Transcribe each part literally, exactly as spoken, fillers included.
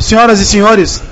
Senhoras e senhores,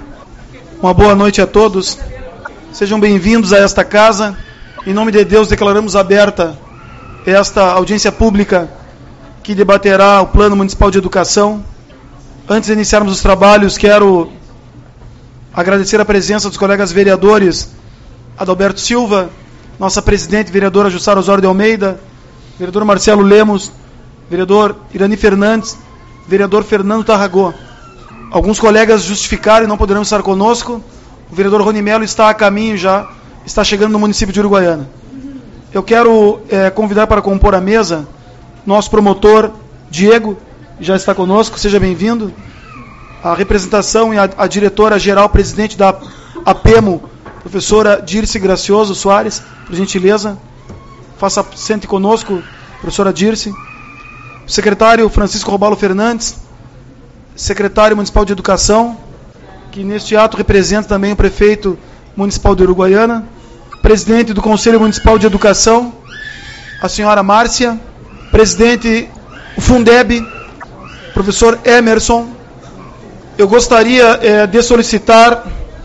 uma boa noite a todos. Sejam bem-vindos a esta casa. Em nome de Deus, declaramos aberta esta audiência pública que debaterá o Plano Municipal de Educação. Antes de iniciarmos os trabalhos, quero agradecer a presença dos colegas vereadores Adalberto Silva, nossa presidente, vereadora Jussara Osório de Almeida, vereador Marcelo Lemos, vereador Irani Fernandes, vereador Fernando Tarragó. Alguns colegas justificaram e não poderão estar conosco. O vereador Rony Melo está a caminho já, está chegando no município de Uruguaiana. Eu quero é, convidar para compor a mesa nosso promotor Diego, já está conosco, seja bem-vindo. A representação e a, a diretora-geral, presidente da APEMO, professora Dirce Gracioso Soares, por gentileza, faça sente conosco, professora Dirce. O secretário Francisco Robalo Fernandes, secretário municipal de Educação, que neste ato representa também o prefeito municipal de Uruguaiana, presidente do Conselho Municipal de Educação, a senhora Márcia, presidente do Fundeb, professor Emerson. Eu gostaria é, de solicitar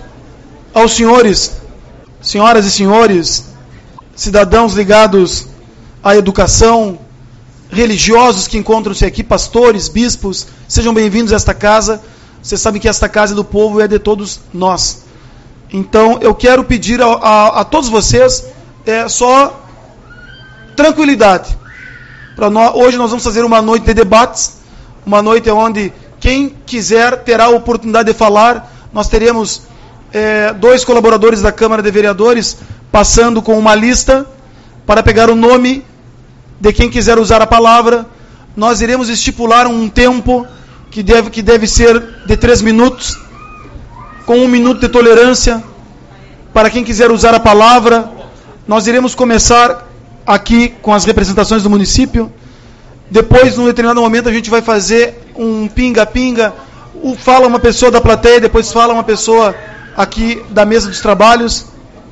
aos senhores, senhoras e senhores, cidadãos ligados à educação, religiosos que encontram-se aqui, pastores, bispos, sejam bem-vindos a esta casa. Vocês sabem que esta casa é do povo e é de todos nós. Então, eu quero pedir a, a, a todos vocês é, só tranquilidade. Pra nós, hoje nós vamos fazer uma noite de debates, uma noite onde quem quiser terá a oportunidade de falar. Nós teremos é, dois colaboradores da Câmara de Vereadores passando com uma lista para pegar o nome de quem quiser usar a palavra. Nós iremos estipular um tempo que deve, que deve ser de três minutos, com um minuto de tolerância para quem quiser usar a palavra. Nós iremos começar aqui com as representações do município. Depois, num determinado momento, a gente vai fazer um pinga-pinga. Fala uma pessoa da plateia, depois fala uma pessoa aqui da mesa dos trabalhos.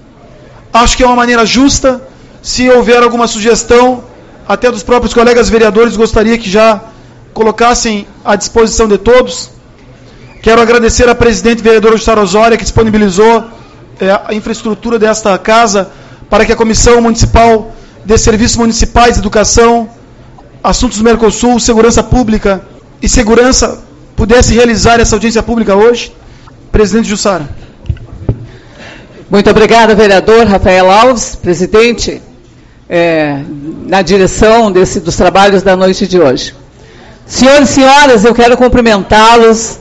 Acho que é uma maneira justa. Se houver alguma sugestão, até dos próprios colegas vereadores, gostaria que já colocassem à disposição de todos. Quero agradecer à presidente vereadora Jussara Osório, que disponibilizou é, a infraestrutura desta casa para que a Comissão Municipal de Serviços Municipais de Educação, Assuntos do Mercosul, Segurança Pública e Segurança pudesse realizar essa audiência pública hoje. Presidente Jussara. Muito obrigada, vereador Rafael Alves, presidente, é, na direção desse, dos trabalhos da noite de hoje. Senhores e senhoras, eu quero cumprimentá-los,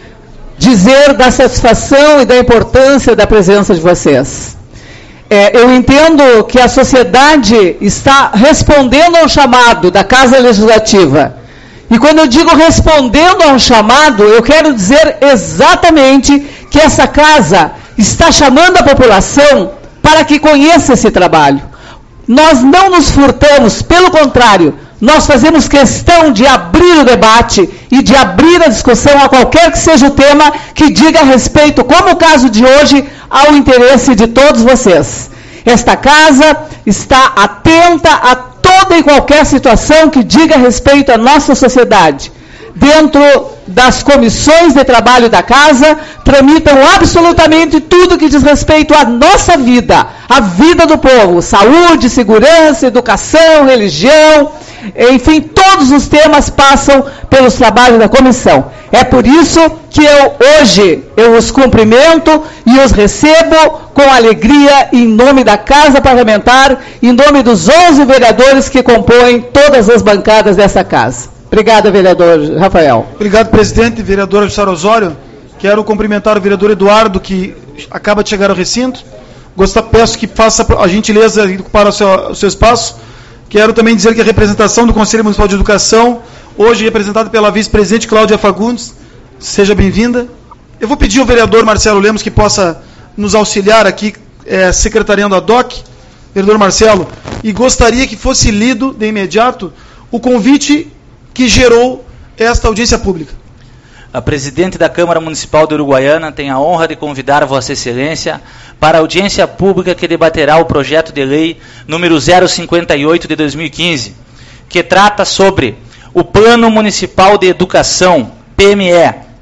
dizer da satisfação e da importância da presença de vocês. É, eu entendo que a sociedade está respondendo ao chamado da Casa Legislativa. E quando eu digo respondendo ao chamado, eu quero dizer exatamente que essa casa está chamando a população para que conheça esse trabalho. Nós não nos furtamos, pelo contrário, nós fazemos questão de abrir o debate e de abrir a discussão a qualquer que seja o tema que diga respeito, como o caso de hoje, ao interesse de todos vocês. Esta casa está atenta a toda e qualquer situação que diga respeito à nossa sociedade. Dentro das comissões de trabalho da casa, tramitam absolutamente tudo que diz respeito à nossa vida, à vida do povo, saúde, segurança, educação, religião, enfim, todos os temas passam pelos trabalhos da comissão. É por isso que eu, hoje, eu os cumprimento e os recebo com alegria em nome da Casa Parlamentar, em nome dos onze vereadores que compõem todas as bancadas dessa casa. Obrigada, vereador Rafael. Obrigado, presidente. Vereadora Jussara Osório. Quero cumprimentar o vereador Eduardo, que acaba de chegar ao recinto. Gosto, peço que faça a gentileza de ocupar o seu, o seu espaço. Quero também dizer que a representação do Conselho Municipal de Educação, hoje representada pela vice-presidente Cláudia Fagundes, seja bem-vinda. Eu vou pedir ao vereador Marcelo Lemos que possa nos auxiliar aqui, é, secretariando a D O C, vereador Marcelo, e gostaria que fosse lido de imediato o convite que gerou esta audiência pública. A presidente da Câmara Municipal de Uruguaiana tem a honra de convidar Vossa Excelência para a audiência pública que debaterá o projeto de lei número zero cinquenta e oito de dois mil e quinze, que trata sobre o Plano Municipal de Educação, P M E,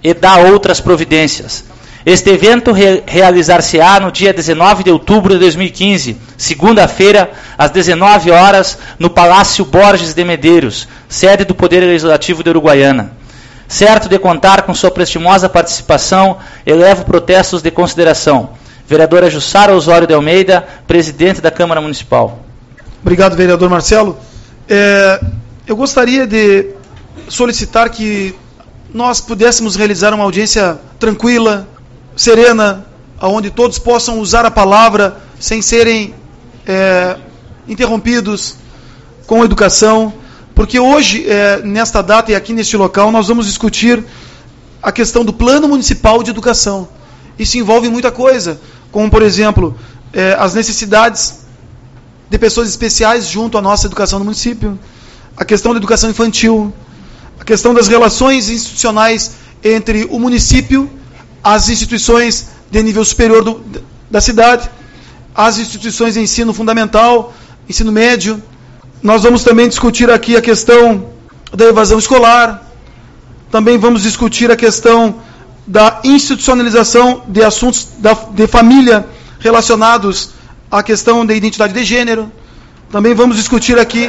e dá outras providências. Este evento re realizar-se-á no dia dezenove de outubro de dois mil e quinze, segunda-feira, às dezenove horas, no Palácio Borges de Medeiros, sede do Poder Legislativo de Uruguaiana. Certo de contar com sua prestimosa participação, elevo protestos de consideração. Vereadora Jussara Osório de Almeida, presidente da Câmara Municipal. Obrigado, vereador Marcelo. É, eu gostaria de solicitar que nós pudéssemos realizar uma audiência tranquila, serena, onde todos possam usar a palavra sem serem é, interrompidos, com educação, porque hoje, é, nesta data e aqui neste local, nós vamos discutir a questão do Plano Municipal de Educação. Isso envolve muita coisa, como, por exemplo, é, as necessidades de pessoas especiais junto à nossa educação no município, a questão da educação infantil, a questão das relações institucionais entre o município, as instituições de nível superior do, da cidade, as instituições de ensino fundamental, ensino médio. Nós vamos também discutir aqui a questão da evasão escolar, também vamos discutir a questão da institucionalização de assuntos da, de família relacionados à questão da identidade de gênero. Também vamos discutir aqui...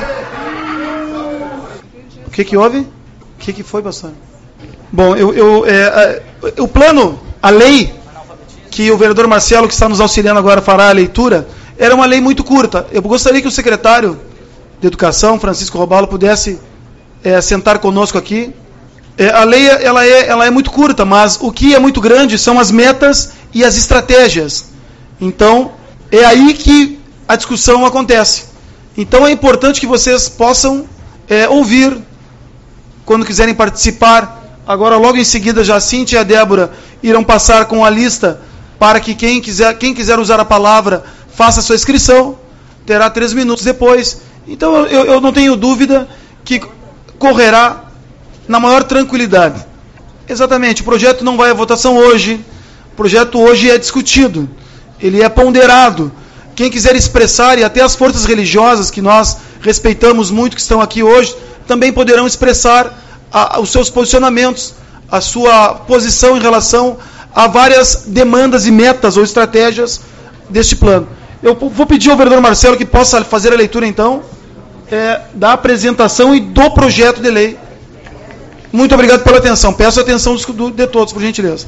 O que que houve? O que que foi, pastor? Bom, eu, eu, é, é, o plano, a lei que o vereador Marcelo, que está nos auxiliando agora, fará a leitura, era uma lei muito curta. Eu gostaria que o secretário de Educação, Francisco Robalo, pudesse é, sentar conosco aqui. É, a lei ela é, ela é muito curta, mas o que é muito grande são as metas e as estratégias. Então, é aí que a discussão acontece. Então, é importante que vocês possam é, ouvir, quando quiserem participar. Agora, logo em seguida, já a Cíntia e a Débora irão passar com a lista para que quem quiser, quem quiser usar a palavra faça a sua inscrição. Terá três minutos depois. Então, eu, eu não tenho dúvida que correrá na maior tranquilidade. Exatamente, o projeto não vai à votação hoje. O projeto hoje é discutido. Ele é ponderado. Quem quiser expressar, e até as forças religiosas que nós respeitamos muito, que estão aqui hoje, também poderão expressar a, os seus posicionamentos, a sua posição em relação a várias demandas e metas ou estratégias deste plano. Eu vou pedir ao vereador Marcelo que possa fazer a leitura, então, é, da apresentação e do projeto de lei. Muito obrigado pela atenção. Peço a atenção de todos, por gentileza.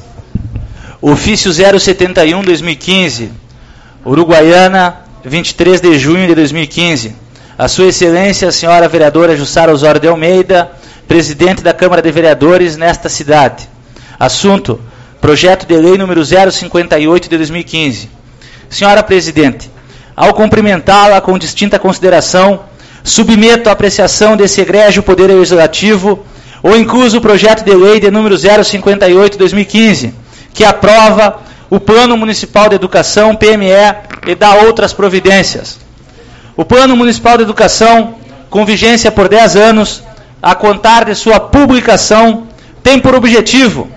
Ofício zero setenta e um, dois mil e quinze, Uruguaiana, vinte e três de junho de dois mil e quinze. A Sua Excelência, a senhora vereadora Jussara Osório de Almeida, presidente da Câmara de Vereadores nesta cidade. Assunto: projeto de lei número zero cinquenta e oito de dois mil e quinze. Senhora presidente, ao cumprimentá-la com distinta consideração, submeto à apreciação desse egrégio Poder Legislativo o incluso projeto de lei de número zero cinquenta e oito de dois mil e quinze, que aprova o Plano Municipal de Educação, P M E, e dá outras providências. O Plano Municipal de Educação, com vigência por dez anos, a contar de sua publicação, tem por objetivo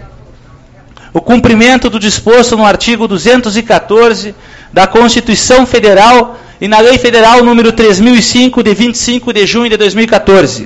o cumprimento do disposto no artigo duzentos e quatorze da Constituição Federal e na Lei Federal número três mil e cinco, de vinte e cinco de junho de dois mil e quatorze.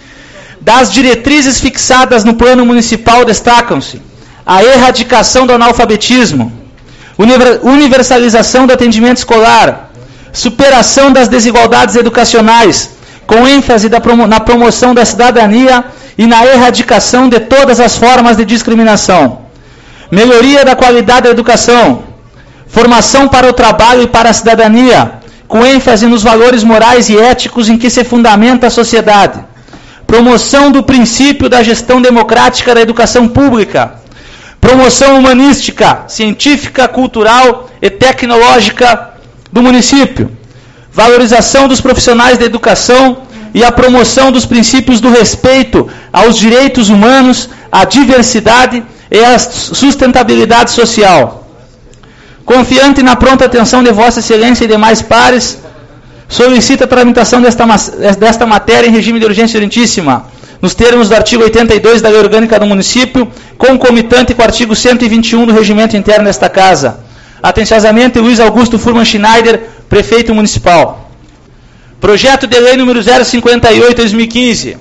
Das diretrizes fixadas no Plano Municipal destacam-se a erradicação do analfabetismo, universalização do atendimento escolar, superação das desigualdades educacionais, com ênfase na promoção da cidadania e na erradicação de todas as formas de discriminação, melhoria da qualidade da educação, formação para o trabalho e para a cidadania, com ênfase nos valores morais e éticos em que se fundamenta a sociedade, promoção do princípio da gestão democrática da educação pública, promoção humanística, científica, cultural e tecnológica do município, valorização dos profissionais da educação e a promoção dos princípios do respeito aos direitos humanos, à diversidade e à sustentabilidade social. Confiante na pronta atenção de Vossa Excelência e demais pares, solicita a tramitação desta, desta matéria em regime de urgência urgentíssima, nos termos do artigo oitenta e dois da Lei Orgânica do Município, concomitante com o artigo cento e vinte e um do Regimento Interno desta Casa. Atenciosamente, Luiz Augusto Furman Schneider, Prefeito Municipal. Projeto de Lei número zero cinquenta e oito de dois mil e quinze.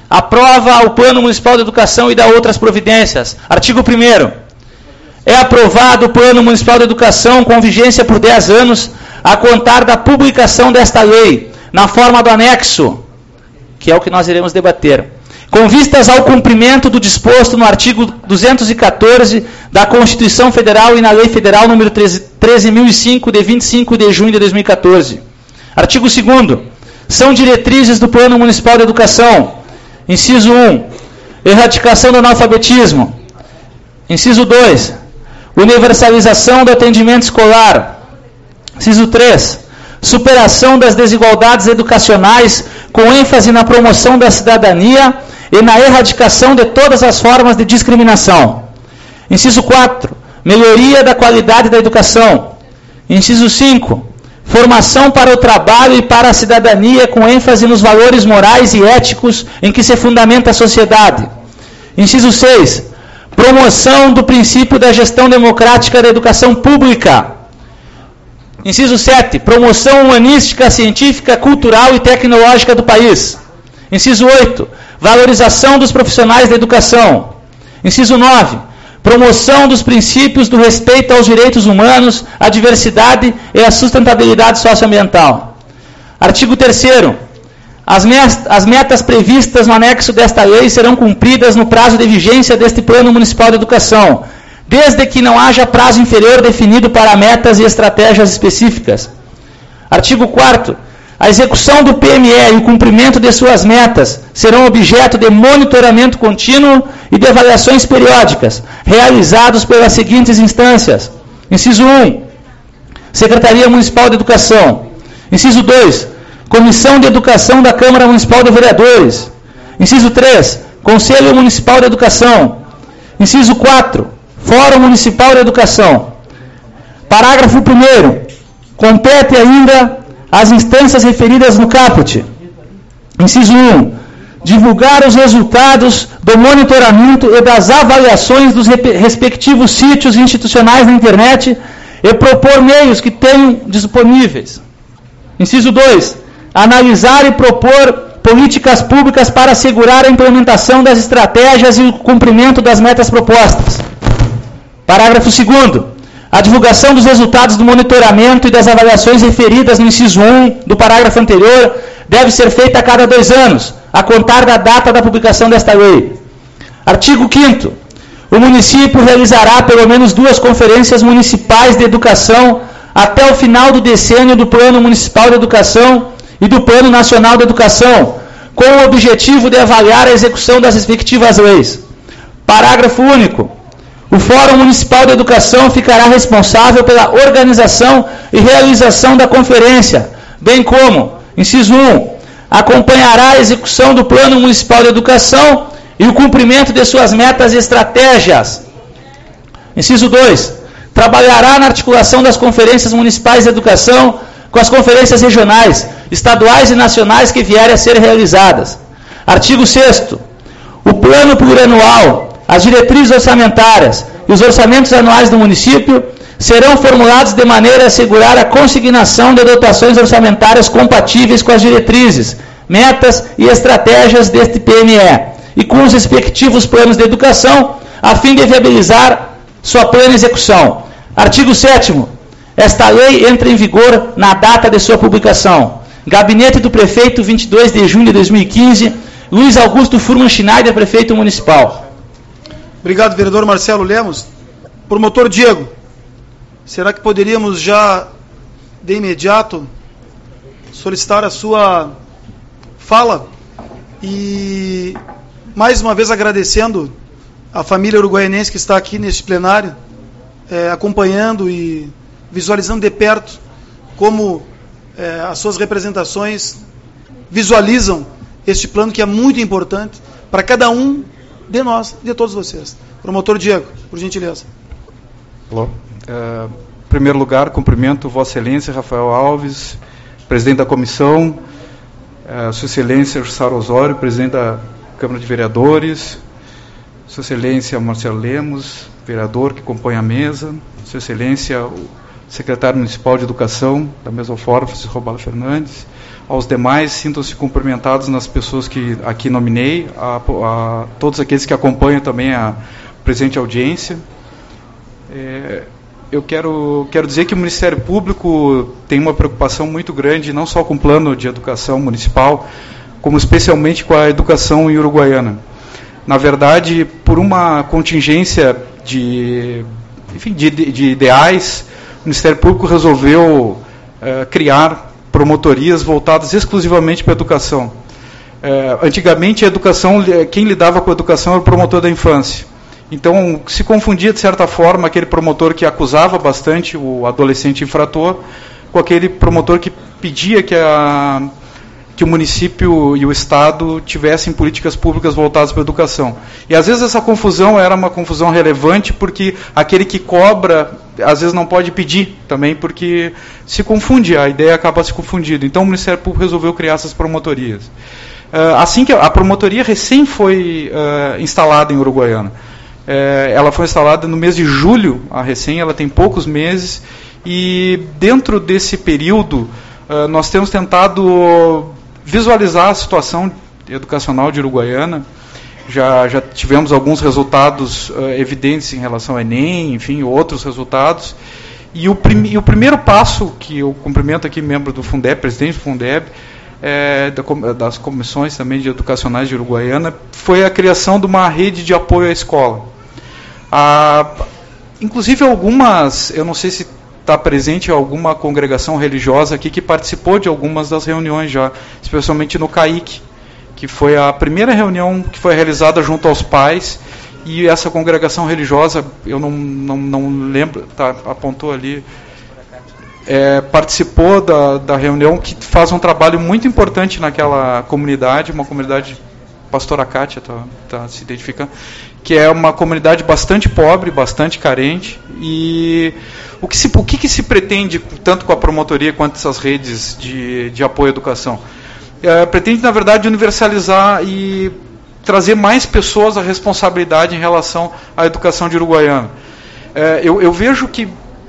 aprova o Plano Municipal de Educação e dá outras providências. Artigo primeiro. É aprovado o Plano Municipal de Educação com vigência por dez anos, a contar da publicação desta lei, na forma do anexo, que é o que nós iremos debater, com vistas ao cumprimento do disposto no artigo duzentos e quatorze da Constituição Federal e na Lei Federal número treze mil e cinco, de vinte e cinco de junho de dois mil e quatorze. Artigo segundo. São diretrizes do Plano Municipal de Educação. Inciso um. Erradicação do analfabetismo. Inciso dois. Universalização do atendimento escolar. Inciso três. Superação das desigualdades educacionais com ênfase na promoção da cidadania e na erradicação de todas as formas de discriminação. Inciso quatro. Melhoria da qualidade da educação. Inciso cinco. Formação para o trabalho e para a cidadania com ênfase nos valores morais e éticos em que se fundamenta a sociedade. Inciso seis. Promoção do princípio da gestão democrática da educação pública. Inciso sete. Promoção humanística, científica, cultural e tecnológica do país. Inciso oito. Valorização dos profissionais da educação. Inciso nove. Promoção dos princípios do respeito aos direitos humanos, à diversidade e à sustentabilidade socioambiental. Artigo terceiro. As metas previstas no anexo desta lei serão cumpridas no prazo de vigência deste Plano Municipal de Educação, desde que não haja prazo inferior definido para metas e estratégias específicas. Artigo quarto. A execução do P M E e o cumprimento de suas metas serão objeto de monitoramento contínuo e de avaliações periódicas, realizados pelas seguintes instâncias. Inciso um. Secretaria Municipal de Educação. Inciso dois. Comissão de Educação da Câmara Municipal de Vereadores. Inciso três. Conselho Municipal de Educação. Inciso quatro. Fórum Municipal de Educação. Parágrafo primeiro. Compete ainda as instâncias referidas no caput. Inciso um. Divulgar os resultados do monitoramento e das avaliações dos respectivos sítios institucionais na internet e propor meios que tenham disponíveis. Inciso dois. Analisar e propor políticas públicas para assegurar a implementação das estratégias e o cumprimento das metas propostas. Parágrafo segundo. A divulgação dos resultados do monitoramento e das avaliações referidas no inciso um do parágrafo anterior deve ser feita a cada dois anos, a contar da data da publicação desta lei. Artigo quinto. O município realizará pelo menos duas conferências municipais de educação até o final do decênio do Plano Municipal de Educação e do Plano Nacional de Educação, com o objetivo de avaliar a execução das respectivas leis. Parágrafo único. O Fórum Municipal de Educação ficará responsável pela organização e realização da conferência, bem como, inciso um, acompanhará a execução do Plano Municipal de Educação e o cumprimento de suas metas e estratégias. Inciso dois, trabalhará na articulação das conferências municipais de educação com as conferências regionais, estaduais e nacionais que vierem a ser realizadas. Artigo sexto. O plano plurianual, as diretrizes orçamentárias e os orçamentos anuais do município serão formulados de maneira a assegurar a consignação de dotações orçamentárias compatíveis com as diretrizes, metas e estratégias deste P M E e com os respectivos planos de educação, a fim de viabilizar sua plena execução. Artigo sétimo. Esta lei entra em vigor na data de sua publicação. Gabinete do Prefeito, vinte e dois de junho de dois mil e quinze, Luiz Augusto Furman Schneider, Prefeito Municipal. Obrigado, vereador Marcelo Lemos. Promotor Diego, será que poderíamos já, de imediato, solicitar a sua fala? E, mais uma vez, agradecendo a família uruguaianense que está aqui neste plenário, é, acompanhando e visualizando de perto como é, as suas representações visualizam este plano que é muito importante para cada um de nós, de todos vocês. Promotor Diego, por gentileza. Alô. Uh, em primeiro lugar, cumprimento Vossa Excelência Rafael Alves, presidente da comissão, uh, Sua Excelência Jussara Osório, presidente da Câmara de Vereadores, Sua Excelência Marcelo Lemos, vereador que compõe a mesa, Sua Excelência o secretário municipal de Educação, da mesma forma, Francisco Robalo Fernandes. Aos demais, sintam-se cumprimentados nas pessoas que aqui nominei, a, a todos aqueles que acompanham também a presente audiência. É, eu quero, quero dizer que o Ministério Público tem uma preocupação muito grande, não só com o plano de educação municipal, como especialmente com a educação em Uruguaiana. Na verdade, por uma contingência de, enfim, de, de ideais, o Ministério Público resolveu uh, criar promotorias voltadas exclusivamente para a educação. É, antigamente, a educação, quem lidava com a educação era o promotor da infância. Então, se confundia, de certa forma, aquele promotor que acusava bastante o adolescente infrator com aquele promotor que pedia que, a, que o município e o Estado tivessem políticas públicas voltadas para a educação. E, às vezes, essa confusão era uma confusão relevante, porque aquele que cobra, às vezes, não pode pedir também, porque se confunde, a ideia acaba se confundindo. Então, o Ministério Público resolveu criar essas promotorias. Uh, assim que a promotoria recém foi uh, instalada em Uruguaiana. Uh, ela foi instalada no mês de julho, a recém, ela tem poucos meses, e dentro desse período, uh, nós temos tentado visualizar a situação educacional de Uruguaiana. Já, já tivemos alguns resultados uh, evidentes em relação ao Enem, enfim, outros resultados. E o, prim, e o primeiro passo, que eu cumprimento aqui, membro do Fundeb, presidente do Fundeb, é, da, das comissões também de educacionais de Uruguaiana, foi a criação de uma rede de apoio à escola. Ah, inclusive algumas, eu não sei se está presente alguma congregação religiosa aqui que participou de algumas das reuniões já, especialmente no C A I C, que foi a primeira reunião que foi realizada junto aos pais, e essa congregação religiosa, eu não, não, não lembro, tá, apontou ali, é, participou da, da reunião, que faz um trabalho muito importante naquela comunidade, uma comunidade, a pastora Kátia está tá se identificando, que é uma comunidade bastante pobre, bastante carente, e o que se, o que, que se pretende, tanto com a promotoria quanto essas redes de, de apoio à educação? É, pretende, na verdade, universalizar e trazer mais pessoas à responsabilidade em relação à educação de Uruguaiana. É, eu, eu vejo que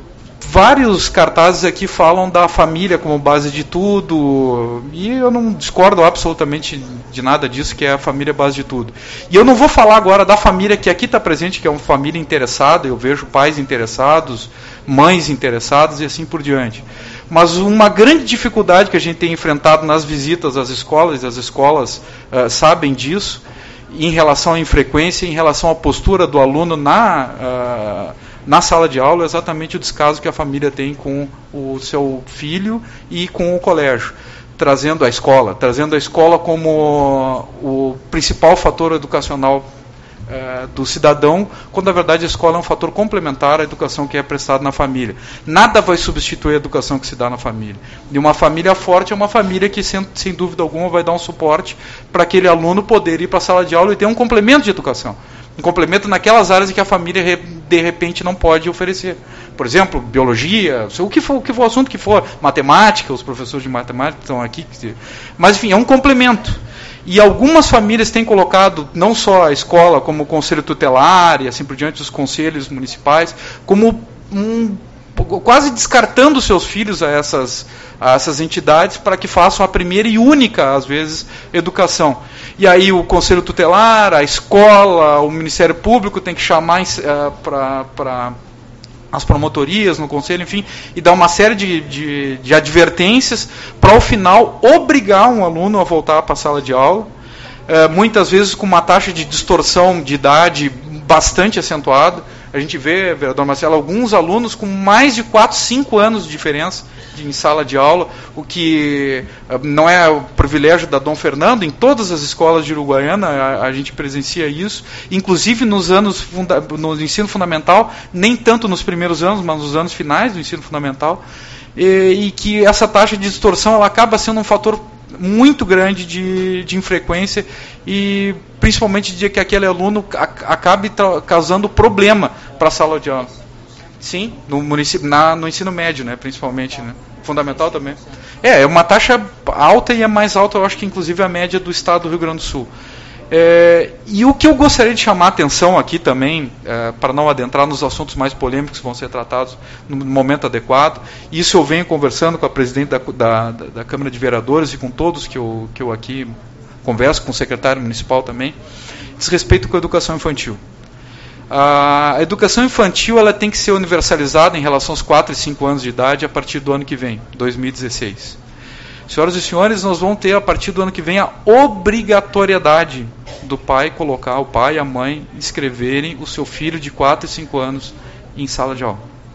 vários cartazes aqui falam da família como base de tudo, e eu não discordo absolutamente de nada disso, que é a família base de tudo. E eu não vou falar agora da família que aqui está presente, que é uma família interessada, eu vejo pais interessados, mães interessadas e assim por diante. Mas uma grande dificuldade que a gente tem enfrentado nas visitas às escolas, e as escolas uh, sabem disso, em relação à infrequência, em relação à postura do aluno na, uh, na sala de aula, é exatamente o descaso que a família tem com o seu filho e com o colégio, trazendo a escola, trazendo a escola como o principal fator educacional uh, do cidadão, quando na verdade a escola é um fator complementar à educação que é prestada na família. Nada vai substituir a educação que se dá na família. E uma família forte é uma família que, sem, sem dúvida alguma, vai dar um suporte para aquele aluno poder ir para a sala de aula e ter um complemento de educação. Um complemento naquelas áreas em que a família, de repente, não pode oferecer. Por exemplo, biologia, o que for o, que for o assunto que for, matemática, os professores de matemática estão aqui. Mas, enfim, é um complemento. E algumas famílias têm colocado, não só a escola, como o conselho tutelar e assim por diante, os conselhos municipais, como um, quase descartando seus filhos a essas, a essas entidades para que façam a primeira e única, às vezes, educação. E aí o conselho tutelar, a escola, o Ministério Público tem que chamar uh, para as promotorias no conselho, enfim, e dar uma série de, de, de advertências para, ao final, obrigar um aluno a voltar para a sala de aula, uh, muitas vezes com uma taxa de distorção de idade bastante acentuada. A gente vê, vereador Marcelo, alguns alunos com mais de quatro, cinco anos de diferença de, em sala de aula, o que não é o privilégio da Dom Fernando, em todas as escolas de Uruguaiana a, a gente presencia isso, inclusive nos anos funda, no ensino fundamental, nem tanto nos primeiros anos, mas nos anos finais do ensino fundamental, e, e que essa taxa de distorção ela acaba sendo um fator muito grande de, de infrequência e principalmente de que aquele aluno acabe causando problema para a sala de aula. Sim, no, município, na, no ensino médio, né, principalmente, né, fundamental também. É, é uma taxa alta e é mais alta, eu acho que inclusive a média do estado do Rio Grande do Sul. É, e o que eu gostaria de chamar a atenção aqui também, é, para não adentrar nos assuntos mais polêmicos que vão ser tratados no momento adequado, isso eu venho conversando com a presidente da, da, da Câmara de Vereadores e com todos que eu, que eu aqui converso, com o secretário municipal também, diz respeito com a educação infantil. A educação infantil ela tem que ser universalizada em relação aos quatro e cinco anos de idade a partir do ano que vem, dois mil e dezesseis. Senhoras e senhores, nós vamos ter a partir do ano que vem a obrigatoriedade do pai colocar, o pai e a mãe inscreverem o seu filho de quatro e cinco anos em sala de aula.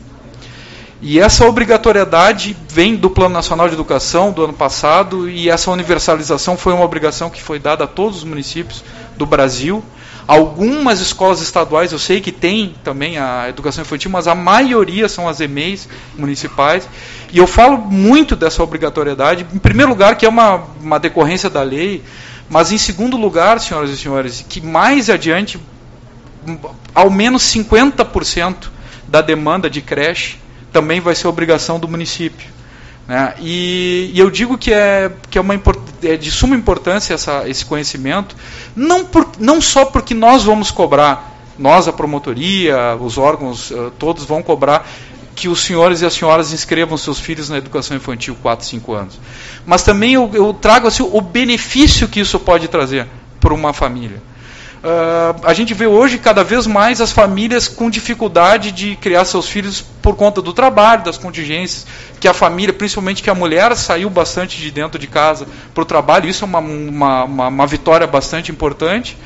E essa obrigatoriedade vem do Plano Nacional de Educação do ano passado, e essa universalização foi uma obrigação que foi dada a todos os municípios do Brasil. Algumas escolas estaduais eu sei que tem também a educação infantil, mas a maioria são as E M E Is municipais. E eu falo muito dessa obrigatoriedade, em primeiro lugar, que é uma, uma decorrência da lei, mas em segundo lugar, senhoras e senhores, que mais adiante, ao menos cinquenta por cento da demanda de creche também vai ser obrigação do município. Né? E, e eu digo que é, que é, uma, é de suma importância essa, esse conhecimento, não, por, não só porque nós vamos cobrar, nós, a promotoria, os órgãos, uh, todos vão cobrar que os senhores e as senhoras inscrevam seus filhos na educação infantil quatro, cinco anos. Mas também eu, eu trago assim, o benefício que isso pode trazer para uma família. Uh, a gente vê hoje cada vez mais as famílias com dificuldade de criar seus filhos por conta do trabalho, das contingências, que a família, principalmente que a mulher saiu bastante de dentro de casa para o trabalho, isso é uma, uma, uma, uma vitória bastante importante.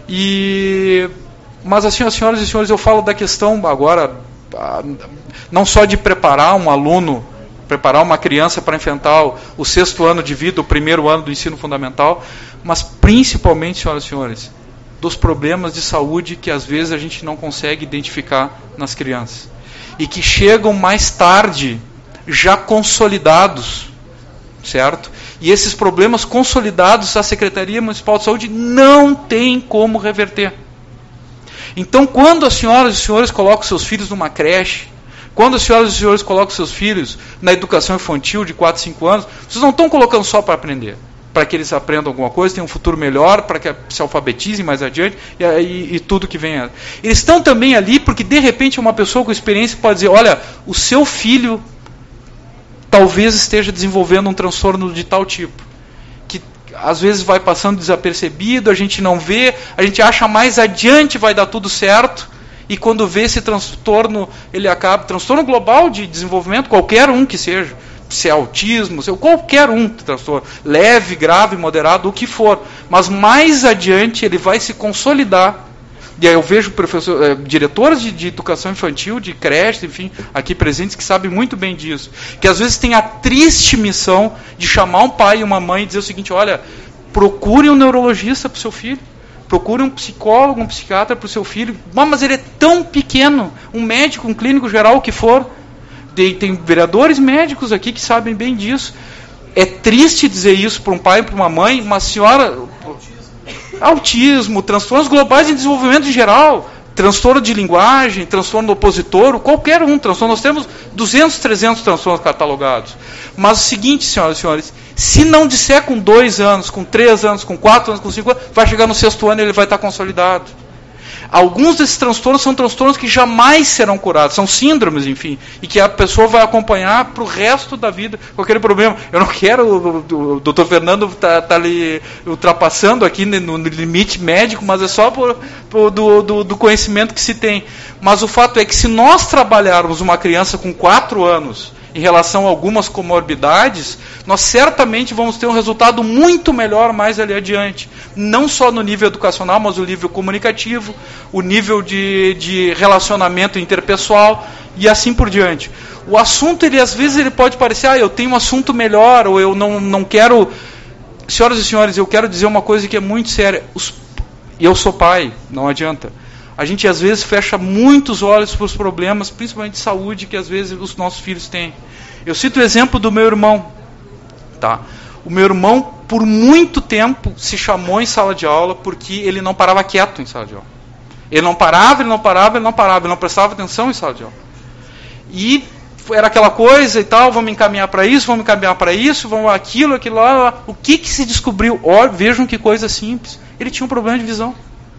E, mas assim, as senhoras e senhores, eu falo da questão agora, não só de preparar um aluno, preparar uma criança para enfrentar o, o sexto ano de vida, o primeiro ano do ensino fundamental, mas principalmente, senhoras e senhores, dos problemas de saúde que às vezes a gente não consegue identificar nas crianças. E que chegam mais tarde, já consolidados, certo? E esses problemas consolidados, a Secretaria Municipal de Saúde não tem como reverter. Então, quando as senhoras e senhores colocam seus filhos numa creche, quando as senhoras e senhores colocam seus filhos na educação infantil de quatro, cinco anos, vocês não estão colocando só para aprender, para que eles aprendam alguma coisa, tenham um futuro melhor, para que se alfabetizem mais adiante, e, e, e tudo que vem. Eles estão também ali porque, de repente, uma pessoa com experiência pode dizer, olha, o seu filho talvez esteja desenvolvendo um transtorno de tal tipo, que às vezes vai passando desapercebido, a gente não vê, a gente acha mais adiante vai dar tudo certo, e quando vê esse transtorno, ele acaba, transtorno global de desenvolvimento, qualquer um que seja, se é autismo, se é qualquer um transtorno, leve, grave, moderado, o que for, mas mais adiante ele vai se consolidar. E aí eu vejo professor, eh, diretores de, de educação infantil, de creche, enfim, aqui presentes, que sabem muito bem disso, que às vezes tem a triste missão de chamar um pai e uma mãe e dizer o seguinte, olha, procure um neurologista para o seu filho, procure um psicólogo, um psiquiatra para o seu filho, mas ele é tão pequeno, um médico, um clínico geral, o que for. Tem vereadores médicos aqui que sabem bem disso. É triste dizer isso para um pai e para uma mãe, mas senhora, autismo, transtornos globais de desenvolvimento em geral, transtorno de linguagem, transtorno opositor, qualquer um transtorno, nós temos duzentos, trezentos transtornos catalogados. Mas o seguinte, senhoras e senhores, se não disser com dois anos, com três anos, com quatro anos, com cinco anos, vai chegar no sexto ano e ele vai estar consolidado. Alguns desses transtornos são transtornos que jamais serão curados, são síndromes, enfim, e que a pessoa vai acompanhar para o resto da vida com aquele problema. Eu não quero, o, o doutor Fernando está tá ali ultrapassando aqui no limite médico, mas é só por, por, do, do, do conhecimento que se tem. Mas o fato é que se nós trabalharmos uma criança com quatro anos em relação a algumas comorbidades, nós certamente vamos ter um resultado muito melhor mais ali adiante. Não só no nível educacional, mas no nível comunicativo, o nível de, de relacionamento interpessoal e assim por diante. O assunto, ele às vezes ele pode parecer, ah, eu tenho um assunto melhor, ou eu não, não quero... Senhoras e senhores, eu quero dizer uma coisa que é muito séria. Os... Eu sou pai, não adianta. A gente às vezes fecha muitos olhos para os problemas, principalmente de saúde, que às vezes os nossos filhos têm. Eu cito o exemplo do meu irmão. Tá? O meu irmão, por muito tempo, se chamou em sala de aula porque ele não parava quieto em sala de aula. Ele não parava, ele não parava, ele não parava, ele não prestava atenção em sala de aula. E era aquela coisa e tal, vamos encaminhar para isso, vamos encaminhar para isso, vamos aquilo, aquilo lá, lá. O que, que se descobriu? Oh, vejam que coisa simples. Ele tinha um problema de visão.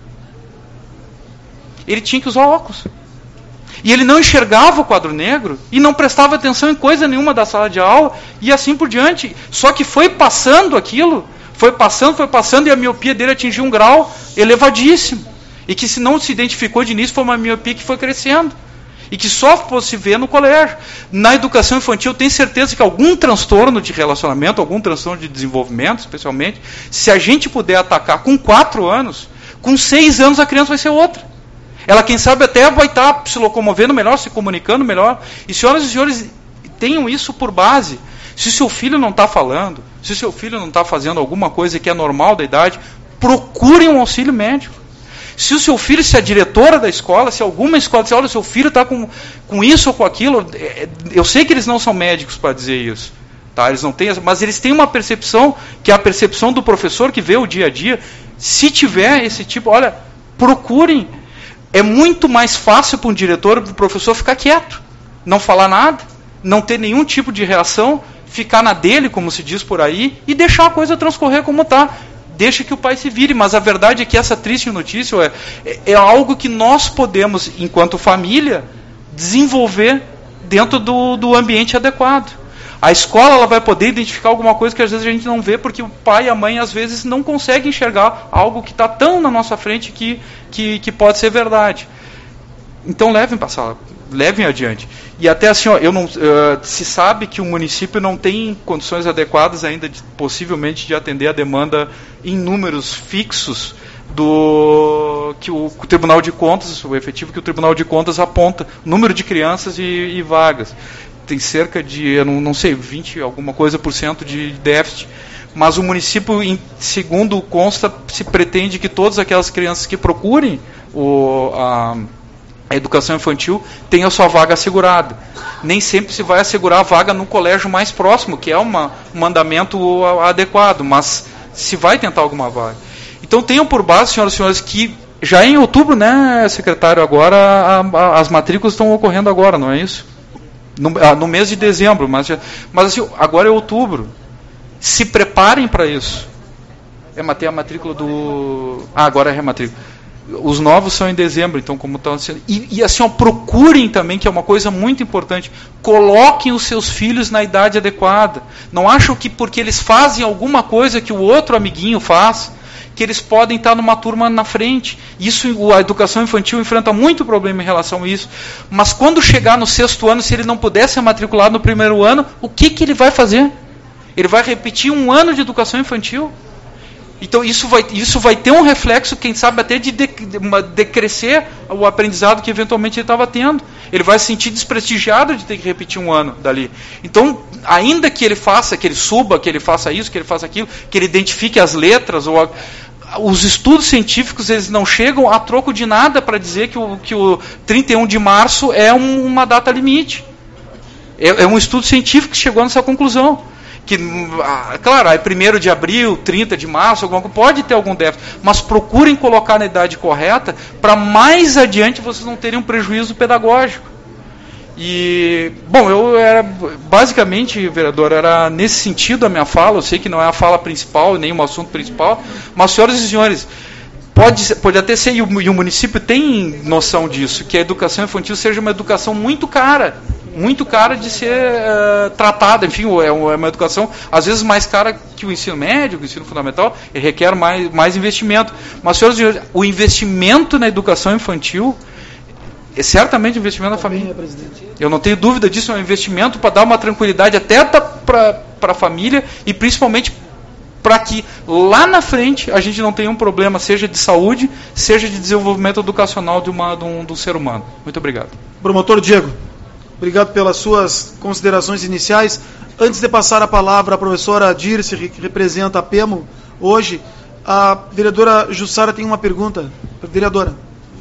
Ele tinha que usar óculos. E ele não enxergava o quadro negro e não prestava atenção em coisa nenhuma da sala de aula e assim por diante. Só que foi passando aquilo, foi passando, foi passando e a miopia dele atingiu um grau elevadíssimo. E que se não se identificou de início foi uma miopia que foi crescendo. E que só se vê no colégio. Na educação infantil, eu tenho certeza que algum transtorno de relacionamento, algum transtorno de desenvolvimento, especialmente, se a gente puder atacar com quatro anos, com seis anos a criança vai ser outra. Ela, quem sabe, até vai estar se locomovendo melhor, se comunicando melhor. E, senhoras e senhores, tenham isso por base. Se seu filho não está falando, se seu filho não está fazendo alguma coisa que é normal da idade, procurem um auxílio médico. Se o seu filho, se a diretora da escola, se alguma escola, se olha, seu filho está com, com isso ou com aquilo, eu sei que eles não são médicos para dizer isso, tá? Eles não têm, mas eles têm uma percepção, que é a percepção do professor que vê o dia a dia. Se tiver esse tipo, olha, procurem. É muito mais fácil para um diretor, para o professor ficar quieto, não falar nada, não ter nenhum tipo de reação, ficar na dele, como se diz por aí, e deixar a coisa transcorrer como está. Deixa que o pai se vire, mas a verdade é que essa triste notícia é, é, é algo que nós podemos, enquanto família, desenvolver dentro do, do ambiente adequado. A escola ela vai poder identificar alguma coisa que às vezes a gente não vê, porque o pai e a mãe às vezes não conseguem enxergar algo que está tão na nossa frente que, que, que pode ser verdade. Então levem para a sala, levem adiante. E até assim, ó, eu não, uh, se sabe que o município não tem condições adequadas ainda, de, possivelmente, de atender a demanda em números fixos do que o, o Tribunal de Contas, o efetivo que o Tribunal de Contas aponta, número de crianças e, e vagas. Tem cerca de, eu não, não sei, vinte alguma coisa por cento de déficit. Mas o município, em, segundo consta, se pretende que todas aquelas crianças que procurem o, a, a educação infantil tenham a sua vaga assegurada. Nem sempre se vai assegurar a vaga no colégio mais próximo, que é uma, um mandamento adequado, mas se vai tentar alguma vaga. Então tenham por base, senhoras e senhores, que já em outubro, né, secretário, agora a, a, as matrículas estão ocorrendo agora, não é isso? No, no mês de dezembro, mas, já, mas assim, agora é outubro. Se preparem para isso. É manter a matrícula do... Ah, agora é rematrícula. Os novos são em dezembro, então como estão sendo... E, e assim, ó, procurem também, que é uma coisa muito importante, coloquem os seus filhos na idade adequada. Não acham que porque eles fazem alguma coisa que o outro amiguinho faz, que eles podem estar numa turma na frente. Isso, a educação infantil enfrenta muito problema em relação a isso. Mas quando chegar no sexto ano, se ele não puder ser matriculado no primeiro ano, o que, que ele vai fazer? Ele vai repetir um ano de educação infantil? Então isso vai, isso vai ter um reflexo, quem sabe até de, de, de decrescer o aprendizado que eventualmente ele estava tendo. Ele vai se sentir desprestigiado de ter que repetir um ano dali. Então, ainda que ele faça, que ele suba, que ele faça isso, que ele faça aquilo, que ele identifique as letras, ou a, os estudos científicos eles não chegam a troco de nada para dizer que o, que o trinta e um de março é um, uma data limite. É, é um estudo científico que chegou nessa conclusão. Que, claro, é primeiro de abril, trinta de março, alguma coisa, pode ter algum déficit, mas procurem colocar na idade correta para mais adiante vocês não terem um prejuízo pedagógico. E, bom, eu era, basicamente, vereador, era nesse sentido a minha fala. Eu sei que não é a fala principal, nem o assunto principal, mas, senhoras e senhores, pode, pode até ser, e o, e o município tem noção disso, que a educação infantil seja uma educação muito cara, muito cara de ser uh, tratada, enfim, é uma educação às vezes mais cara que o ensino médio, o ensino fundamental, e requer mais, mais investimento. Mas, senhoras e senhores, o investimento na educação infantil é certamente um investimento na família. Eu não tenho dúvida disso, é um investimento para dar uma tranquilidade até para a família e principalmente para que lá na frente a gente não tenha um problema, seja de saúde, seja de desenvolvimento educacional de, uma, de, um, de um ser humano. Muito obrigado. Promotor Diego, obrigado pelas suas considerações iniciais. Antes de passar a palavra à professora Dirce, que representa a PEMO hoje, a vereadora Jussara tem uma pergunta. Vereadora.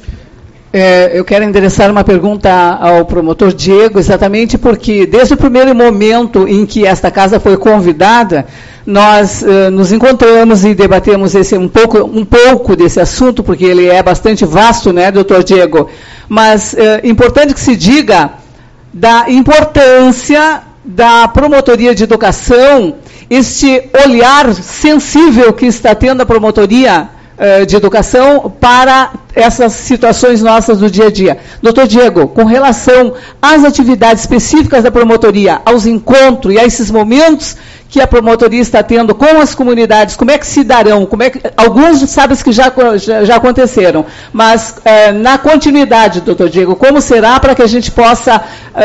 É, eu quero endereçar uma pergunta ao promotor Diego, exatamente porque desde o primeiro momento em que esta casa foi convidada, nós uh, nos encontramos e debatemos esse, um, pouco, um pouco desse assunto, porque ele é bastante vasto, né, doutor Diego? Mas é uh, importante que se diga da importância da promotoria de educação, este olhar sensível que está tendo a promotoria uh, de educação para essas situações nossas do dia a dia. Doutor Diego, com relação às atividades específicas da promotoria, aos encontros e a esses momentos que a promotoria está tendo com as comunidades, como é que se darão? Como é que, alguns sabem que já, já, já aconteceram, mas eh, na continuidade, doutor Diego, como será para que a gente possa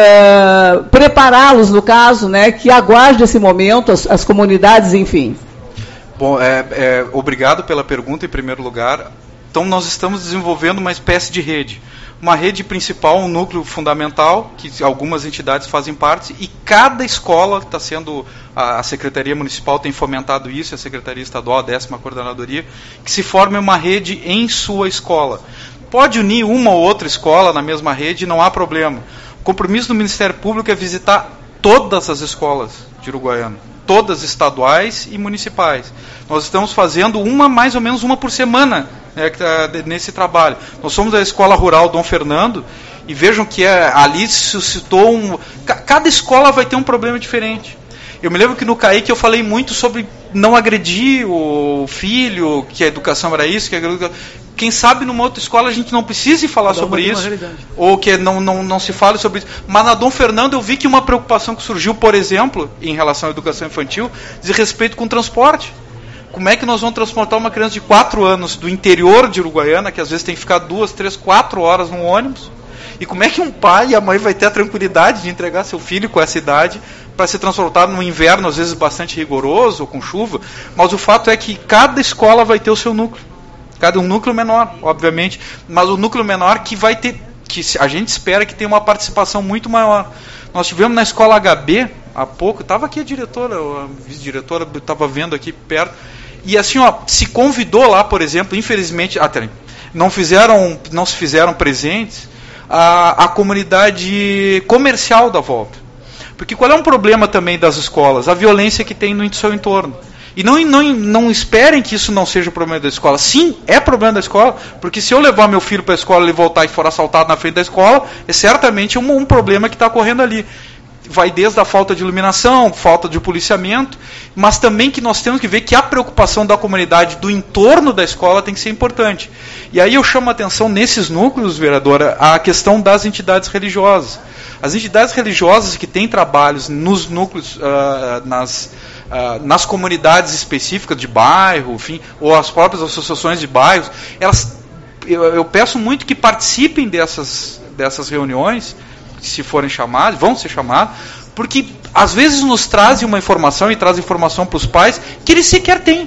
eh, prepará-los, no caso, né, que aguarde esse momento, as, as comunidades, enfim? Bom, é, é, obrigado pela pergunta, em primeiro lugar. Então, nós estamos desenvolvendo uma espécie de rede. Uma rede principal, um núcleo fundamental, que algumas entidades fazem parte, e cada escola está sendo, a, a Secretaria Municipal tem fomentado isso, a Secretaria Estadual, a décima Coordenadoria, que se forme uma rede em sua escola. Pode unir uma ou outra escola na mesma rede, não há problema. O compromisso do Ministério Público é visitar todas as escolas de Uruguaiana, todas estaduais e municipais. Nós estamos fazendo uma, mais ou menos uma por semana, né, nesse trabalho. Nós somos a Escola Rural Dom Fernando, e vejam que é, ali suscitou um... Cada escola vai ter um problema diferente. Eu me lembro que no C A I C eu falei muito sobre não agredir o filho, que a educação era isso, que a quem sabe numa outra escola a gente não precise falar Cada sobre isso, ou que não, não, não se fale sobre isso. Mas na Dom Fernando eu vi que uma preocupação que surgiu, por exemplo, em relação à educação infantil, diz respeito com o transporte. Como é que nós vamos transportar uma criança de quatro anos do interior de Uruguaiana, que às vezes tem que ficar duas, três, quatro horas num ônibus? E como é que um pai e a mãe vai ter a tranquilidade de entregar seu filho com essa idade para ser transportado no inverno, às vezes bastante rigoroso, ou com chuva? Mas o fato é que cada escola vai ter o seu núcleo. Cada um núcleo menor, obviamente, mas o núcleo menor que vai ter, que a gente espera que tenha uma participação muito maior. Nós tivemos na escola H B, há pouco, estava aqui a diretora, a vice-diretora, estava vendo aqui perto, e assim, ó, se convidou lá, por exemplo, infelizmente, até não, fizeram, não se fizeram presentes, a, a comunidade comercial da volta. Porque qual é um problema também das escolas? A violência que tem no seu entorno. E não, não, não esperem que isso não seja o problema da escola. Sim, é problema da escola, porque se eu levar meu filho para a escola e ele voltar e for assaltado na frente da escola, é certamente um, um problema que está ocorrendo ali. Vai desde a falta de iluminação, falta de policiamento, mas também que nós temos que ver que a preocupação da comunidade do entorno da escola tem que ser importante. E aí eu chamo a atenção nesses núcleos, vereadora, a questão das entidades religiosas. As entidades religiosas que têm trabalhos nos núcleos, uh, nas... Uh, nas comunidades específicas de bairro, enfim, ou as próprias associações de bairros, elas, eu, eu peço muito que participem dessas, dessas reuniões, se forem chamados, vão ser chamados, porque às vezes nos trazem uma informação e trazem informação para os pais que eles sequer têm.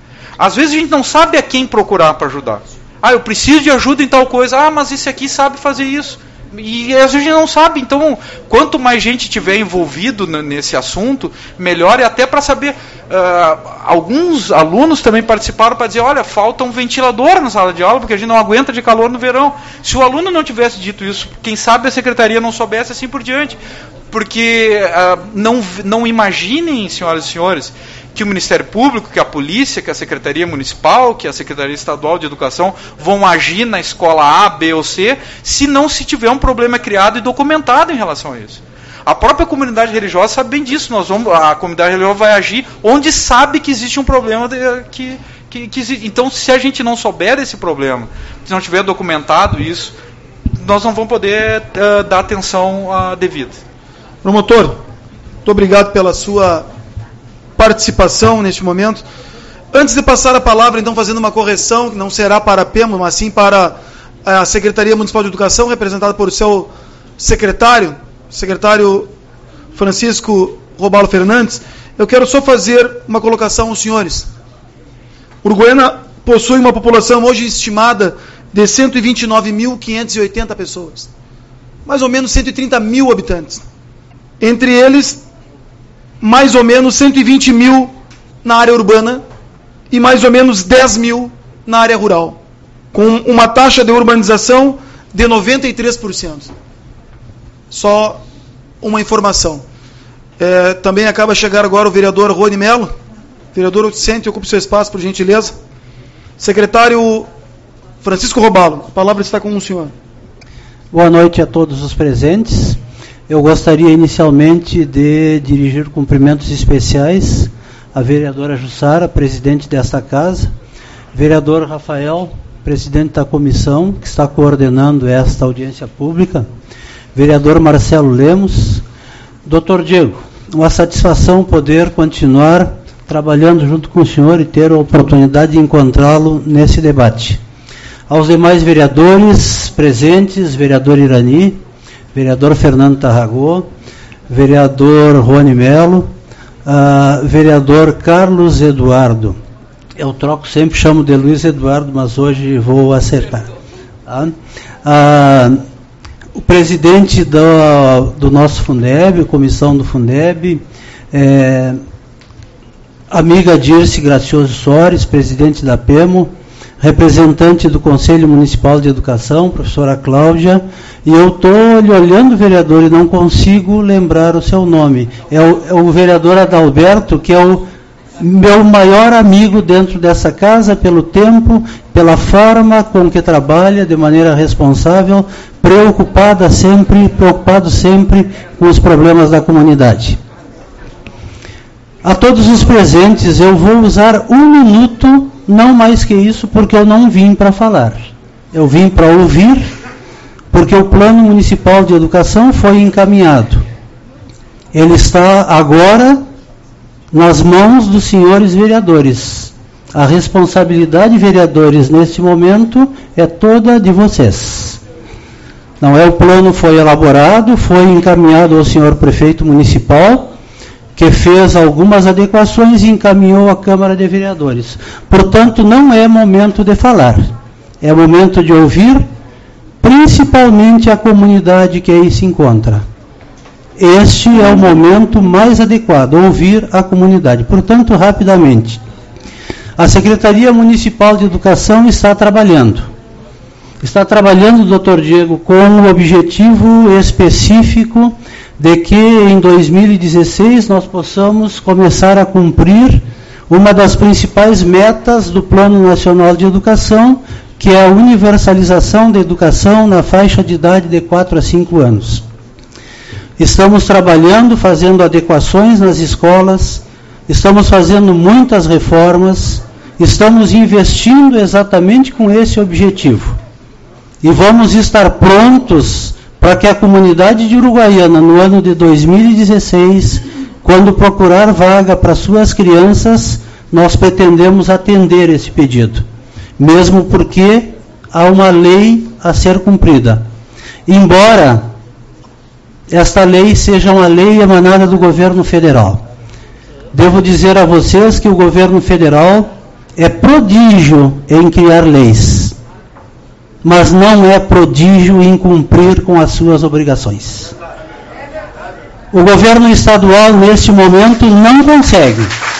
Às vezes a gente não sabe a quem procurar para ajudar. Ah, eu preciso de ajuda em tal coisa. Ah, mas esse aqui sabe fazer isso. E às vezes a gente não sabe. Então, quanto mais gente tiver envolvido nesse assunto, melhor. E até para saber, uh, alguns alunos também participaram para dizer, olha, falta um ventilador na sala de aula, porque a gente não aguenta de calor no verão. Se o aluno não tivesse dito isso, quem sabe a secretaria não soubesse, assim por diante. Porque uh, não, não imaginem, senhoras e senhores, que o Ministério Público, que a Polícia, que a Secretaria Municipal, que a Secretaria Estadual de Educação vão agir na escola A, B ou C, se não se tiver um problema criado e documentado em relação a isso. A própria comunidade religiosa sabe bem disso. Nós vamos, a comunidade religiosa vai agir onde sabe que existe um problema de, que, que, que existe. Então, se a gente não souber esse problema, se não tiver documentado isso, nós não vamos poder uh, dar atenção uh, devida. Promotor, muito obrigado pela sua participação neste momento. Antes de passar a palavra, então, fazendo uma correção, que não será para a PEMO, mas sim para a Secretaria Municipal de Educação, representada por seu secretário, secretário Francisco Robalo Fernandes, eu quero só fazer uma colocação aos senhores. Uruguaiana possui uma população hoje estimada de cento e vinte e nove mil quinhentas e oitenta pessoas. Mais ou menos cento e trinta mil habitantes. Entre eles, mais ou menos cento e vinte mil na área urbana e mais ou menos dez mil na área rural, com uma taxa de urbanização de noventa e três por cento. Só uma informação. É, também acaba de chegar agora o vereador Rony Melo. Vereador, sente e ocupe seu espaço, por gentileza. Secretário Francisco Robalo, a palavra está com o senhor. Boa noite a todos os presentes. Eu gostaria inicialmente de dirigir cumprimentos especiais à vereadora Jussara, presidente desta casa, Vereador Rafael, presidente da comissão, que está coordenando esta audiência pública, vereador Marcelo Lemos, doutor Diego, uma satisfação poder continuar trabalhando junto com o senhor e ter a oportunidade de encontrá-lo nesse debate. Aos demais vereadores presentes, vereador Irani, vereador Fernando Tarragó, vereador Rony Melo, uh, vereador Carlos Eduardo. Eu troco sempre, chamo de Luiz Eduardo, mas hoje vou acertar. Tá? Uh, o presidente do, do nosso Fundeb, comissão do Fundeb, é, amiga Dirce Gracioso Soares, presidente da PEMO, representante do Conselho Municipal de Educação, professora Cláudia, e eu estou lhe olhando, vereador, e não consigo lembrar o seu nome. É o, é o vereador Adalberto, que é o meu maior amigo dentro dessa casa, pelo tempo, pela forma com que trabalha, de maneira responsável, preocupada sempre, preocupado sempre com os problemas da comunidade. A todos os presentes, eu vou usar um minuto, não mais que isso, porque eu não vim para falar. Eu vim para ouvir, porque o Plano Municipal de Educação foi encaminhado. Ele está agora nas mãos dos senhores vereadores. A responsabilidade, vereadores, neste momento, é toda de vocês. Não é o plano foi elaborado, foi encaminhado ao senhor prefeito municipal, que fez algumas adequações e encaminhou à Câmara de Vereadores. Portanto, não é momento de falar. É momento de ouvir, principalmente a comunidade que aí se encontra. Este é o momento mais adequado, ouvir a comunidade. Portanto, rapidamente, a Secretaria Municipal de Educação está trabalhando. Está trabalhando, doutor Diego, com o objetivo específico de que em dois mil e dezesseis nós possamos começar a cumprir uma das principais metas do Plano Nacional de Educação, que é a universalização da educação na faixa de idade de quatro a cinco anos. Estamos trabalhando, fazendo adequações nas escolas, estamos fazendo muitas reformas, estamos investindo exatamente com esse objetivo. E vamos estar prontos para que a comunidade de Uruguaiana, no ano de dois mil e dezesseis, quando procurar vaga para suas crianças, nós pretendemos atender esse pedido. Mesmo porque há uma lei a ser cumprida. Embora esta lei seja uma lei emanada do governo federal. Devo dizer a vocês que o governo federal é prodígio em criar leis, mas não é prodígio em cumprir com as suas obrigações. O governo estadual, neste momento, não consegue.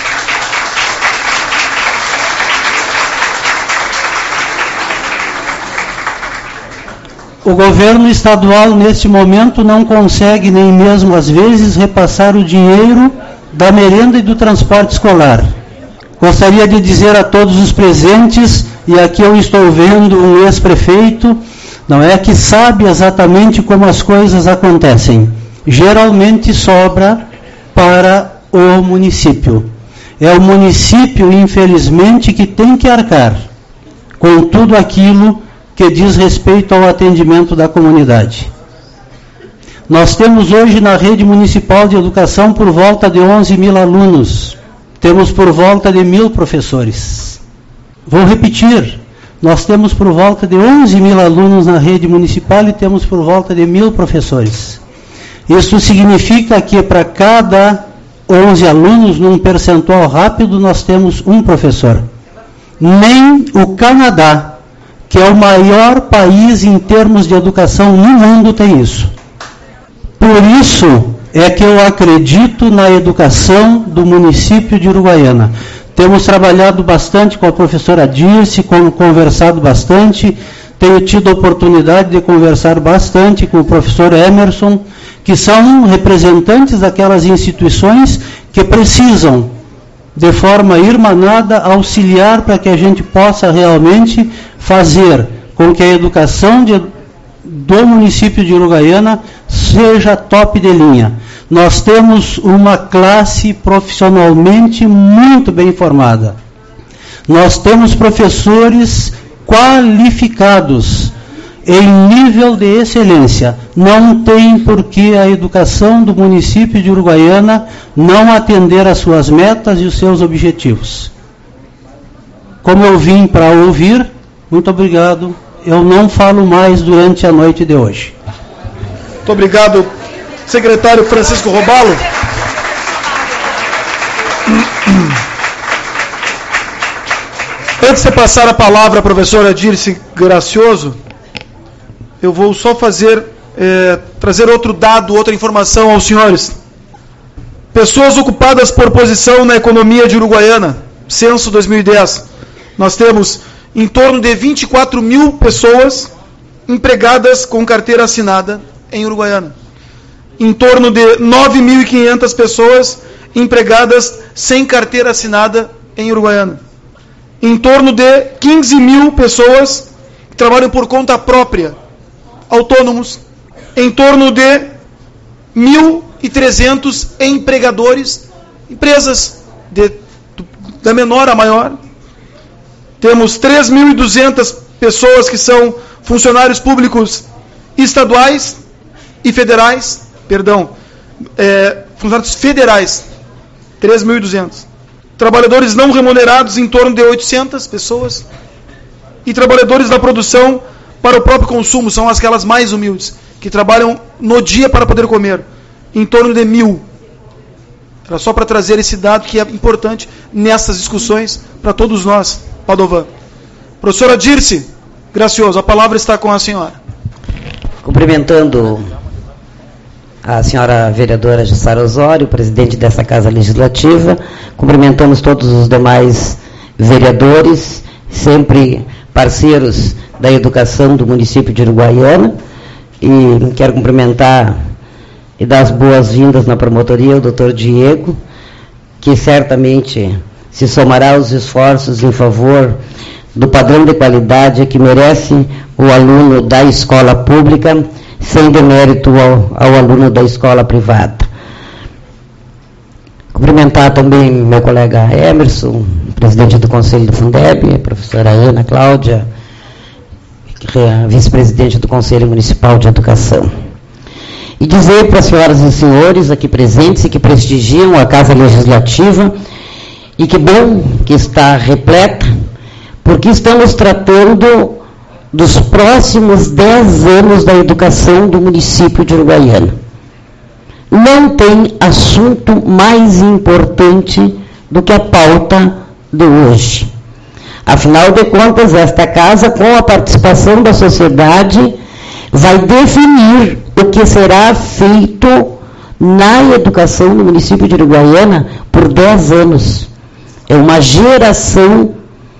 O governo estadual, neste momento, não consegue nem mesmo, às vezes, repassar o dinheiro da merenda e do transporte escolar. Gostaria de dizer a todos os presentes, e aqui eu estou vendo um ex-prefeito, não é, que sabe exatamente como as coisas acontecem. Geralmente sobra para o município. É o município, infelizmente, que tem que arcar com tudo aquilo que diz respeito ao atendimento da comunidade. Nós temos hoje na rede municipal de educação por volta de onze mil alunos. Temos por volta de mil professores. Vou repetir, nós temos por volta de onze mil alunos na rede municipal e temos por volta de mil professores. Isso significa que para cada onze alunos, num percentual rápido, nós temos um professor. Nem o Canadá, que é o maior país em termos de educação no mundo, tem isso. Por isso é que eu acredito na educação do município de Uruguaiana. Temos trabalhado bastante com a professora Dirce, conversado bastante, tenho tido a oportunidade de conversar bastante com o professor Emerson, que são representantes daquelas instituições que precisam, de forma irmanada, auxiliar para que a gente possa realmente fazer com que a educação de, do município de Uruguaiana seja top de linha. Nós temos uma classe profissionalmente muito bem formada. Nós temos professores qualificados, em nível de excelência. Não tem por que a educação do município de Uruguaiana não atender às suas metas e os seus objetivos. Como eu vim para ouvir, muito obrigado. Eu não falo mais durante a noite de hoje. Muito obrigado, secretário Francisco Robalo. Antes de passar a palavra à professora Dirce Gracioso, eu vou só fazer, é, trazer outro dado, outra informação aos senhores. Pessoas ocupadas por posição na economia de Uruguaiana, censo dois mil e dez. Nós temos em torno de vinte e quatro mil pessoas empregadas com carteira assinada em Uruguaiana. Em torno de nove mil e quinhentas pessoas empregadas sem carteira assinada em Uruguaiana. Em torno de quinze mil pessoas que trabalham por conta própria, autônomos. Em torno de mil e trezentos empregadores, empresas de, da menor a maior. Temos três mil e duzentas pessoas que são funcionários públicos estaduais e federais, perdão, é, funcionários federais, três mil e duzentos. Trabalhadores não remunerados, em torno de oitocentas pessoas. E trabalhadores da produção para o próprio consumo, são aquelas mais humildes, que trabalham no dia para poder comer, em torno de mil. Era só para trazer esse dado que é importante nessas discussões para todos nós, Padovan. Professora Dirce Gracioso, a palavra está com a senhora. Cumprimentando a senhora vereadora Jussara Osório, presidente dessa Casa Legislativa, cumprimentamos todos os demais vereadores, sempre parceiros da educação do município de Uruguaiana, e quero cumprimentar e dar as boas-vindas na promotoria ao doutor Diego, que certamente se somará aos esforços em favor do padrão de qualidade que merece o aluno da escola pública, sem demérito ao, ao aluno da escola privada. Cumprimentar também meu colega Emerson, presidente do Conselho do Fundeb, a professora Ana Cláudia, vice-presidente do Conselho Municipal de Educação. E dizer para as senhoras e senhores aqui presentes e que prestigiam a Casa Legislativa, e que bom que está repleta, porque estamos tratando dos próximos dez anos da educação do município de Uruguaiana. Não tem assunto mais importante do que a pauta de hoje. Afinal de contas, esta casa, com a participação da sociedade, vai definir o que será feito na educação no município de Uruguaiana por dez anos. É uma geração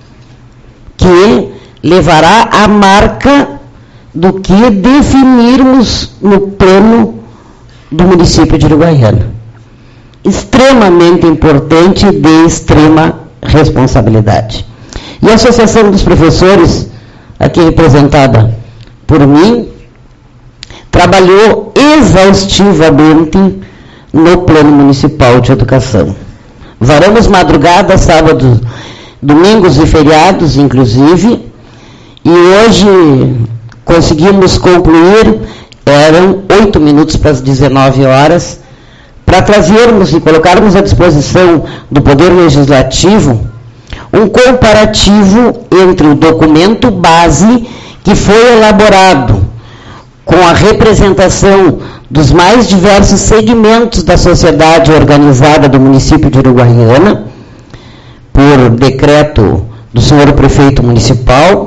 que levará a marca do que definirmos no plano do município de Uruguaiana. Extremamente importante, de extrema responsabilidade. E a Associação dos Professores, aqui representada por mim, trabalhou exaustivamente no Plano Municipal de Educação. Varamos madrugada, sábados, domingos e feriados, inclusive, e hoje conseguimos concluir, eram oito minutos para as dezenove horas, para trazermos e colocarmos à disposição do Poder Legislativo um comparativo entre o documento base que foi elaborado com a representação dos mais diversos segmentos da sociedade organizada do município de Uruguaiana, por decreto do senhor prefeito municipal,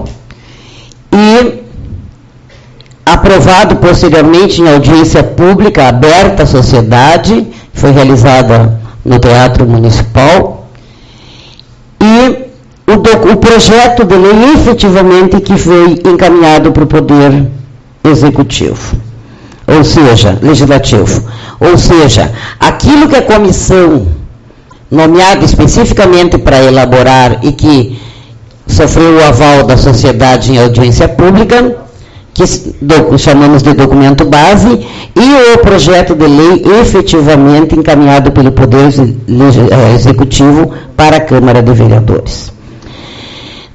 e aprovado posteriormente em audiência pública aberta à sociedade, foi realizada no Teatro Municipal, e o, do, o projeto de lei efetivamente que foi encaminhado para o Poder Executivo, ou seja, Legislativo. Ou seja, aquilo que a comissão, nomeada especificamente para elaborar e que sofreu o aval da sociedade em audiência pública, que do, chamamos de documento base, e o projeto de lei efetivamente encaminhado pelo Poder Executivo para a Câmara de Vereadores.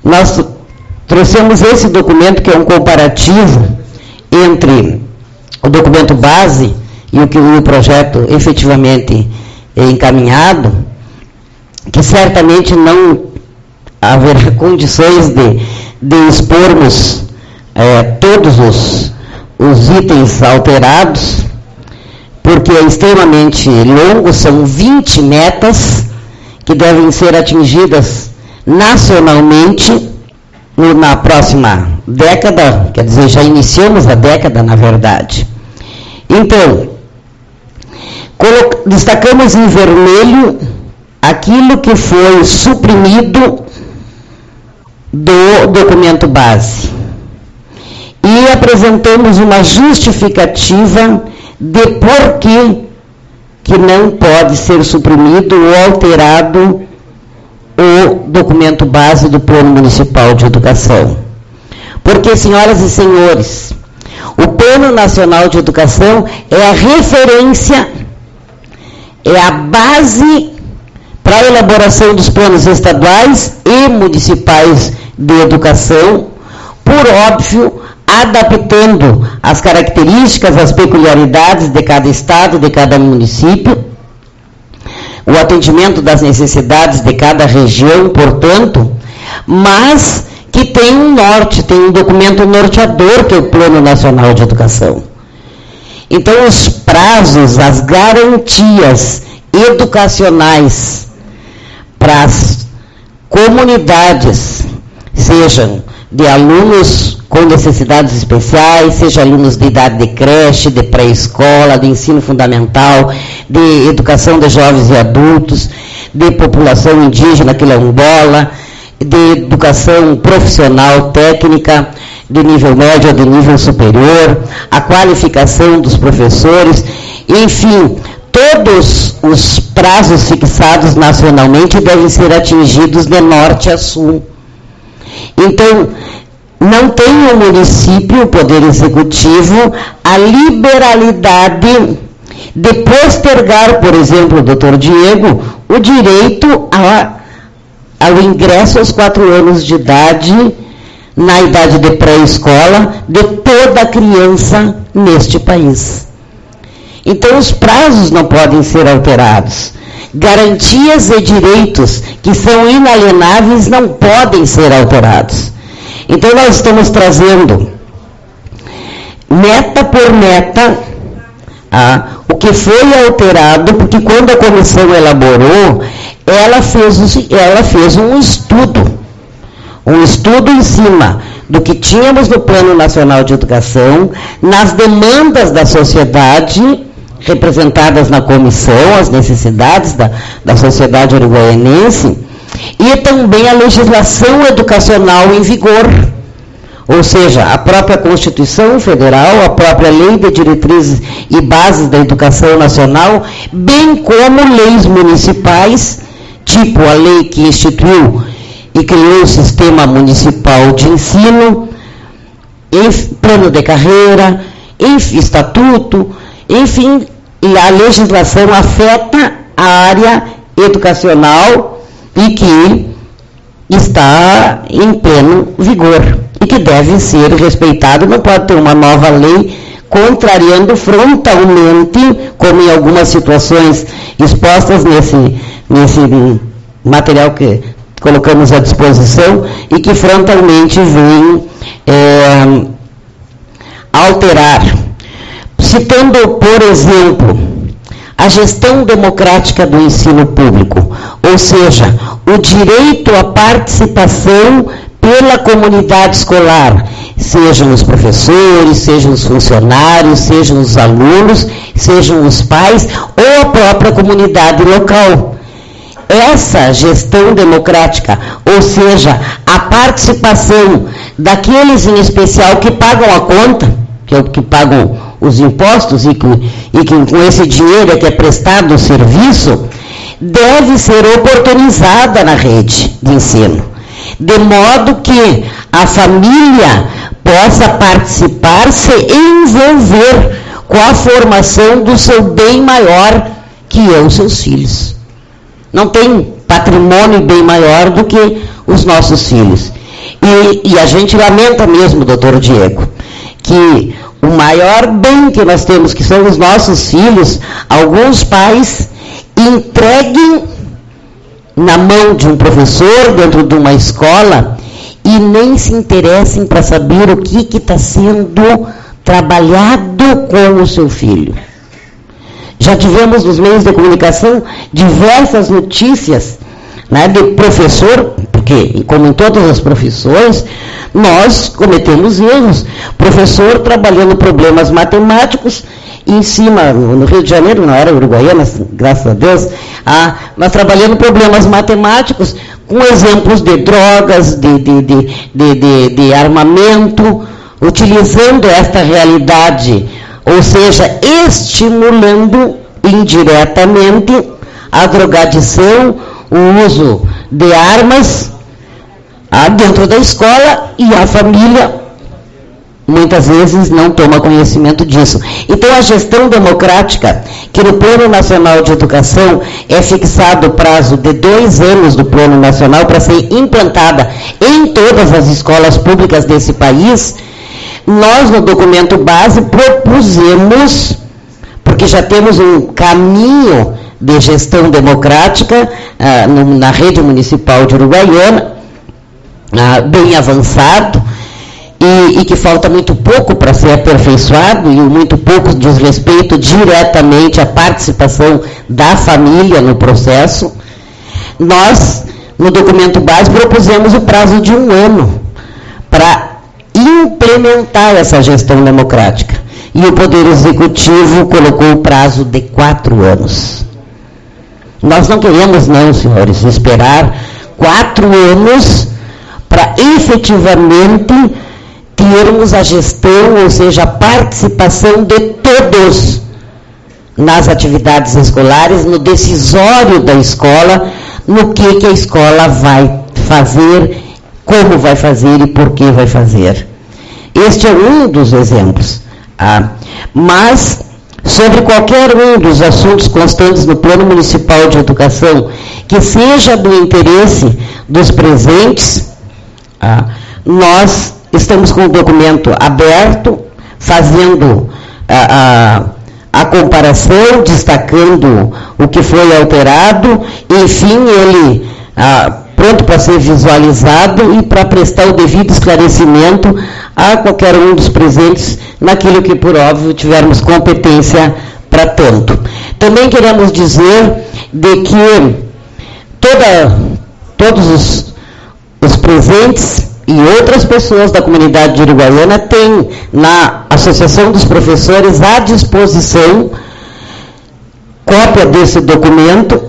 nós trouxemos esse documento, que é um comparativo entre o documento base e o que o projeto efetivamente é encaminhado, que certamente não haverá condições de, de expormos é, todos os, os itens alterados, porque é extremamente longo, são vinte metas que devem ser atingidas nacionalmente na próxima década, quer dizer, já iniciamos a década, na verdade. Então, destacamos em vermelho aquilo que foi suprimido do documento base e apresentamos uma justificativa de por que que não pode ser suprimido ou alterado o documento base do Plano Municipal de Educação. Porque, senhoras e senhores, o Plano Nacional de Educação é a referência, é a base para a elaboração dos planos estaduais e municipais de educação, por óbvio, adaptando as características, as peculiaridades de cada estado, de cada município, o atendimento das necessidades de cada região, portanto, mas que tem um norte, tem um documento norteador, que é o Plano Nacional de Educação. Então, os prazos, as garantias educacionais para as comunidades, sejam de alunos com necessidades especiais, seja alunos de idade de creche, de pré-escola, de ensino fundamental, de educação de jovens e adultos, de população indígena, quilombola, de educação profissional, técnica, de nível médio ou de nível superior, a qualificação dos professores, enfim, todos os prazos fixados nacionalmente devem ser atingidos de norte a sul. Então, não tem o município, o Poder Executivo, a liberalidade de postergar, por exemplo, doutor Diego, o direito a, ao ingresso aos quatro anos de idade, na idade de pré-escola, de toda criança neste país. Então, os prazos não podem ser alterados. Garantias e direitos que são inalienáveis não podem ser alterados. Então, nós estamos trazendo, meta por meta, ah, o que foi alterado, porque quando a comissão elaborou, ela fez, ela fez um estudo, um estudo em cima do que tínhamos no Plano Nacional de Educação, nas demandas da sociedade, representadas na comissão, as necessidades da, da sociedade uruguaianense, e também a legislação educacional em vigor, ou seja, a própria Constituição Federal, a própria Lei de Diretrizes e Bases da Educação Nacional, bem como leis municipais, tipo a lei que instituiu e criou o Sistema Municipal de Ensino, plano de carreira, estatuto, enfim, e a legislação afeta a área educacional e que está em pleno vigor e que deve ser respeitado. Não pode ter uma nova lei contrariando frontalmente, como em algumas situações expostas nesse, nesse material que colocamos à disposição, e que frontalmente vem é, alterar. Citando, por exemplo, a gestão democrática do ensino público, ou seja, o direito à participação pela comunidade escolar, sejam os professores, sejam os funcionários, sejam os alunos, sejam os pais ou a própria comunidade local. Essa gestão democrática, ou seja, a participação daqueles em especial que pagam a conta, que é o que pagam os impostos e que, e que com esse dinheiro é que é prestado o serviço, deve ser oportunizada na rede de ensino, de modo que a família possa participar, se envolver com a formação do seu bem maior, que é os seus filhos. Não tem patrimônio bem maior do que os nossos filhos. E, e a gente lamenta mesmo, doutor Diego, que o maior bem que nós temos, que são os nossos filhos, alguns pais entreguem na mão de um professor, dentro de uma escola, e nem se interessem para saber o que está sendo trabalhado com o seu filho. Já tivemos nos meios de comunicação diversas notícias, né, de professor, porque, como em todas as profissões, nós cometemos erros. Professor trabalhando problemas matemáticos em cima, no Rio de Janeiro, não era Uruguaiana, graças a Deus, ah, mas trabalhando problemas matemáticos com exemplos de drogas, de, de, de, de, de, de armamento, utilizando esta realidade, ou seja, estimulando indiretamente a drogadição, o uso de armas ah, dentro da escola, e a família muitas vezes não toma conhecimento disso. Então, a gestão democrática, que no Plano Nacional de Educação é fixado o prazo de dois anos do Plano Nacional para ser implantada em todas as escolas públicas desse país, nós, no documento base, propusemos, porque já temos um caminho de gestão democrática ah, no, na rede municipal de Uruguaiana, ah, bem avançado, e, e que falta muito pouco para ser aperfeiçoado, e muito pouco diz respeito diretamente à participação da família no processo. Nós, no documento base, propusemos o prazo de um ano para implementar essa gestão democrática. E o Poder Executivo colocou o prazo de quatro anos. Nós não queremos, não, senhores, esperar quatro anos para efetivamente termos a gestão, ou seja, a participação de todos nas atividades escolares, no decisório da escola, no que, que a escola vai fazer, como vai fazer e por que vai fazer. Este é um dos exemplos. Ah, mas, sobre qualquer um dos assuntos constantes no Plano Municipal de Educação, que seja do interesse dos presentes, ah, nós estamos com o documento aberto, fazendo a, a, a comparação, destacando o que foi alterado, enfim, ele ah, pronto para ser visualizado e para prestar o devido esclarecimento a qualquer um dos presentes, naquilo que, por óbvio, tivermos competência para tanto. Também queremos dizer de que toda, todos os, os presentes e outras pessoas da comunidade de Uruguaiana têm na Associação dos Professores à disposição cópia desse documento.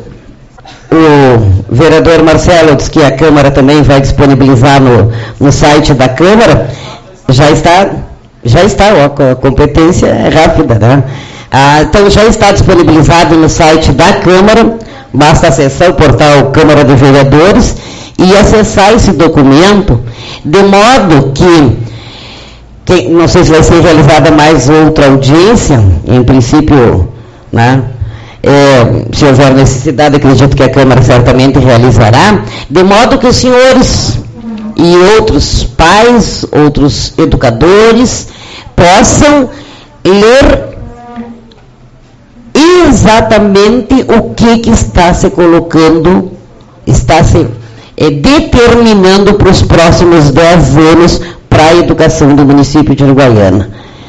O vereador Marcelo disse que a Câmara também vai disponibilizar no, no site da Câmara. Já está, já está, ó, a competência é rápida, né? Ah, então já está disponibilizado no site da Câmara, basta acessar o portal Câmara de Vereadores e acessar esse documento, de modo que, que não sei se vai ser realizada mais outra audiência, em princípio, né? É, se houver necessidade, acredito que a Câmara certamente realizará, de modo que os senhores e outros pais, outros educadores, possam ler exatamente o que, que está se colocando, está se é, determinando para os próximos dez anos para a educação do município de Uruguaiana.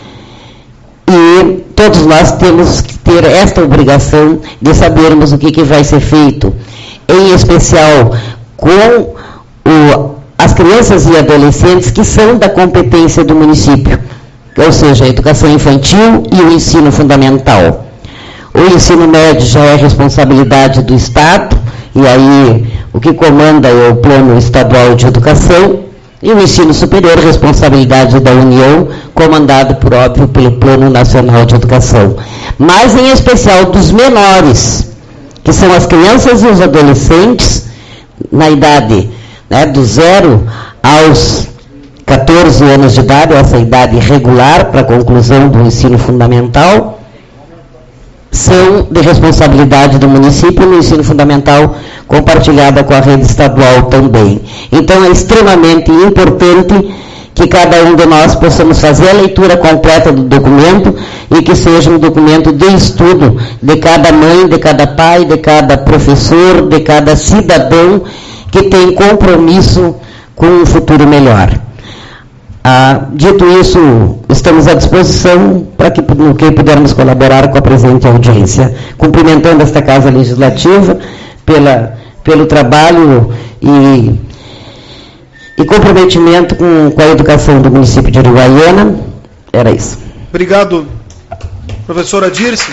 E todos nós temos que ter esta obrigação de sabermos o que, que vai ser feito, em especial com o, as crianças e adolescentes que são da competência do município, ou seja, a educação infantil e o ensino fundamental. O ensino médio já é responsabilidade do Estado, e aí o que comanda é o Plano Estadual de Educação, e o ensino superior, responsabilidade da União, comandado, por óbvio, pelo Plano Nacional de Educação. Mas, em especial, dos menores, que são as crianças e os adolescentes, na idade, né, do zero aos catorze anos de idade, essa idade regular para a conclusão do ensino fundamental, se distribuição de responsabilidade do município no ensino fundamental, compartilhada com a rede estadual também. Então, é extremamente importante que cada um de nós possamos fazer a leitura completa do documento e que seja um documento de estudo de cada mãe, de cada pai, de cada professor, de cada cidadão que tem compromisso com um futuro melhor. Ah, dito isso, estamos à disposição para que, no que pudermos colaborar com a presente audiência, cumprimentando esta Casa Legislativa pela, pelo trabalho e, e comprometimento com, com a educação do município de Uruguaiana. Era isso. Obrigado, professora Dirce.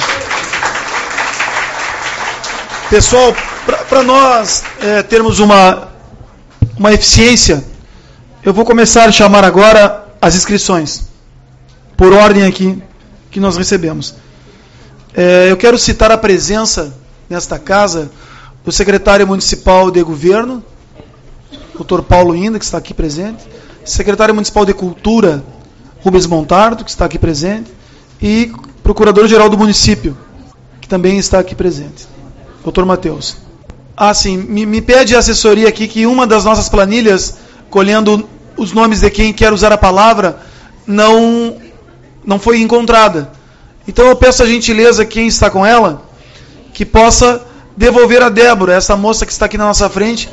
Pessoal, para nós é, termos uma, uma eficiência, eu vou começar a chamar agora as inscrições, por ordem aqui que nós recebemos. É, eu quero citar a presença nesta casa do secretário municipal de governo, doutor Paulo Inda, que está aqui presente, secretário municipal de cultura, Rubens Montardo, que está aqui presente, e procurador-geral do município, que também está aqui presente, doutor Matheus. Ah, sim, me, me pede a assessoria aqui que uma das nossas planilhas, colhendo os nomes de quem quer usar a palavra, não, não foi encontrada. Então eu peço a gentileza, quem está com ela, que possa devolver a Débora, essa moça que está aqui na nossa frente,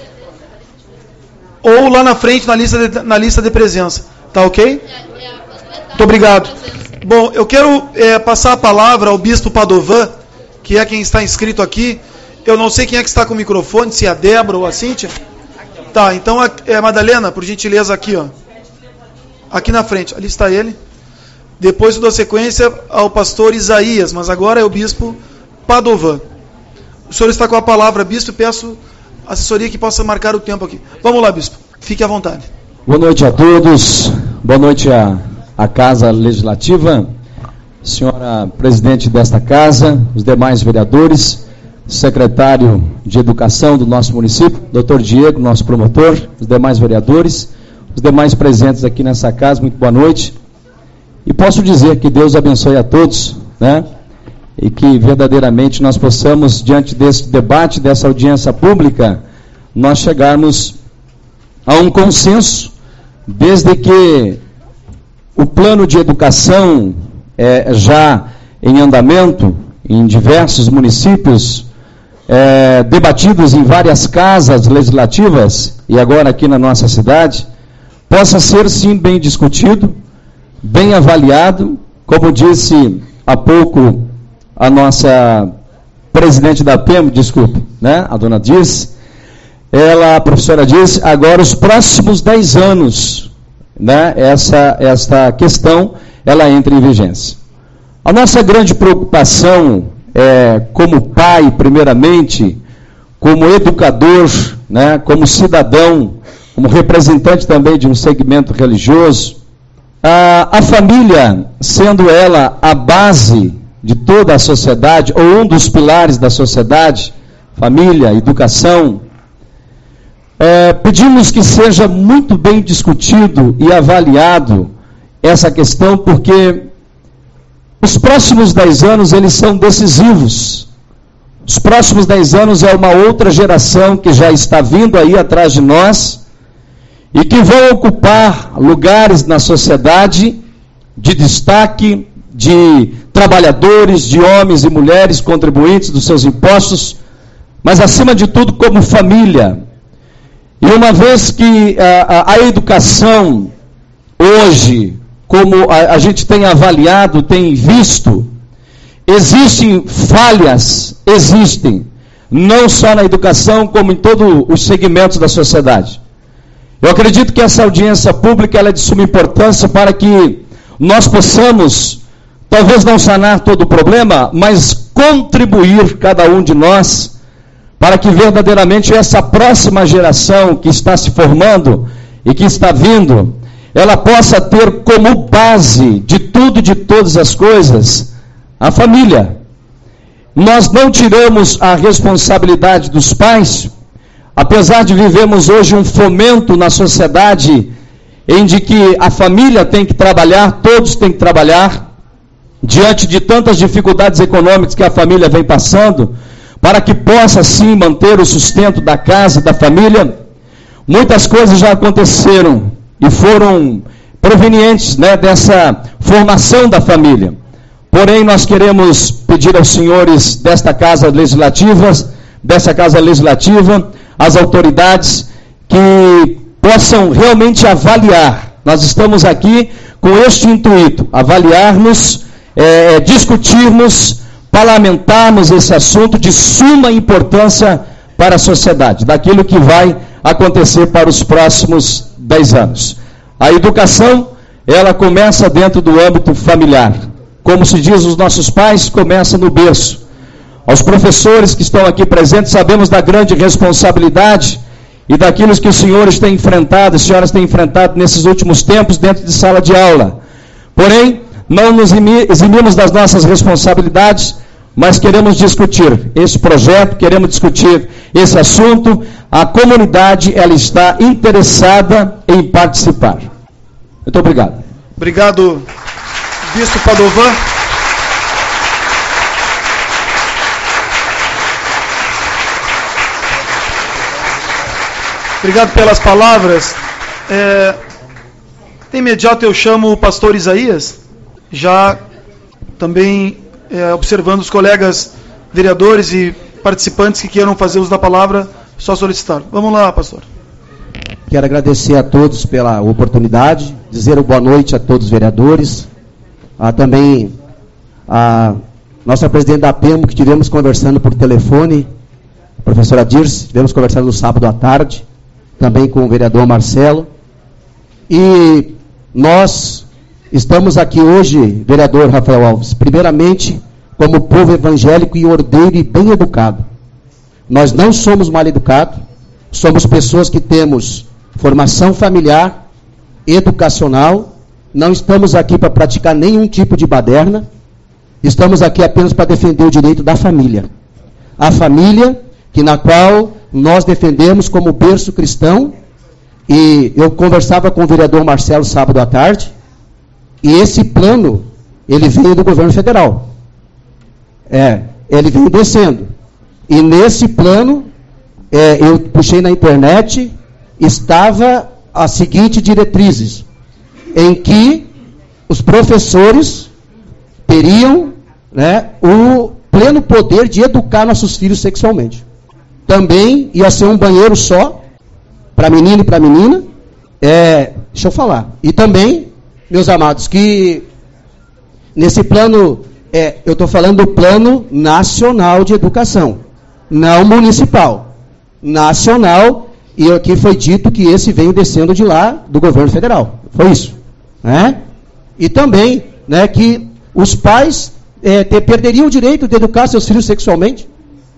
ou lá na frente na lista de, na lista de presença. Tá ok? Muito obrigado. Bom, eu quero é, passar a palavra ao Bispo Padovan, que é quem está inscrito aqui. Eu não sei quem é que está com o microfone, se é a Débora ou a Cíntia. Tá, então a, é a Madalena, por gentileza, aqui, ó. Aqui na frente, ali está ele. Depois eu dou sequência ao pastor Isaías, mas agora é o Bispo Padovan. O senhor está com a palavra, Bispo, e peço assessoria que possa marcar o tempo aqui. Vamos lá, Bispo, fique à vontade. Boa noite a todos, boa noite à, à Casa Legislativa, senhora presidente desta casa, os demais vereadores, secretário de Educação do nosso município, doutor Diego, nosso promotor, os demais vereadores, os demais presentes aqui nessa casa, muito boa noite. E posso dizer que Deus abençoe a todos, né? E que verdadeiramente nós possamos, diante desse debate, dessa audiência pública, nós chegarmos a um consenso, desde que o plano de educação é já em andamento em diversos municípios, é, debatidos em várias casas legislativas, e agora aqui na nossa cidade, possa ser sim bem discutido, bem avaliado, como disse há pouco a nossa presidente da P E M, desculpe, né, a dona Dirce, ela, a professora disse, agora os próximos dez anos, né, essa, esta questão, ela entra em vigência. A nossa grande preocupação, é, como pai, primeiramente, como educador, né, como cidadão, como representante também de um segmento religioso, a, a família, sendo ela a base de toda a sociedade, ou um dos pilares da sociedade, família, educação, é, pedimos que seja muito bem discutido e avaliado essa questão, porque os próximos dez anos, eles são decisivos. Os próximos dez anos é uma outra geração que já está vindo aí atrás de nós e que vão ocupar lugares na sociedade de destaque, de trabalhadores, de homens e mulheres contribuintes dos seus impostos, mas acima de tudo como família. E uma vez que a, a, a educação hoje, como a, a gente tem avaliado, tem visto, existem falhas, existem, não só na educação, como em todos os segmentos da sociedade. Eu acredito que essa audiência pública ela é de suma importância para que nós possamos, talvez não sanar todo o problema, mas contribuir, cada um de nós, para que verdadeiramente essa próxima geração que está se formando e que está vindo, ela possa ter como base de tudo e de todas as coisas a família. Nós não tiramos a responsabilidade dos pais, apesar de vivermos hoje um fomento na sociedade em de que a família tem que trabalhar, todos têm que trabalhar, diante de tantas dificuldades econômicas que a família vem passando, para que possa sim manter o sustento da casa, da família. Muitas coisas já aconteceram e foram provenientes, né, dessa formação da família. Porém, nós queremos pedir aos senhores desta casa legislativa, dessa casa legislativa, às autoridades, que possam realmente avaliar. Nós estamos aqui com este intuito, avaliarmos, é, discutirmos, parlamentarmos esse assunto de suma importância para a sociedade, daquilo que vai acontecer para os próximos dez anos. A educação, ela começa dentro do âmbito familiar. Como se diz, os nossos pais, começa no berço. Aos professores que estão aqui presentes, sabemos da grande responsabilidade e daquilo que os senhores têm enfrentado, as senhoras têm enfrentado nesses últimos tempos dentro de sala de aula. Porém, não nos eximimos das nossas responsabilidades, mas queremos discutir esse projeto, queremos discutir esse assunto. A comunidade, ela está interessada em participar. Muito obrigado. Obrigado, Bispo Padovan. Obrigado pelas palavras. É, de imediato eu chamo o pastor Isaías, já também é, observando os colegas vereadores e participantes que queiram fazer uso da palavra, só solicitar. Vamos lá, pastor. Quero agradecer a todos pela oportunidade, dizer boa noite a todos os vereadores, a, também a nossa presidente da P E M, que tivemos conversando por telefone, a professora Dirce, tivemos conversando no sábado à tarde, também com o vereador Marcelo, e nós estamos aqui hoje, vereador Rafael Alves, primeiramente como povo evangélico e ordeiro e bem educado. Nós não somos mal educados, somos pessoas que temos formação familiar, educacional, não estamos aqui para praticar nenhum tipo de baderna, estamos aqui apenas para defender o direito da família. A família que na qual nós defendemos como berço cristão, e eu conversava com o vereador Marcelo sábado à tarde, e esse plano, ele veio do governo federal. É, ele veio descendo. E nesse plano, é, eu puxei na internet, estava as seguintes diretrizes, em que os professores teriam, né, o pleno poder de educar nossos filhos sexualmente. Também ia ser um banheiro só, para menino e para menina. É, deixa eu falar. E também, meus amados, que nesse plano, é, eu estou falando do plano nacional de educação, não municipal. Nacional, e aqui foi dito que esse veio descendo de lá, do governo federal. Foi isso. Né? E também, né, que os pais é, ter, perderiam o direito de educar seus filhos sexualmente.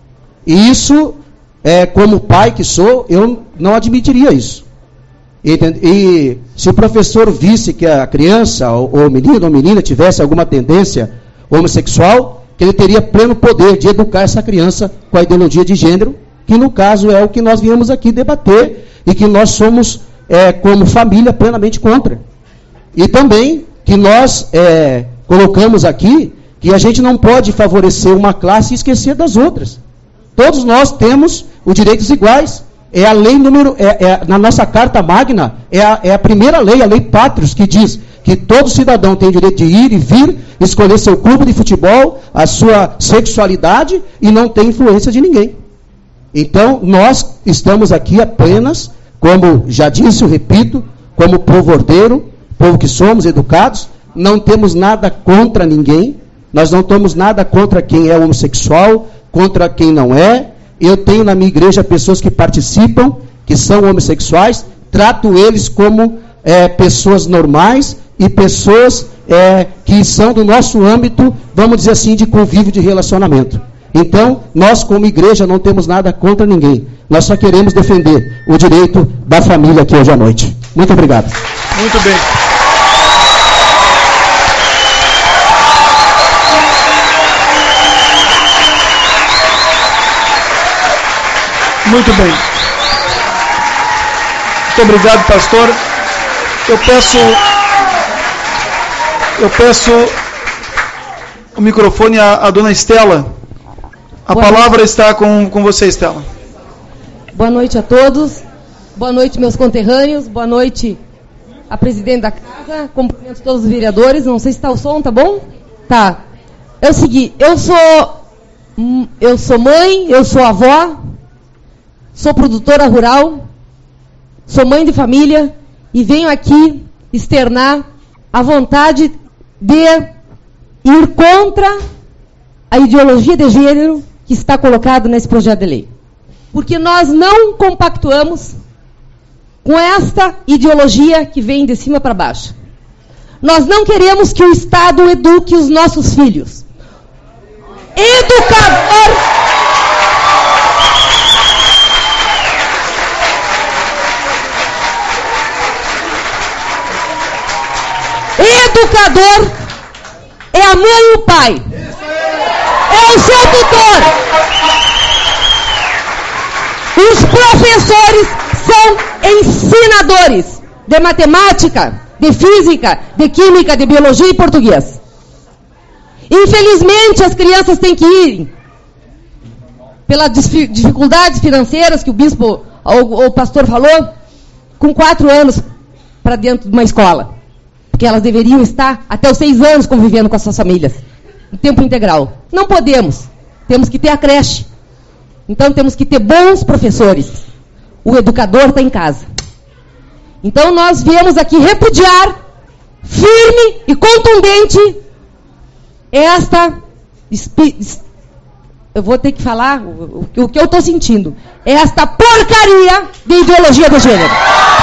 E isso, é, como pai que sou, eu não admitiria isso. E, e se o professor visse que a criança, ou, ou menino ou menina, tivesse alguma tendência homossexual, que ele teria pleno poder de educar essa criança com a ideologia de gênero, que no caso é o que nós viemos aqui debater, e que nós somos, é, como família, plenamente contra. E também que nós é, colocamos aqui que a gente não pode favorecer uma classe e esquecer das outras. Todos nós temos os direitos iguais. É a lei número, é, é, na nossa Carta Magna, é a, é a primeira lei, a lei Pátrios, que diz que todo cidadão tem o direito de ir e vir, escolher seu clube de futebol, a sua sexualidade, e não tem influência de ninguém. Então, nós estamos aqui apenas, como já disse, eu repito, como povo ordeiro, povo que somos educados, não temos nada contra ninguém, nós não temos nada contra quem é homossexual, contra quem não é. Eu tenho na minha igreja pessoas que participam, que são homossexuais, trato eles como é, pessoas normais e pessoas é, que são do nosso âmbito, vamos dizer assim, de convívio, de relacionamento. Então, nós como igreja não temos nada contra ninguém. Nós só queremos defender o direito da família aqui hoje à noite. Muito obrigado. Muito bem. Muito bem. Muito obrigado, pastor. Eu peço, eu peço o microfone à, à dona Estela. A Boa palavra noite. Está com, com você, Estela. Boa noite a todos. Boa noite, meus conterrâneos. Boa noite, a presidente da casa. Cumprimento todos os vereadores. Não sei se está o som, tá bom? Tá. É o seguinte, eu sou, eu sou mãe, eu sou avó, sou produtora rural, sou mãe de família e venho aqui externar a vontade de ir contra a ideologia de gênero que está colocada nesse projeto de lei. Porque nós não compactuamos com esta ideologia que vem de cima para baixo. Nós não queremos que o Estado eduque os nossos filhos. Educador... Educador é a mãe e o pai. É o seu tutor. Os professores são ensinadores de matemática, de física, de química, de biologia e português. Infelizmente, as crianças têm que ir, pelas dificuldades financeiras que o bispo, ou o pastor falou, com quatro anos para dentro de uma escola. Porque elas deveriam estar até os seis anos convivendo com as suas famílias, em tempo integral. Não podemos. Temos que ter a creche. Então, temos que ter bons professores. O educador está em casa. Então, nós viemos aqui repudiar, firme e contundente, esta... Eu vou ter que falar o, o que eu estou sentindo. Esta porcaria de ideologia do gênero.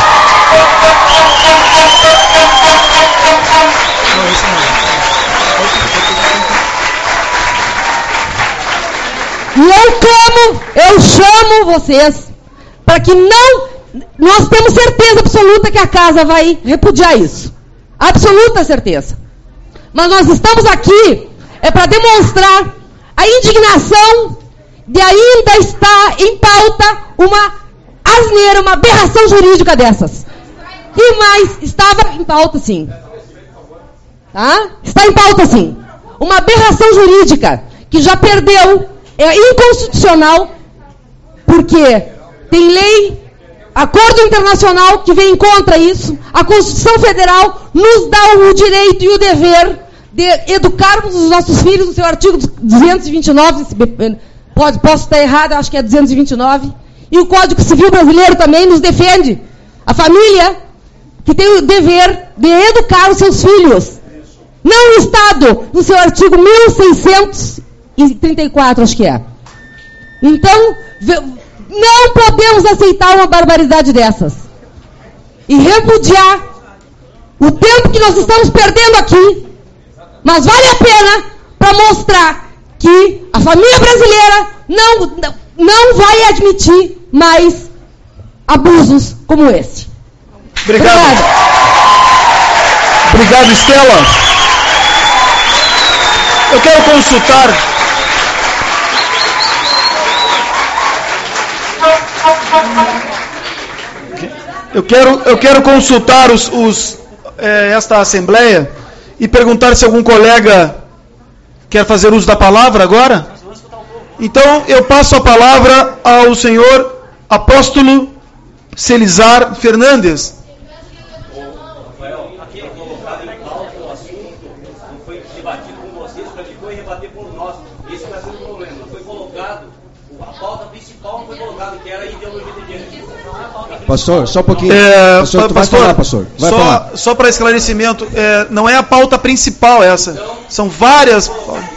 E eu clamo, eu chamo vocês para que não... Nós temos certeza absoluta que a casa vai repudiar isso. Absoluta certeza. Mas nós estamos aqui é para demonstrar a indignação de ainda estar em pauta uma asneira, uma aberração jurídica dessas. E mais, estava em pauta sim. Tá? Está em pauta sim. Uma aberração jurídica que já perdeu, é inconstitucional, porque tem lei, acordo internacional que vem contra isso, a Constituição Federal nos dá o direito e o dever de educarmos os nossos filhos, no seu artigo duzentos e vinte e nove, pode, posso estar errado, acho que é duzentos e vinte e nove, e o Código Civil Brasileiro também nos defende. A família que tem o dever de educar os seus filhos. Não o Estado, no seu artigo mil seiscentos e trinta e quatro, acho que é. Então, não podemos aceitar uma barbaridade dessas. E repudiar o tempo que nós estamos perdendo aqui, mas vale a pena para mostrar que a família brasileira não, não vai admitir mais abusos como esse. Obrigado. Obrigado, Obrigado Estela. Eu quero consultar... Eu quero, eu quero consultar os, os, é, esta Assembleia e perguntar se algum colega quer fazer uso da palavra agora. Então, eu passo a palavra ao senhor Apóstolo Celizar Fernandes. Pastor, só um pouquinho. É, pastor, tu pastor, vai falar, pastor. Vai só, falar. só para esclarecimento, é, não é a pauta principal essa. São várias.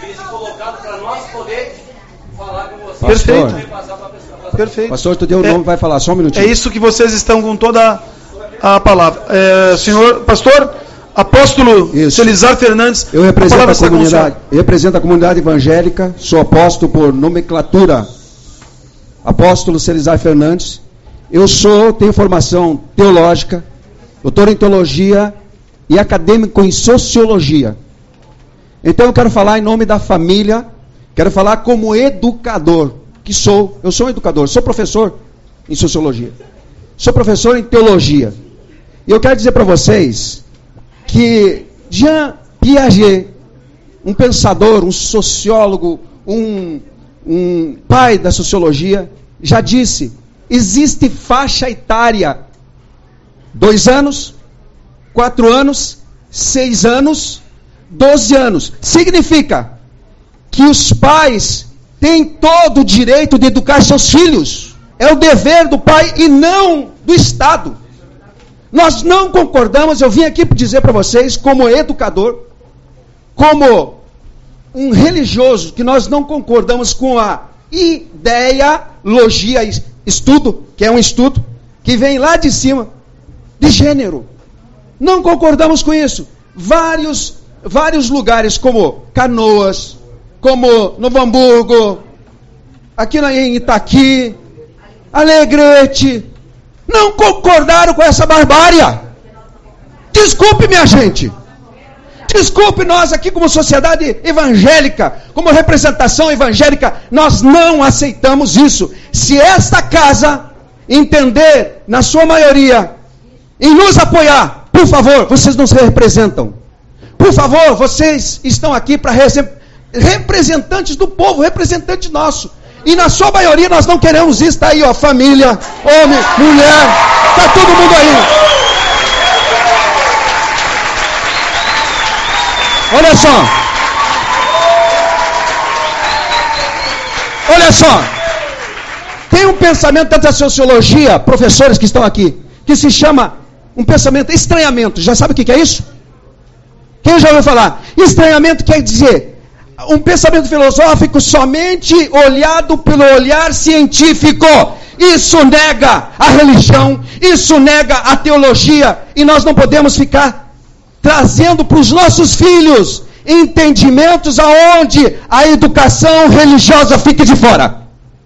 Perfeito. Perfeito. Pastor, tu deu o nome, é, vai falar, só um minutinho. É isso que vocês estão com toda a palavra. É, senhor pastor, Apóstolo isso. Celizar Fernandes. Eu represento a, a comunidade, eu represento a comunidade evangélica, sou apóstolo por nomenclatura. Apóstolo Celizar Fernandes. Eu sou, tenho formação teológica, doutor em teologia e acadêmico em sociologia. Então eu quero falar em nome da família, quero falar como educador, que sou. Eu sou um educador, sou professor em sociologia, sou professor em teologia. E eu quero dizer para vocês que Jean Piaget, um pensador, um sociólogo, um, um pai da sociologia, já disse, existe faixa etária, dois anos, quatro anos, seis anos, doze anos. Significa que os pais têm todo o direito de educar seus filhos. É o dever do pai e não do Estado. Nós não concordamos, eu vim aqui dizer para vocês, como educador, como um religioso, que nós não concordamos com a ideologia, estudo, que é um estudo, que vem lá de cima, de gênero. Não concordamos com isso. Vários, vários lugares, como Canoas, como Novo Hamburgo, aqui em Itaqui, Alegrete, não concordaram com essa barbárie. Desculpe, minha gente. Desculpe, nós aqui como sociedade evangélica, como representação evangélica, nós não aceitamos isso. Se esta casa entender, na sua maioria, em nos apoiar, por favor, vocês nos representam. Por favor, vocês estão aqui para representantes do povo, representante nosso. E na sua maioria nós não queremos isso. Está aí, ó, família, homem, mulher, está todo mundo aí. Olha só. Olha só. Tem um pensamento da sociologia, professores que estão aqui, que se chama um pensamento estranhamento. Já sabe o que é isso? Quem já ouviu falar? Estranhamento quer dizer um pensamento filosófico somente olhado pelo olhar científico. Isso nega a religião, isso nega a teologia, e nós não podemos ficar trazendo para os nossos filhos entendimentos aonde a educação religiosa fique de fora.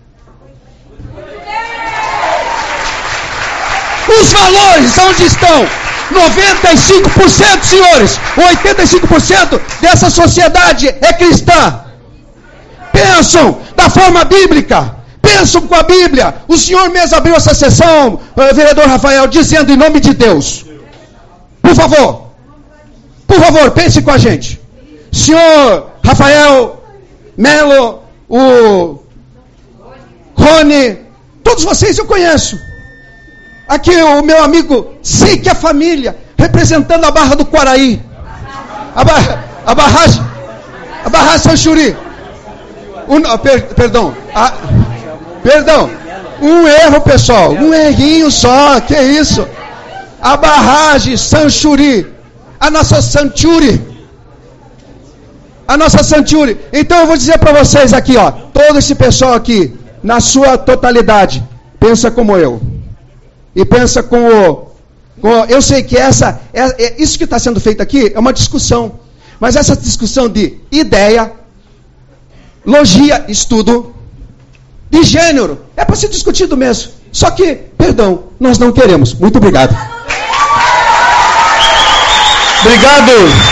Os valores onde estão? noventa e cinco por cento, senhores, oitenta e cinco por cento dessa sociedade é cristã. Pensam da forma bíblica, pensam com a Bíblia. O senhor mesmo abriu essa sessão, uh, vereador Rafael, dizendo em nome de Deus. Por favor, por favor, pense com a gente. Senhor Rafael, Melo, o Rony, todos vocês eu conheço. Aqui o meu amigo, sei que a família, representando a Barra do Quaraí, a, barra, a barragem, a barragem Sanchuri, um, per, perdão, a, perdão, um erro, pessoal, um errinho só, que isso, a barragem Sanchuri, a nossa Sanchuri, a nossa Sanchuri. Então eu vou dizer para vocês aqui, ó, todo esse pessoal aqui, na sua totalidade, pensa como eu. E pensa com o, com o... Eu sei que essa, é, é, isso que está sendo feito aqui é uma discussão. Mas essa discussão de ideia, logia, estudo, de gênero, é para ser discutido mesmo. Só que, perdão, nós não queremos. Muito obrigado. Obrigado,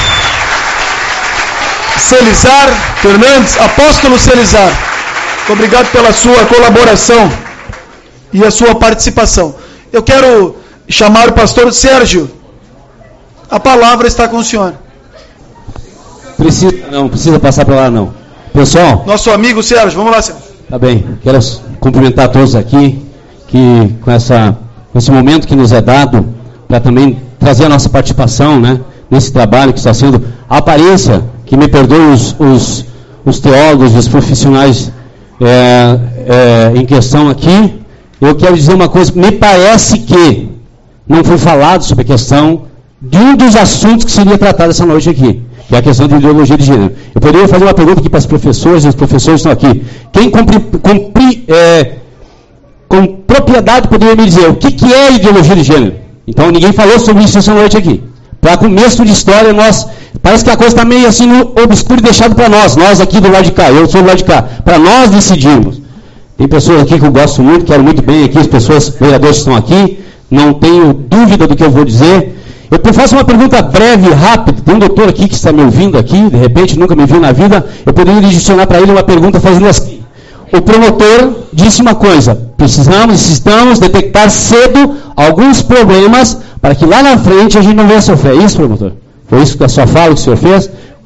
Celizar Fernandes, apóstolo Celizar. Muito obrigado pela sua colaboração e a sua participação. Eu quero chamar o pastor Sérgio. A palavra está com o senhor. Precisa, não, precisa passar para lá, não. Pessoal. Nosso amigo Sérgio, vamos lá, Sérgio. Tá bem. Quero cumprimentar todos aqui, que com, essa, com esse momento que nos é dado, para também trazer a nossa participação, né, nesse trabalho que está sendo. A aparência, que me perdoem os, os, os teólogos, os profissionais é, é, em questão aqui. Eu quero dizer uma coisa, me parece que não foi falado sobre a questão de um dos assuntos que seria tratado essa noite aqui, que é a questão de ideologia de gênero. Eu poderia fazer uma pergunta aqui para os professores, e os professores estão aqui. Quem cumpri, cumpri, é, com propriedade poderia me dizer o que, que é ideologia de gênero? Então ninguém falou sobre isso essa noite aqui. Para começo de história, nós parece que a coisa está meio assim no obscuro e deixado para nós, nós aqui do lado de cá, eu sou do lado de cá, para nós decidirmos. Tem pessoas aqui que eu gosto muito, quero muito bem aqui, as pessoas, vereadores que estão aqui, não tenho dúvida do que eu vou dizer. Eu faço uma pergunta breve, rápida. Tem um doutor aqui que está me ouvindo aqui, de repente, nunca me viu na vida, eu poderia direcionar para ele uma pergunta fazendo assim. O promotor disse uma coisa, precisamos, necessitamos detectar cedo alguns problemas para que lá na frente a gente não venha sofrer. É isso, promotor? Foi isso que a sua fala que o senhor fez?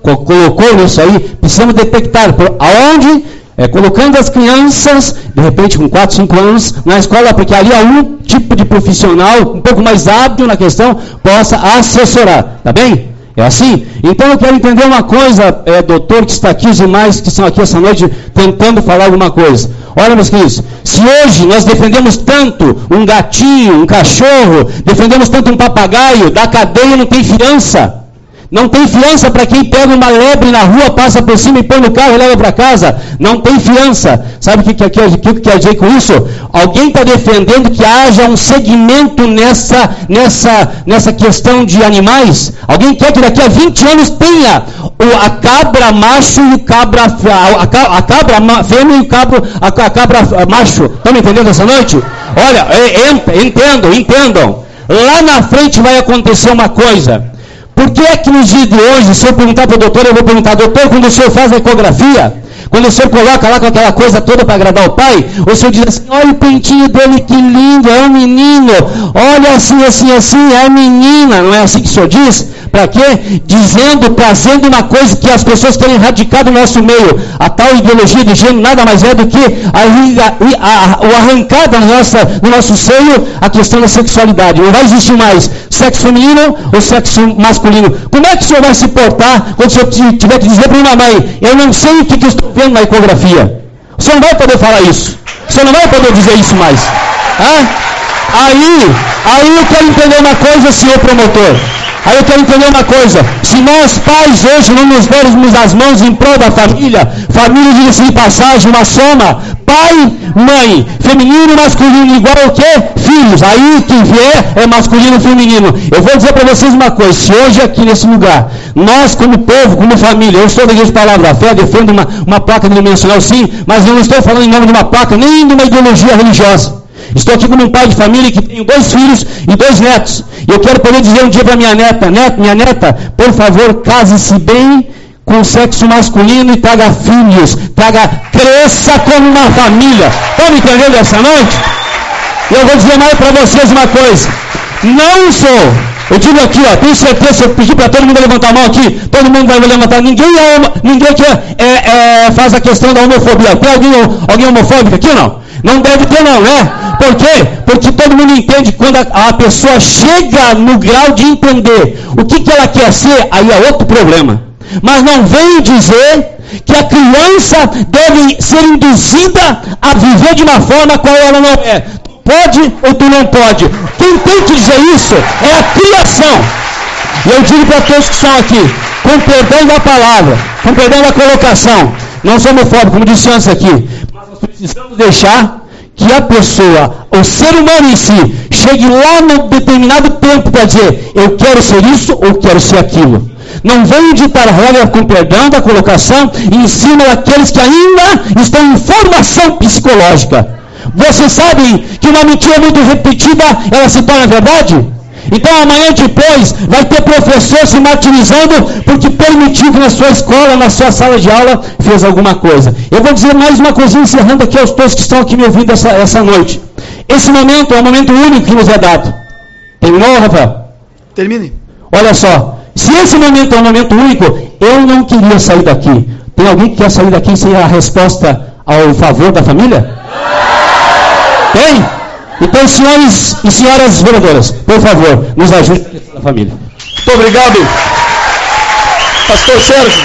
colocou nisso aí, precisamos detectar por aonde, é, colocando as crianças, de repente com quatro, cinco anos, na escola, porque ali algum tipo de profissional, um pouco mais hábil na questão, possa assessorar, tá bem? É assim? Então eu quero entender uma coisa, é, doutor que está aqui, os demais que estão aqui essa noite tentando falar alguma coisa. Olha, meus queridos, se hoje nós defendemos tanto um gatinho, um cachorro, defendemos tanto um papagaio, da cadeia não tem fiança. Não tem fiança para quem pega uma lebre na rua, passa por cima e põe no carro e leva para casa. Não tem fiança. Sabe o que, que, que, que quer dizer com isso? Alguém está defendendo que haja um segmento nessa, nessa, nessa questão de animais? Alguém quer que daqui a vinte anos tenha o, a cabra macho e o cabra, a, a cabra fêmea e o cabra, a, a cabra macho? Estão me entendendo essa noite? Olha, entendam, entendam. Lá na frente vai acontecer uma coisa. Por que é que nos dias de hoje, se eu perguntar para o doutor, eu vou perguntar, doutor, quando o senhor faz a ecografia, quando o senhor coloca lá com aquela coisa toda para agradar o pai, o senhor diz assim, olha o pentinho dele, que lindo, é um menino, olha assim, assim, assim, é menina, não é assim que o senhor diz? Para quê? Dizendo, trazendo uma coisa que as pessoas querem erradicar do nosso meio, a tal ideologia de gênero nada mais é do que a, a, a, o arrancar da nossa, do nosso seio a questão da sexualidade. Não vai existir mais sexo feminino ou sexo masculino. Como é que o senhor vai se portar quando o senhor tiver que dizer para uma mãe, eu não sei o que, que eu estou vendo na ecografia? O senhor não vai poder falar isso. O senhor não vai poder dizer isso mais. Hã? Aí, aí eu quero entender uma coisa, senhor promotor. Aí eu quero entender uma coisa, se nós pais hoje não nos dermos as mãos em prol da família, família diga-se de passagem, uma soma, pai, mãe, feminino e masculino, igual o quê? Filhos, aí quem vier é masculino e feminino. Eu vou dizer para vocês uma coisa, se hoje aqui nesse lugar, nós como povo, como família, eu estou da Igreja de Palavra da Fé, defendo uma, uma placa dimensional sim, mas eu não estou falando em nome de uma placa, nem de uma ideologia religiosa. Estou aqui como um pai de família que tenho dois filhos e dois netos. E eu quero poder dizer um dia para minha neta, neta, minha neta, por favor, case-se bem com o sexo masculino e traga filhos, traga, cresça como uma família. Estão me entendendo essa noite? E eu vou dizer mais para vocês uma coisa. Não sou, eu digo aqui, ó, tenho certeza, se eu pedir para todo mundo levantar a mão aqui, todo mundo vai levantar. Ninguém, é, ninguém que é, é, faz a questão da homofobia. Tem alguém, alguém homofóbico aqui, não? Não deve ter não, né? Por quê? Porque todo mundo entende que quando a, a pessoa chega no grau de entender o que, que ela quer ser, aí é outro problema. Mas não vem dizer que a criança deve ser induzida a viver de uma forma qual ela não é. Tu pode ou tu não pode. Quem tem que dizer isso é a criação. E eu digo para todos que estão aqui, com perdão da palavra, com perdão da colocação, não sou homofóbico, como disse antes aqui, mas nós precisamos deixar que a pessoa, o ser humano em si, chegue lá no determinado tempo para dizer, eu quero ser isso ou quero ser aquilo. Não venho ditar regra com perdão da colocação em cima daqueles que ainda estão em formação psicológica. Vocês sabem que uma mentira muito repetida, ela se torna verdade? Então amanhã depois vai ter professor se martirizando porque permitiu que na sua escola, na sua sala de aula, fez alguma coisa. Eu vou dizer mais uma coisinha encerrando aqui aos todos que estão aqui me ouvindo essa, essa noite. Esse momento é um momento único que nos é dado. Terminou, Rafael? Termine. Olha só, se esse momento é um momento único, eu não queria sair daqui. Tem alguém que quer sair daqui sem a resposta ao favor da família? Tem? Então, senhores e senhoras vereadoras, por favor, nos ajude a questão da família. Muito obrigado, pastor Sérgio.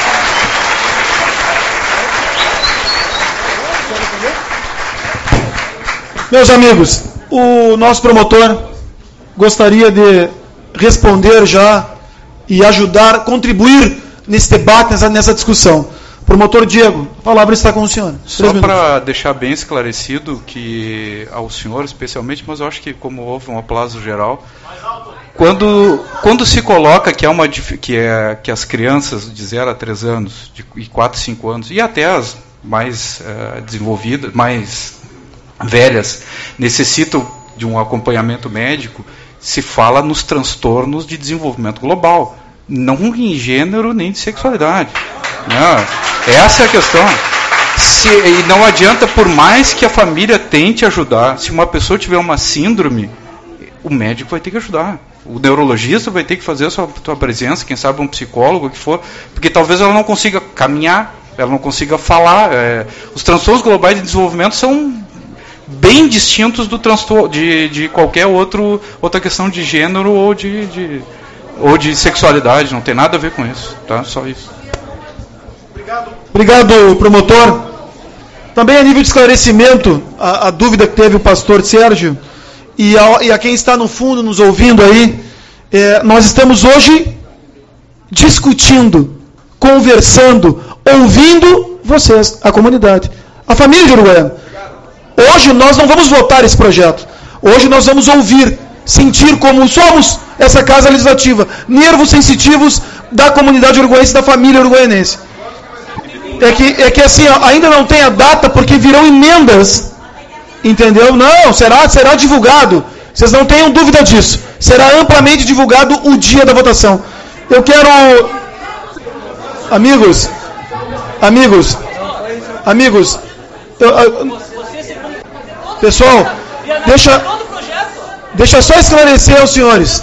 Meus amigos, o nosso promotor gostaria de responder já e ajudar, contribuir nesse debate, nessa, nessa discussão. Promotor Diego, a palavra está com o senhor. Só para deixar bem esclarecido que ao senhor especialmente, mas eu acho que como houve um aplauso geral, quando, quando se coloca que, é uma, que, é, que as crianças de zero a três anos, de quatro, cinco anos, e até as mais uh, desenvolvidas, mais velhas, necessitam de um acompanhamento médico, se fala nos transtornos de desenvolvimento global, não em gênero nem de sexualidade. Não, essa é a questão. Se, e não adianta, por mais que a família tente ajudar, se uma pessoa tiver uma síndrome, o médico vai ter que ajudar. O neurologista vai ter que fazer a sua, a sua presença, quem sabe um psicólogo, o que for, porque talvez ela não consiga caminhar, ela não consiga falar. É, os transtornos globais de desenvolvimento são bem distintos do transtorno de, de qualquer outro, outra questão de gênero ou de, de, ou de sexualidade, não tem nada a ver com isso, tá? Só isso. Obrigado, Obrigado promotor. Também a nível de esclarecimento, a, a dúvida que teve o pastor Sérgio, e a, e a quem está no fundo nos ouvindo aí, é, nós estamos hoje discutindo, conversando, ouvindo vocês, a comunidade, a família de Uruguaiana. Hoje nós não vamos votar esse projeto. Hoje nós vamos ouvir, sentir como somos essa casa legislativa, nervos sensitivos da comunidade uruguaiense, da família uruguaianense. É que, é que assim, ó, ainda não tem a data porque virão emendas, entendeu? Não, será, será divulgado. Vocês não tenham dúvida disso. Será amplamente divulgado o dia da votação. Eu quero... Amigos, amigos, amigos, eu, eu, pessoal, deixa, deixa só esclarecer aos senhores.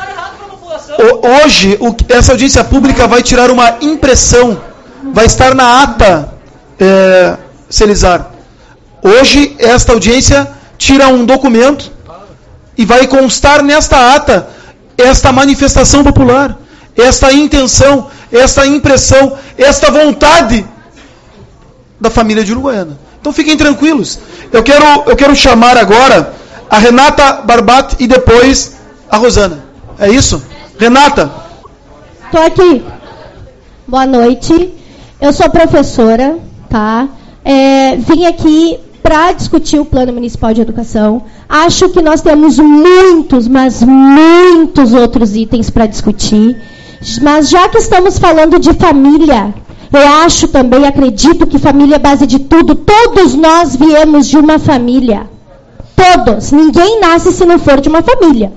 Hoje, o, essa audiência pública vai tirar uma impressão, vai estar na ata, é, Celizar. Hoje, esta audiência tira um documento e vai constar nesta ata esta manifestação popular, esta intenção, esta impressão, esta vontade da família de Uruguaiana. Então fiquem tranquilos. Eu quero, eu quero chamar agora a Renata Barbat e depois a Rosana. É isso? Renata. Estou aqui. Boa noite. Eu sou professora, tá? É, vim aqui para discutir o Plano Municipal de Educação. Acho que nós temos muitos, mas muitos outros itens para discutir. Mas já que estamos falando de família, eu acho também, acredito que família é base de tudo. Todos nós viemos de uma família. Todos. Ninguém nasce se não for de uma família.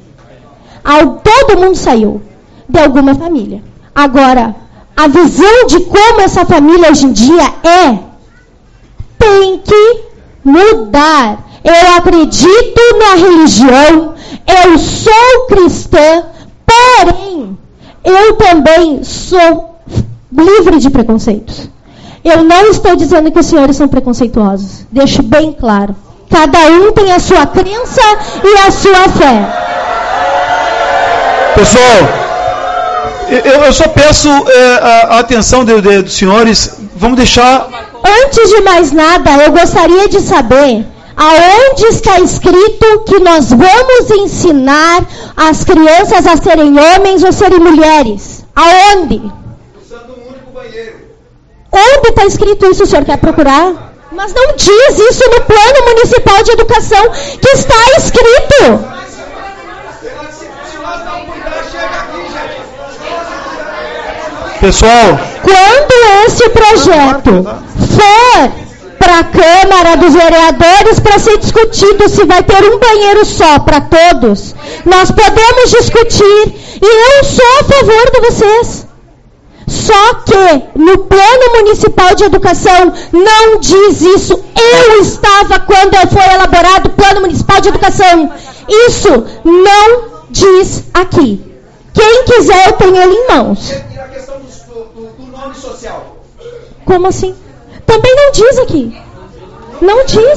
Todo mundo saiu de alguma família. Agora, a visão de como essa família hoje em dia é, tem que mudar. Eu acredito na religião, eu sou cristã, porém, eu também sou livre de preconceitos. Eu não estou dizendo que os senhores são preconceituosos. Deixo bem claro. Cada um tem a sua crença e a sua fé. Pessoal, eu, eu só peço é, a, a atenção de, de, dos senhores. Vamos deixar... Antes de mais nada, eu gostaria de saber aonde está escrito que nós vamos ensinar as crianças a serem homens ou serem mulheres. Aonde? Usando um único banheiro. Onde está escrito isso? O senhor quer procurar? Mas não diz isso no Plano Municipal de Educação que está escrito. Pessoal, quando esse projeto for para a Câmara dos Vereadores para ser discutido se vai ter um banheiro só para todos, nós podemos discutir e eu sou a favor de vocês. Só que no Plano Municipal de Educação não diz isso. Eu estava quando foi elaborado o Plano Municipal de Educação. Isso não diz aqui. Quem quiser, eu tenho ele em mãos. E a questão do, do, do nome social? Como assim? Também não diz aqui. Não diz.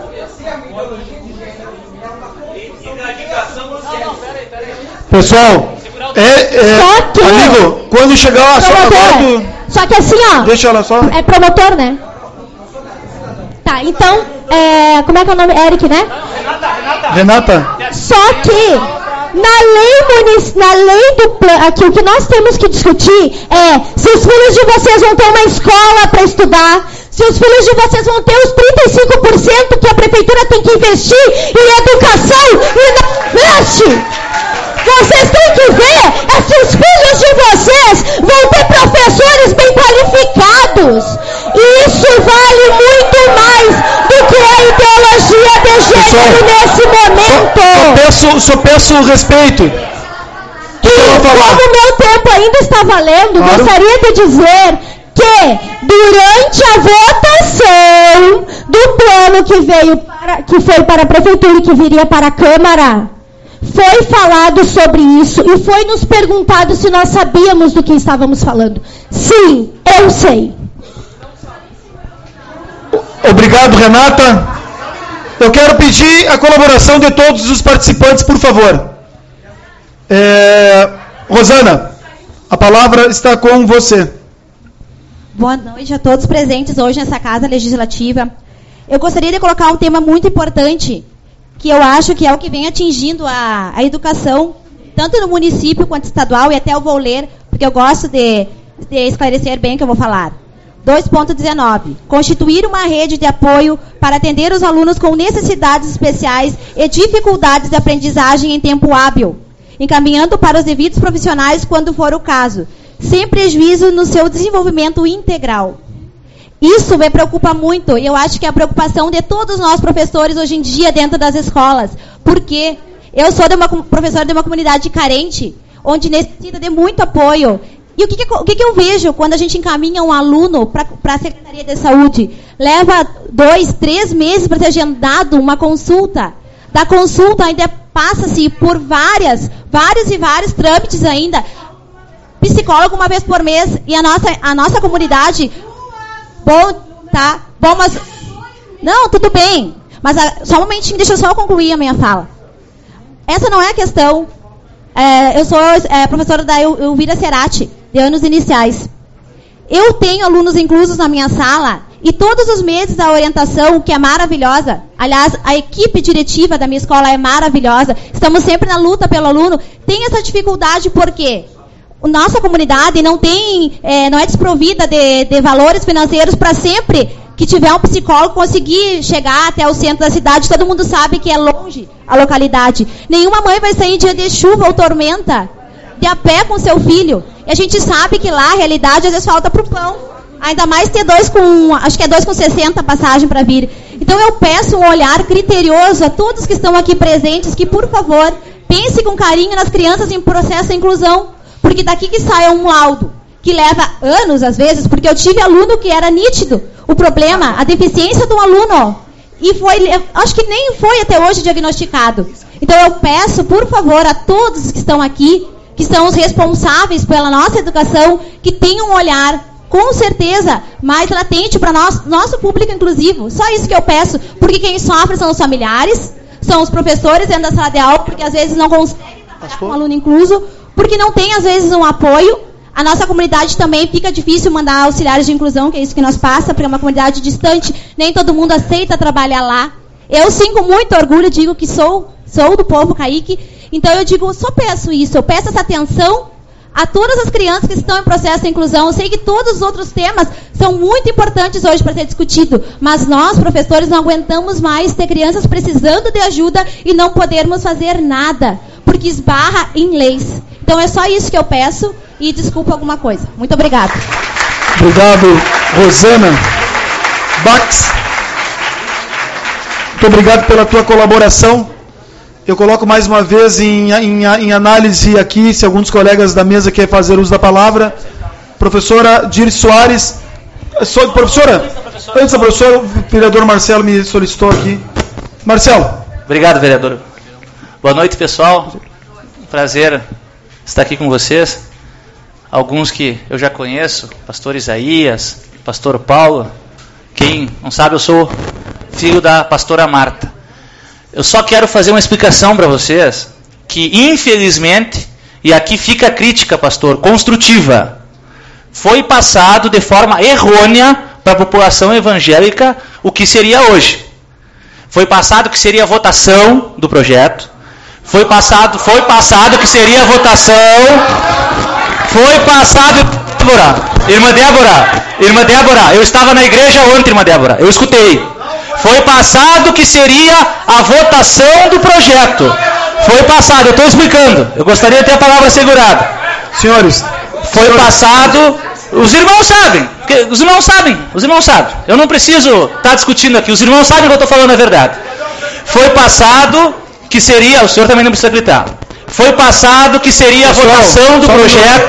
Pessoal, é, é, só que, amigo, quando chegar a sua voto... Só que assim, ó... Deixa ela só... É promotor, né? Tá, então, é, como é que é o nome? Eric, né? Renata. Renata. Só que... Na lei, munic... na lei do plano, aqui o que nós temos que discutir é se os filhos de vocês vão ter uma escola para estudar, se os filhos de vocês vão ter os trinta e cinco por cento que a prefeitura tem que investir em educação e não investe. Vocês têm que ver é se os filhos de vocês vão ter professores bem qualificados. E isso vale muito mais do que a ideologia de gênero Pessoal, nesse momento. Só, só, peço, só peço respeito. E como o meu tempo ainda está valendo, claro. Gostaria de dizer que durante a votação do plano que veio para, que foi para a prefeitura e que viria para a Câmara, Foi falado sobre isso e foi nos perguntado se nós sabíamos do que estávamos falando. Sim, eu sei. Obrigado, Renata. Eu quero pedir a colaboração de todos os participantes, por favor. É... Rosana, a palavra está com você. Boa noite a todos presentes hoje nessa Casa Legislativa. Eu gostaria de colocar um tema muito importante, que eu acho que é o que vem atingindo a, a educação, tanto no município quanto estadual, e até eu vou ler, porque eu gosto de, de esclarecer bem o que eu vou falar. dois ponto dezenove. Constituir uma rede de apoio para atender os alunos com necessidades especiais e dificuldades de aprendizagem em tempo hábil, encaminhando para os devidos profissionais quando for o caso, sem prejuízo no seu desenvolvimento integral. Isso me preocupa muito, e eu acho que é a preocupação de todos nós professores hoje em dia dentro das escolas. Porque eu sou de uma, professora de uma comunidade carente, onde necessita de muito apoio. E o que, que, o que, que eu vejo quando a gente encaminha um aluno para a Secretaria de Saúde? Leva dois, três meses para ser agendado uma consulta. Da consulta ainda passa-se por várias, vários e vários trâmites ainda. Psicólogo uma vez por mês, e a nossa, a nossa comunidade... Bom, tá? Bom, mas... Não, tudo bem. Mas a, só um momentinho, deixa eu só concluir a minha fala. Essa não é a questão. É, eu sou é, professora da Elvira Cerati, de anos iniciais. Eu tenho alunos inclusos na minha sala, e todos os meses a orientação, que é maravilhosa, aliás, a equipe diretiva da minha escola é maravilhosa, estamos sempre na luta pelo aluno, tem essa dificuldade por quê? Nossa comunidade não tem, é, não é desprovida de, de valores financeiros para sempre que tiver um psicólogo conseguir chegar até o centro da cidade. Todo mundo sabe que é longe a localidade. Nenhuma mãe vai sair dia de chuva ou tormenta de a pé com seu filho. E a gente sabe que lá a realidade às vezes falta para o pão. Ainda mais ter dois com, acho que é dois com sessenta passagem para vir. Então eu peço um olhar criterioso a todos que estão aqui presentes, que por favor, pense com carinho nas crianças em processo de inclusão. Porque daqui que sai um laudo, que leva anos às vezes, porque eu tive aluno que era nítido o problema, a deficiência do aluno, e foi, acho que nem foi até hoje diagnosticado. Então eu peço, por favor, a todos que estão aqui, que são os responsáveis pela nossa educação, que tenham um olhar, com certeza, mais latente para nós, nosso público inclusivo. Só isso que eu peço, porque quem sofre são os familiares, são os professores dentro da sala de aula, porque às vezes não conseguem trabalhar com um aluno incluso, porque não tem, às vezes, um apoio. A nossa comunidade também fica difícil mandar auxiliares de inclusão, que é isso que nós passa, porque é uma comunidade distante, nem todo mundo aceita trabalhar lá. Eu, sim, com muito orgulho, digo que sou, sou do povo Caique, então eu digo, só peço isso, eu peço essa atenção a todas as crianças que estão em processo de inclusão. Eu sei que todos os outros temas são muito importantes hoje para ser discutido, mas nós, professores, não aguentamos mais ter crianças precisando de ajuda e não podermos fazer nada, porque esbarra em leis. Então é só isso que eu peço, e desculpa alguma coisa. Muito obrigada. Obrigado, Rosana Bax. Muito obrigado pela tua colaboração. Eu coloco mais uma vez em, em, em análise aqui, se alguns colegas da mesa querem fazer uso da palavra. Professora Dir Soares. So, professora, antes da professora, o vereador Marcelo me solicitou aqui. Marcelo. Obrigado, vereador. Boa noite, pessoal. Prazer estar aqui com vocês. Alguns que eu já conheço, pastor Isaías, pastor Paulo. Quem não sabe, eu sou filho da pastora Marta. Eu só quero fazer uma explicação para vocês, que infelizmente, e aqui fica a crítica, pastor, construtiva, foi passado de forma errônea para a população evangélica o que seria hoje. Foi passado que seria a votação do projeto, foi passado, foi passado que seria a votação, foi passado... Irmã Débora, irmã Débora, eu estava na igreja ontem, irmã Débora, eu escutei. Foi passado que seria a votação do projeto. Foi passado, eu estou explicando. Eu gostaria de ter a palavra segurada. Senhores, foi senhores. passado... Os irmãos sabem, os irmãos sabem, os irmãos sabem. Eu não preciso estar discutindo aqui, os irmãos sabem que eu estou falando a verdade. Foi passado que seria... O senhor também não precisa gritar. Foi passado que seria a Pessoal, votação do projeto...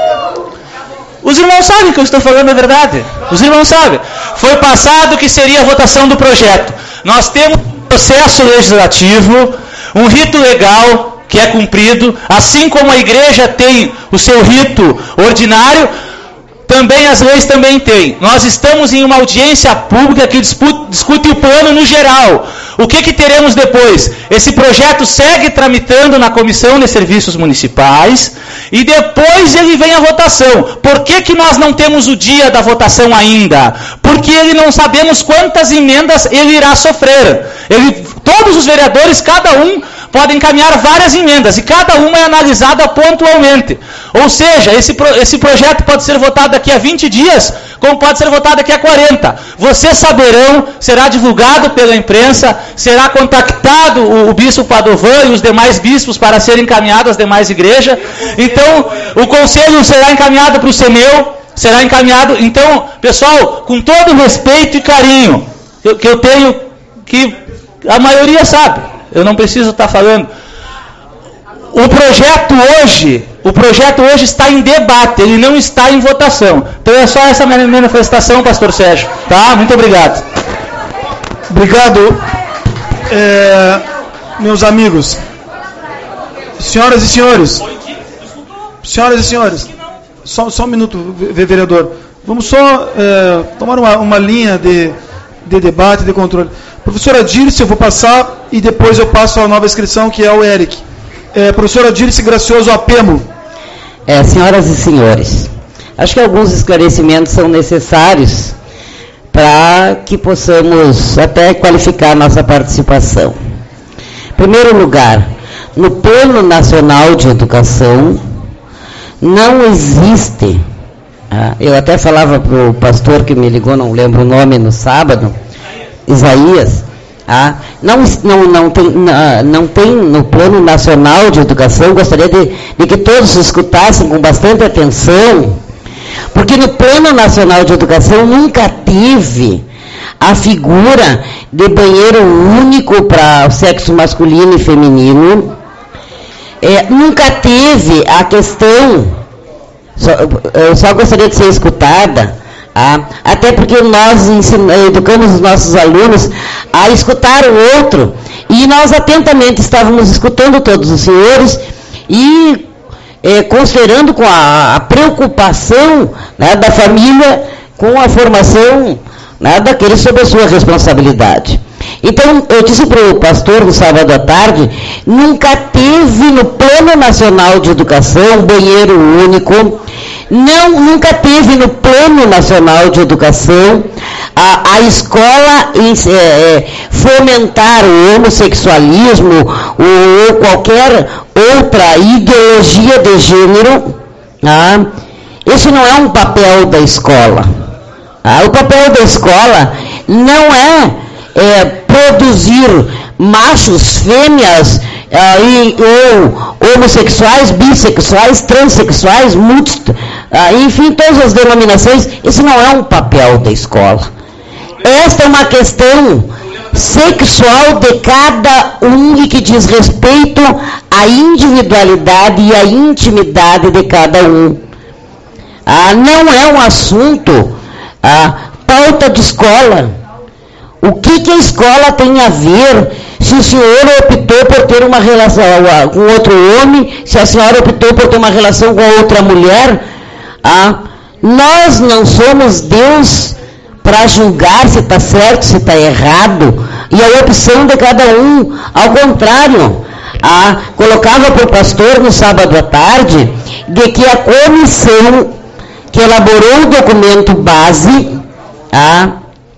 Os irmãos sabem que eu estou falando a verdade. Os irmãos sabem. Foi passado que seria a votação do projeto. Nós temos um processo legislativo, um rito legal, que é cumprido, assim como a igreja tem o seu rito ordinário, também as leis também têm. Nós estamos em uma audiência pública que discute, discute o plano no geral. O que, que teremos depois? Esse projeto segue tramitando na Comissão de Serviços Municipais e depois ele vem à votação. Por que, que nós não temos o dia da votação ainda? Porque ele não sabemos quantas emendas ele irá sofrer. Ele, todos os vereadores, cada um, podem encaminhar várias emendas e cada uma é analisada pontualmente. Ou seja, esse, pro, esse projeto pode ser votado daqui a vinte dias, como pode ser votado daqui a quarenta. Vocês saberão, será divulgado pela imprensa, será contactado o, o bispo Padovan e os demais bispos para serem encaminhados às demais igrejas. Então, o conselho será encaminhado para o Seneu, será encaminhado. Então, pessoal, com todo respeito e carinho, que, que eu tenho, que a maioria sabe, eu não preciso estar falando. O projeto hoje, o projeto hoje está em debate, ele não está em votação. Então é só essa minha manifestação, pastor Sérgio. Tá? Muito obrigado. Obrigado, é, meus amigos. Senhoras e senhores. Senhoras e senhores. Só, só um minuto, vereador. Vamos só é, tomar uma, uma linha de, de debate, de controle. Professora Dirce, eu vou passar e depois eu passo a nova inscrição, que é o Eric. É, professora Dirce Gracioso Apemo. É, senhoras e senhores, acho que alguns esclarecimentos são necessários para que possamos até qualificar nossa participação. Em primeiro lugar, no Plano Nacional de Educação, não existe, ah, eu até falava para o pastor que me ligou, não lembro o nome, no sábado, Isaías, ah, não, não, não, tem, não, não tem no Plano Nacional de Educação, gostaria de, de que todos escutassem com bastante atenção, porque no Plano Nacional de Educação nunca teve a figura de banheiro único para o sexo masculino e feminino, é, nunca teve a questão, só, eu só gostaria de ser escutada, ah, até porque nós ensinamos, educamos os nossos alunos a escutar o outro, e nós atentamente estávamos escutando todos os senhores e é, considerando com a, a preocupação, né, da família com a formação, né, daqueles sob a sua responsabilidade. Então, eu disse para o pastor no sábado à tarde, nunca teve no Plano Nacional de Educação banheiro único, não, nunca teve no Plano Nacional de Educação a, a escola é, é, fomentar o homossexualismo ou, ou qualquer outra ideologia de gênero. Ah, esse não é um papel da escola. Ah, o papel da escola não é, é produzir machos, fêmeas, ah, e, ou homossexuais, bissexuais, transexuais, multi, ah, enfim, todas as denominações. Esse não é um papel da escola. Esta é uma questão sexual de cada um e que diz respeito à individualidade e à intimidade de cada um. Ah, não é um assunto, ah, pauta de escola. O que, que a escola tem a ver se o senhor optou por ter uma relação com outro homem, se a senhora optou por ter uma relação com outra mulher? Ah, nós não somos Deus para julgar se está certo, se está errado, e a opção de cada um. Ao contrário, ah, colocava para o pastor no sábado à tarde de que a comissão que elaborou o documento base, ah,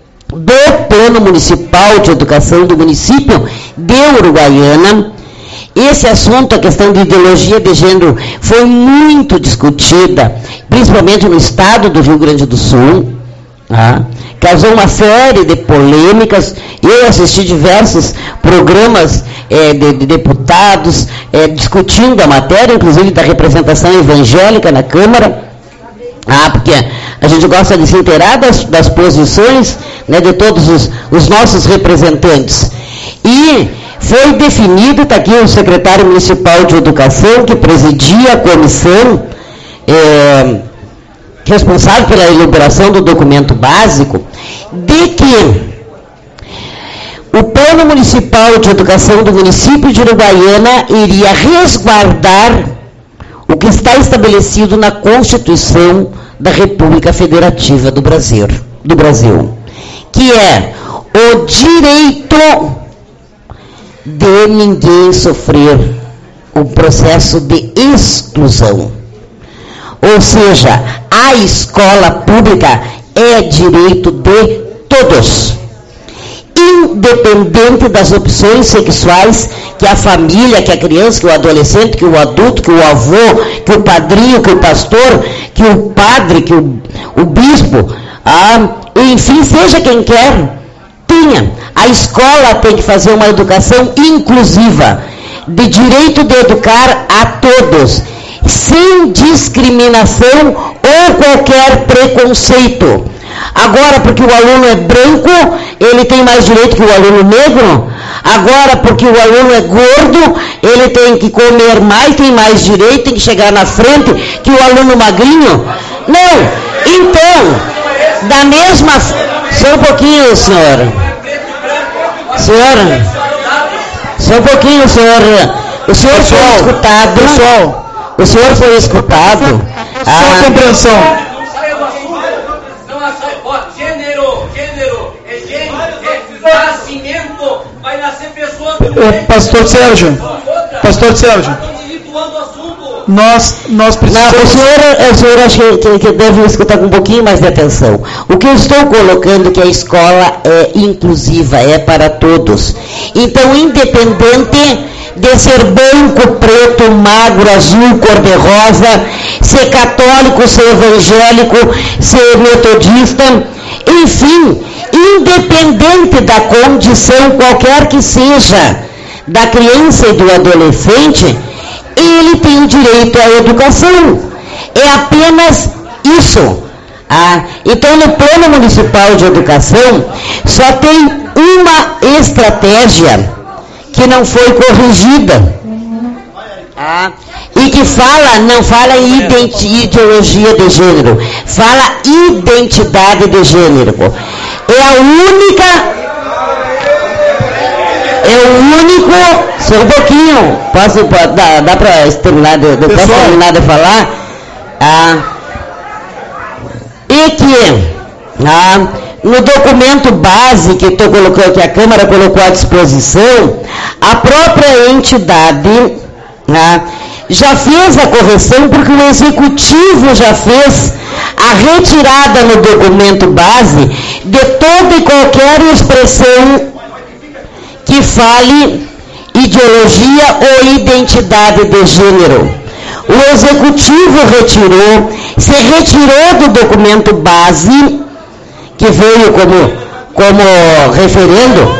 do Plano Municipal de Educação do município de Uruguaiana, esse assunto, a questão de ideologia de gênero, foi muito discutida, principalmente no estado do Rio Grande do Sul, ah, causou uma série de polêmicas. Eu assisti diversos programas é, de, de deputados é, discutindo a matéria, inclusive da representação evangélica na Câmara. Ah, porque a gente gosta de se inteirar das, das posições, né, de todos os, os nossos representantes. E foi definido, está aqui o secretário municipal de educação, que presidia a comissão é, responsável pela elaboração do documento básico, de que o plano Plano Municipal de Educação do município de Uruguaiana iria resguardar o que está estabelecido na Constituição da República Federativa do Brasil, do Brasil, que é o direito de ninguém sofrer o processo de exclusão. Ou seja, a escola pública é direito de todos, independente das opções sexuais que a família, que a criança, que o adolescente, que o adulto, que o avô, que o padrinho, que o pastor, que o padre, que o, o bispo, ah, enfim, seja quem quer, tenha. A escola tem que fazer uma educação inclusiva, de direito de educar a todos, sem discriminação ou qualquer preconceito. Agora, porque o aluno é branco, ele tem mais direito que o aluno negro? Agora, porque o aluno é gordo, ele tem que comer mais, tem mais direito, tem que chegar na frente que o aluno magrinho? Não. Então, da mesma... Só um pouquinho, senhora. Senhora. Só um pouquinho, senhora. O senhor pessoal, foi escutado. Pessoal. O senhor foi escutado. Só a compreensão. O pastor Sérgio, pastor Sérgio, nós, nós precisamos... Não, o senhor, o senhor acho que, que deve escutar com um pouquinho mais de atenção. O que eu estou colocando é que a escola é inclusiva, é para todos. Então, independente de ser branco, preto, magro, azul, cor-de-rosa, ser católico, ser evangélico, ser metodista, enfim, independente da condição qualquer que seja da criança e do adolescente, ele tem o direito à educação. É apenas isso. Ah, então, no Plano Municipal de Educação, só tem uma estratégia que não foi corrigida. Ah, e que fala, não fala em ideologia de gênero, fala identidade de gênero. É a única... É o único, só um pouquinho, posso, dá, dá para terminar, de, posso terminar de falar? Ah, e que ah, no documento base que, tô colocando, que a Câmara colocou à disposição, a própria entidade ah, já fez a correção, porque o Executivo já fez a retirada no documento base de toda e qualquer expressão que fale ideologia ou identidade de gênero. O Executivo retirou, se retirou do documento base, que veio como, como referendo.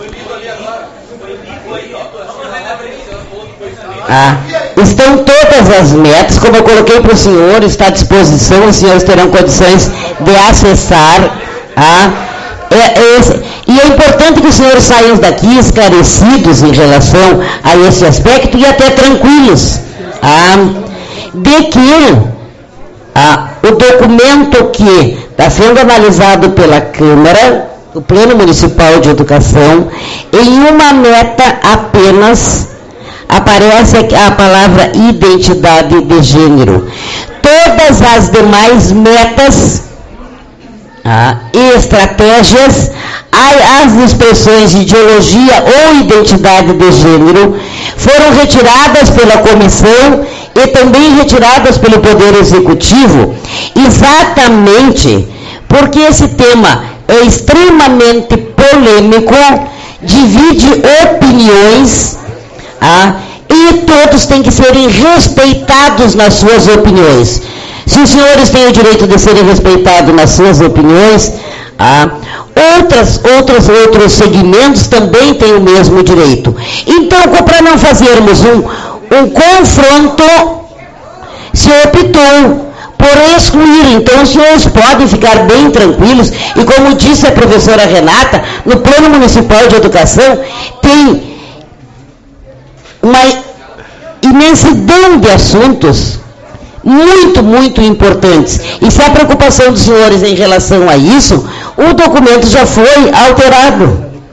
Ah, estão todas as metas, como eu coloquei para o senhor, está à disposição, os senhores terão condições de acessar. Ah, É, é, e é importante que os senhores saiam daqui esclarecidos em relação a esse aspecto e até tranquilos, ah, de que ah, o documento que está sendo analisado pela Câmara, o Plano Municipal de Educação, em uma meta apenas aparece a palavra identidade de gênero. Todas as demais metas Ah, e estratégias, as expressões de ideologia ou identidade de gênero foram retiradas pela comissão e também retiradas pelo Poder Executivo, exatamente porque esse tema é extremamente polêmico, divide opiniões, ah, e todos têm que serem respeitados nas suas opiniões. Se os senhores têm o direito de serem respeitados nas suas opiniões, ah, outras, outros, outros segmentos também têm o mesmo direito. Então, para não fazermos um, um confronto, se optou por excluir. Então, os senhores podem ficar bem tranquilos, e como disse a professora Renata, no Plano Municipal de Educação tem uma imensidão de assuntos muito, muito importantes. E se a preocupação dos senhores em relação a isso, o documento já foi alterado.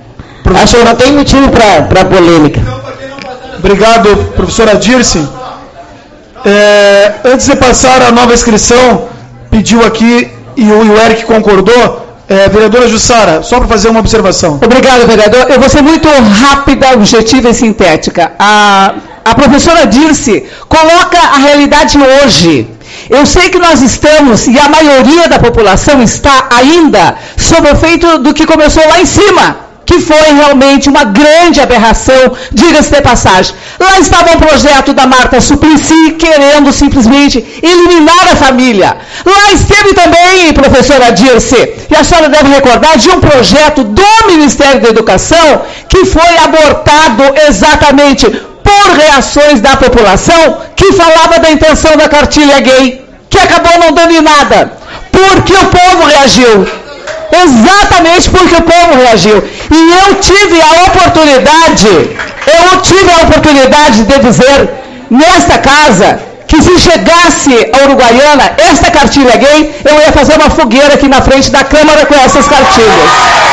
Acho que não tem motivo para polêmica. Obrigado, professora Dirce. É, antes de passar a nova inscrição, pediu aqui, e o, e o Eric concordou, é, vereadora Jussara, só para fazer uma observação. Obrigado, vereador. Eu vou ser muito rápida, objetiva e sintética. A, a professora Dirce coloca a realidade hoje. Eu sei que nós estamos, e a maioria da população está ainda, sob o efeito do que começou lá em cima, que foi realmente uma grande aberração, diga-se de passagem. Lá estava um projeto da Marta Suplicy querendo simplesmente eliminar a família. Lá esteve também, professora Dirce, e a senhora deve recordar, de um projeto do Ministério da Educação que foi abortado exatamente por reações da população que falava da intenção da cartilha gay, que acabou não dando em nada, porque o povo reagiu. Exatamente porque o povo reagiu. E eu tive a oportunidade, eu tive a oportunidade de dizer nesta casa que se chegasse a Uruguaiana esta cartilha gay, eu ia fazer uma fogueira aqui na frente da Câmara com essas cartilhas.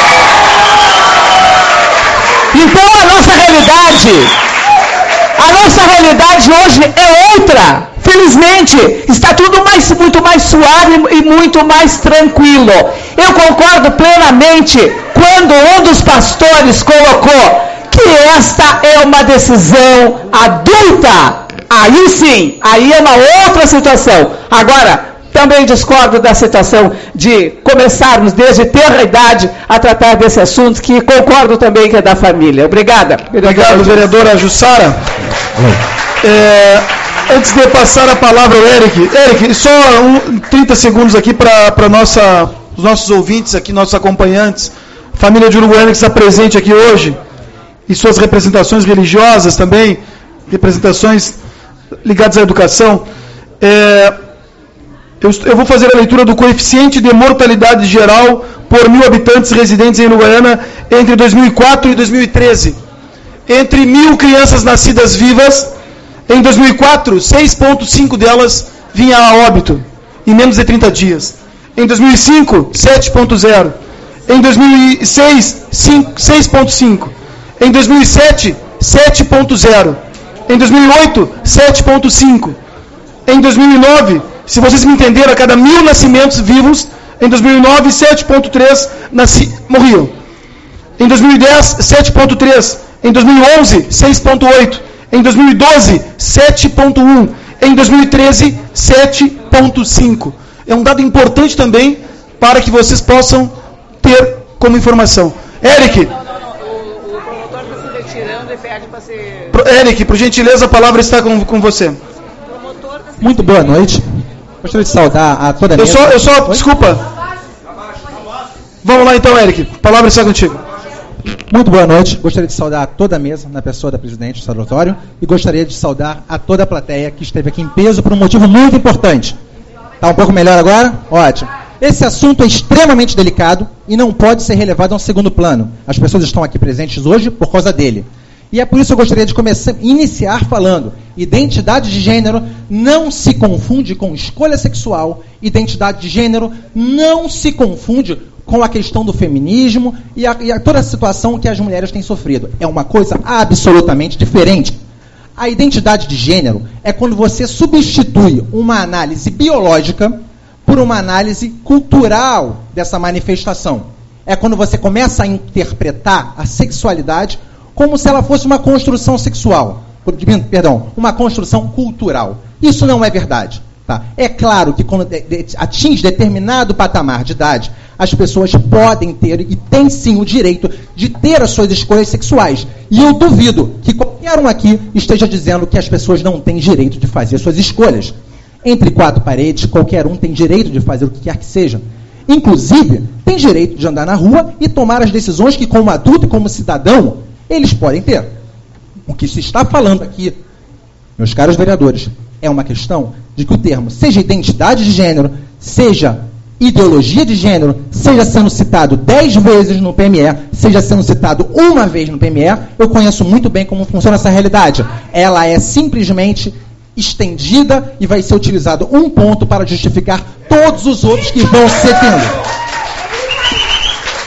Então a nossa realidade, a nossa realidade hoje é outra. Felizmente, está tudo mais, muito mais suave e muito mais tranquilo. Eu concordo plenamente quando um dos pastores colocou que esta é uma decisão adulta. Aí sim, aí é uma outra situação. Agora, também discordo da situação de começarmos desde ter a idade a tratar desse assunto, que concordo também que é da família. Obrigada. Obrigado, vereadora Jussara. É, antes de passar a palavra ao Eric, Eric, só um, trinta segundos aqui para nossa, os nossos ouvintes aqui, nossos acompanhantes, família de Uruguaiana que está presente aqui hoje, e suas representações religiosas também, representações ligadas à educação. É, eu, eu vou fazer a leitura do coeficiente de mortalidade geral por mil habitantes residentes em Uruguaiana entre dois mil e quatro e dois mil e treze. Entre mil crianças nascidas vivas, em dois mil e quatro, seis vírgula cinco delas vinha a óbito, em menos de trinta dias. Em dois mil e cinco, sete vírgula zero. Em dois mil e seis, seis vírgula cinco. Em dois mil e sete, sete vírgula zero. Em dois mil e oito, sete vírgula cinco. Em dois mil e nove, se vocês me entenderam, a cada mil nascimentos vivos, em dois mil e nove, sete vírgula três nasci, morriam. Em dois mil e dez, sete vírgula três. Em dois mil e onze, seis vírgula oito. Em dois mil e doze, sete vírgula um. Em dois mil e treze, sete vírgula cinco. É um dado importante também para que vocês possam ter como informação. Eric. Não, não, não. O, o promotor está se retirando e pede para ser... Eric, por gentileza, a palavra está com, com você. Muito boa noite. Gostaria de saudar a toda a eu mesa. só, eu só, desculpa. Vamos lá então, Eric. A palavra está contigo. Muito boa noite. Gostaria de saudar a toda a mesa, na pessoa da presidente do Osório, e gostaria de saudar a toda a plateia que esteve aqui em peso por um motivo muito importante. Está um pouco melhor agora? Ótimo. Esse assunto é extremamente delicado e não pode ser relevado a um segundo plano. As pessoas estão aqui presentes hoje por causa dele. E é por isso que eu gostaria de começar, iniciar falando: identidade de gênero não se confunde com escolha sexual, identidade de gênero não se confunde com a questão do feminismo e, a, e a toda a situação que as mulheres têm sofrido. É uma coisa absolutamente diferente. A identidade de gênero é quando você substitui uma análise biológica por uma análise cultural dessa manifestação. É quando você começa a interpretar a sexualidade como se ela fosse uma construção sexual. Perdão, uma construção cultural. Isso não é verdade. Tá? É claro que quando de, de, atinge determinado patamar de idade, as pessoas podem ter e têm sim o direito de ter as suas escolhas sexuais. E eu duvido que qualquer um aqui esteja dizendo que as pessoas não têm direito de fazer suas escolhas. Entre quatro paredes, qualquer um tem direito de fazer o que quer que seja. Inclusive, tem direito de andar na rua e tomar as decisões que, como adulto e como cidadão, eles podem ter. O que se está falando aqui, meus caros vereadores, é uma questão de que o termo, seja identidade de gênero, seja ideologia de gênero, seja sendo citado dez vezes no P M E, seja sendo citado uma vez no P M E, eu conheço muito bem como funciona essa realidade. Ela é simplesmente estendida e vai ser utilizado um ponto para justificar todos os outros que vão ser tendo.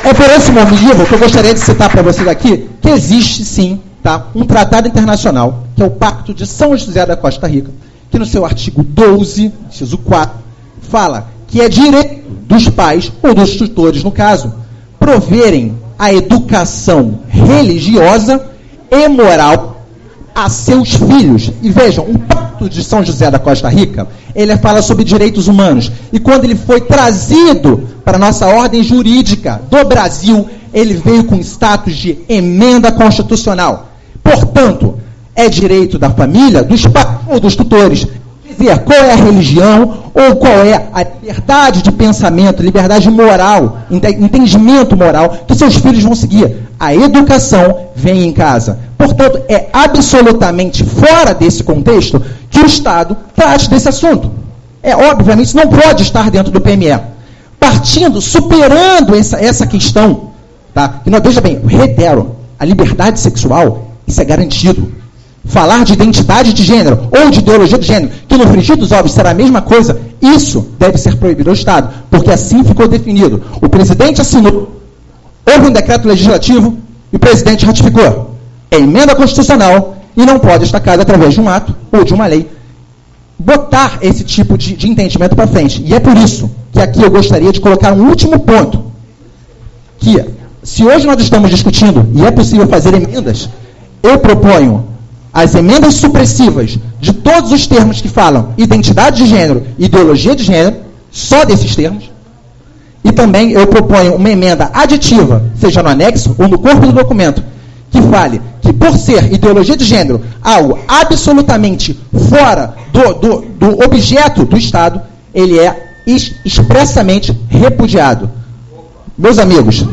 É por esse motivo que eu gostaria de citar para vocês aqui que existe, sim, tá, um tratado internacional, que é o Pacto de São José da Costa Rica, que no seu artigo doze, inciso quatro, fala que é direito dos pais, ou dos tutores, no caso, proverem a educação religiosa e moral a seus filhos. E vejam, o Pacto de São José da Costa Rica, ele fala sobre direitos humanos. E quando ele foi trazido para a nossa ordem jurídica do Brasil, ele veio com status de emenda constitucional. Portanto, é direito da família, dos pais ou dos tutores, dizer qual é a religião ou qual é a liberdade de pensamento, liberdade moral, entendimento moral que seus filhos vão seguir. A educação vem em casa. Portanto, é absolutamente fora desse contexto que o Estado trate desse assunto. É, obviamente, não pode estar dentro do P M E. Partindo, superando essa, essa questão, tá? E não, veja bem, eu reitero, a liberdade sexual, isso é garantido. Falar de identidade de gênero ou de ideologia de gênero, que no frigir dos ovos será a mesma coisa, isso deve ser proibido ao Estado, porque assim ficou definido. O presidente assinou, houve um decreto legislativo e o presidente ratificou. É emenda constitucional e não pode estar casa através de um ato ou de uma lei botar esse tipo de, de entendimento para frente. E é por isso que aqui eu gostaria de colocar um último ponto, que se hoje nós estamos discutindo e é possível fazer emendas, eu proponho as emendas supressivas de todos os termos que falam identidade de gênero e ideologia de gênero, só desses termos, e também eu proponho uma emenda aditiva, seja no anexo ou no corpo do documento, que fale que por ser ideologia de gênero algo absolutamente fora do, do, do objeto do Estado, ele é ex expressamente repudiado. Meus amigos,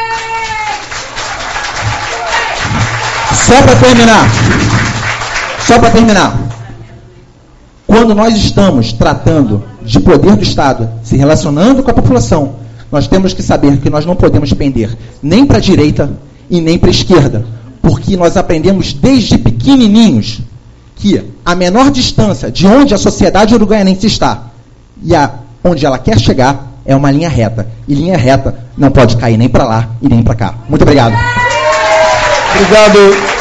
só para terminar, só para terminar, quando nós estamos tratando de poder do Estado, se relacionando com a população, nós temos que saber que nós não podemos pender nem para a direita e nem para a esquerda, porque nós aprendemos desde pequenininhos que a menor distância de onde a sociedade uruguaianense está e a onde ela quer chegar é uma linha reta, e linha reta não pode cair nem para lá e nem para cá. Muito obrigado. Obrigado,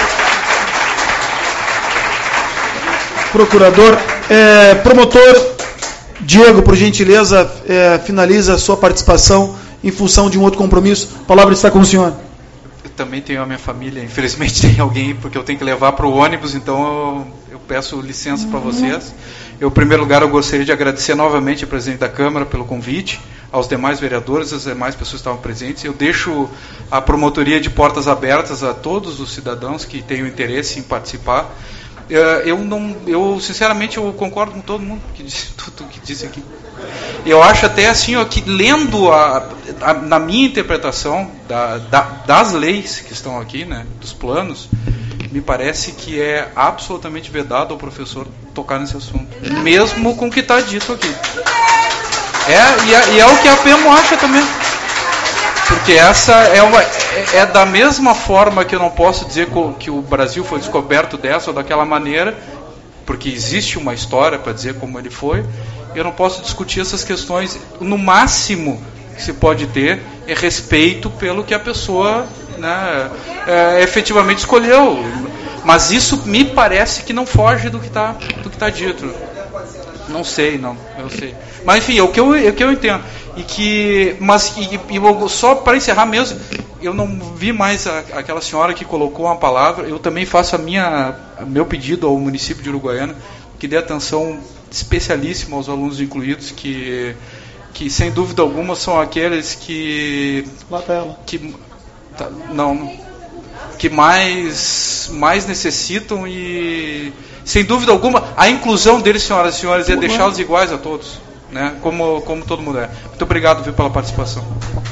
procurador. É, promotor Diego, por gentileza, é, finaliza a sua participação em função de um outro compromisso. A palavra está com o senhor. Eu também tenho a minha família, infelizmente tem alguém, porque eu tenho que levar para o ônibus, então eu, eu peço licença para vocês. Eu, em primeiro lugar, eu gostaria de agradecer novamente ao presidente da Câmara pelo convite, aos demais vereadores, às demais pessoas que estavam presentes. Eu deixo a promotoria de portas abertas a todos os cidadãos que tenham interesse em participar. Eu, não, eu sinceramente, eu concordo com todo mundo que disse, tudo que disse aqui. Eu acho até assim, ó, que lendo, a, a, na minha interpretação da, da, das leis que estão aqui, né, dos planos, me parece que é absolutamente vedado ao professor tocar nesse assunto, mesmo com o que está dito aqui. É, e, é, e é o que a P E M acha também. Porque essa é, uma, é, é da mesma forma que eu não posso dizer que o Brasil foi descoberto dessa ou daquela maneira, porque existe uma história para dizer como ele foi, eu não posso discutir essas questões. No máximo que se pode ter é respeito pelo que a pessoa, né, é, efetivamente escolheu. Mas isso me parece que não foge do que está do que tá dito. Não sei, não, eu sei. Mas enfim, é o que eu, é o que eu entendo. E que, mas e, e só para encerrar mesmo, eu não vi mais a, aquela senhora que colocou uma palavra. Eu também faço a minha, a meu pedido ao município de Uruguaiana que dê atenção especialíssima aos alunos incluídos, que, que sem dúvida alguma são aqueles que, que tá, não, que mais, mais necessitam, e sem dúvida alguma a inclusão deles, senhoras e senhores, é deixá-los iguais a todos, né? Como, como todo mundo é. Muito obrigado, viu, pela participação.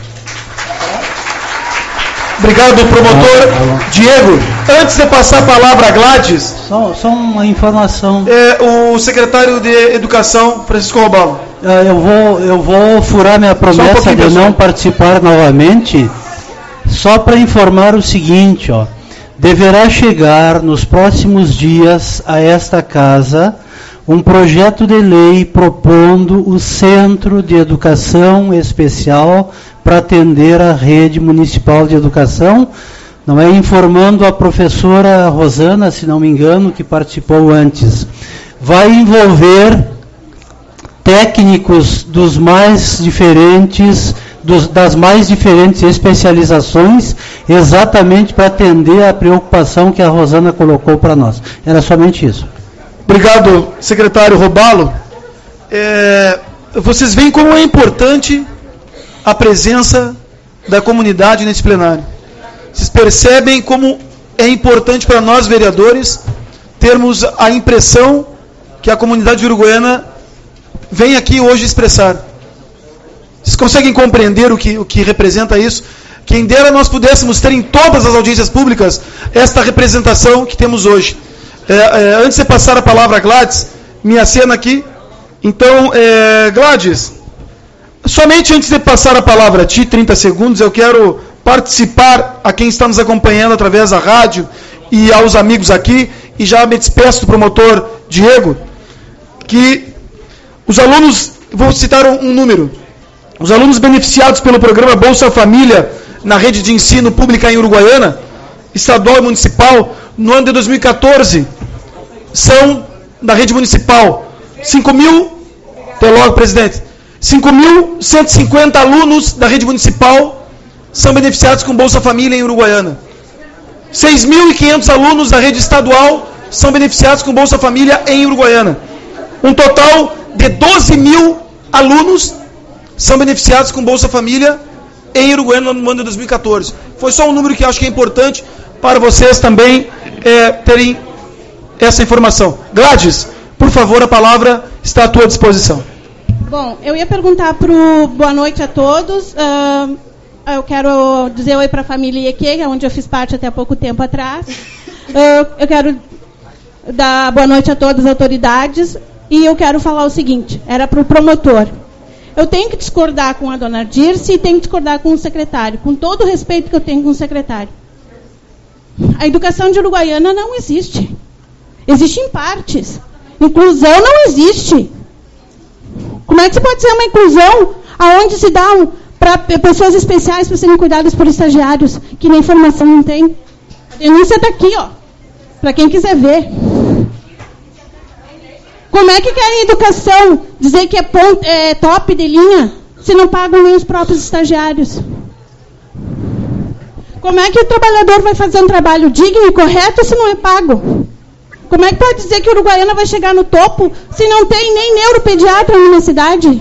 Obrigado, promotor Diego. Antes de passar a palavra a Gladys, só, só uma informação. É, o secretário de Educação, Francisco Robalo. É, eu vou, eu vou furar minha promessa um de não participar novamente, só para informar o seguinte, ó. Deverá chegar nos próximos dias a esta casa um projeto de lei propondo o Centro de Educação Especial para atender a rede municipal de educação, não é, informando a professora Rosana, se não me engano, que participou antes. Vai envolver técnicos dos mais diferentes, dos, das mais diferentes especializações, exatamente para atender a preocupação que a Rosana colocou para nós. Era somente isso. Obrigado, secretário Robalo. É, vocês veem como é importante a presença da comunidade nesse plenário. Vocês percebem como é importante para nós, vereadores, termos a impressão que a comunidade uruguaiana vem aqui hoje expressar. Vocês conseguem compreender o que, o que representa isso? Quem dera nós pudéssemos ter em todas as audiências públicas esta representação que temos hoje. É, é, antes de passar a palavra a Gladys, me acena aqui. Então, é, Gladys, somente antes de passar a palavra a ti, trinta segundos, eu quero participar a quem está nos acompanhando através da rádio e aos amigos aqui, e já me despeço do promotor Diego, que os alunos, vou citar um, um número, os alunos beneficiados pelo programa Bolsa Família na rede de ensino pública em Uruguaiana, estadual e municipal, no ano de dois mil e catorze, são, da rede municipal, cinco mil, até logo, presidente, cinco mil cento e cinquenta alunos da rede municipal são beneficiados com Bolsa Família em Uruguaiana. seis mil e quinhentos alunos da rede estadual são beneficiados com Bolsa Família em Uruguaiana. Um total de doze mil alunos são beneficiados com Bolsa Família em Uruguaiana no ano de dois mil e catorze. Foi só um número que eu acho que é importante para vocês também é, terem essa informação. Gladys, por favor, a palavra está à tua disposição. Bom, eu ia perguntar para o boa noite a todos. Uh, eu quero dizer oi para a família Ieque, que é onde eu fiz parte até há pouco tempo atrás. Uh, eu quero dar boa noite a todas as autoridades e eu quero falar o seguinte, era para o promotor. Eu tenho que discordar com a dona Dirce e tenho que discordar com o secretário, com todo o respeito que eu tenho com o secretário. A educação de Uruguaiana não existe. Existe em partes. Inclusão não existe. Como é que se pode ser uma inclusão aonde se dá um, para pessoas especiais para serem cuidadas por estagiários, que nem formação não tem? A denúncia está aqui, ó, para quem quiser ver. Como é que querem educação dizer que é, ponto, é top de linha se não pagam nem os próprios estagiários? Como é que o trabalhador vai fazer um trabalho digno e correto se não é pago? Como é que pode dizer que a Uruguaiana vai chegar no topo se não tem nem neuropediatra na cidade?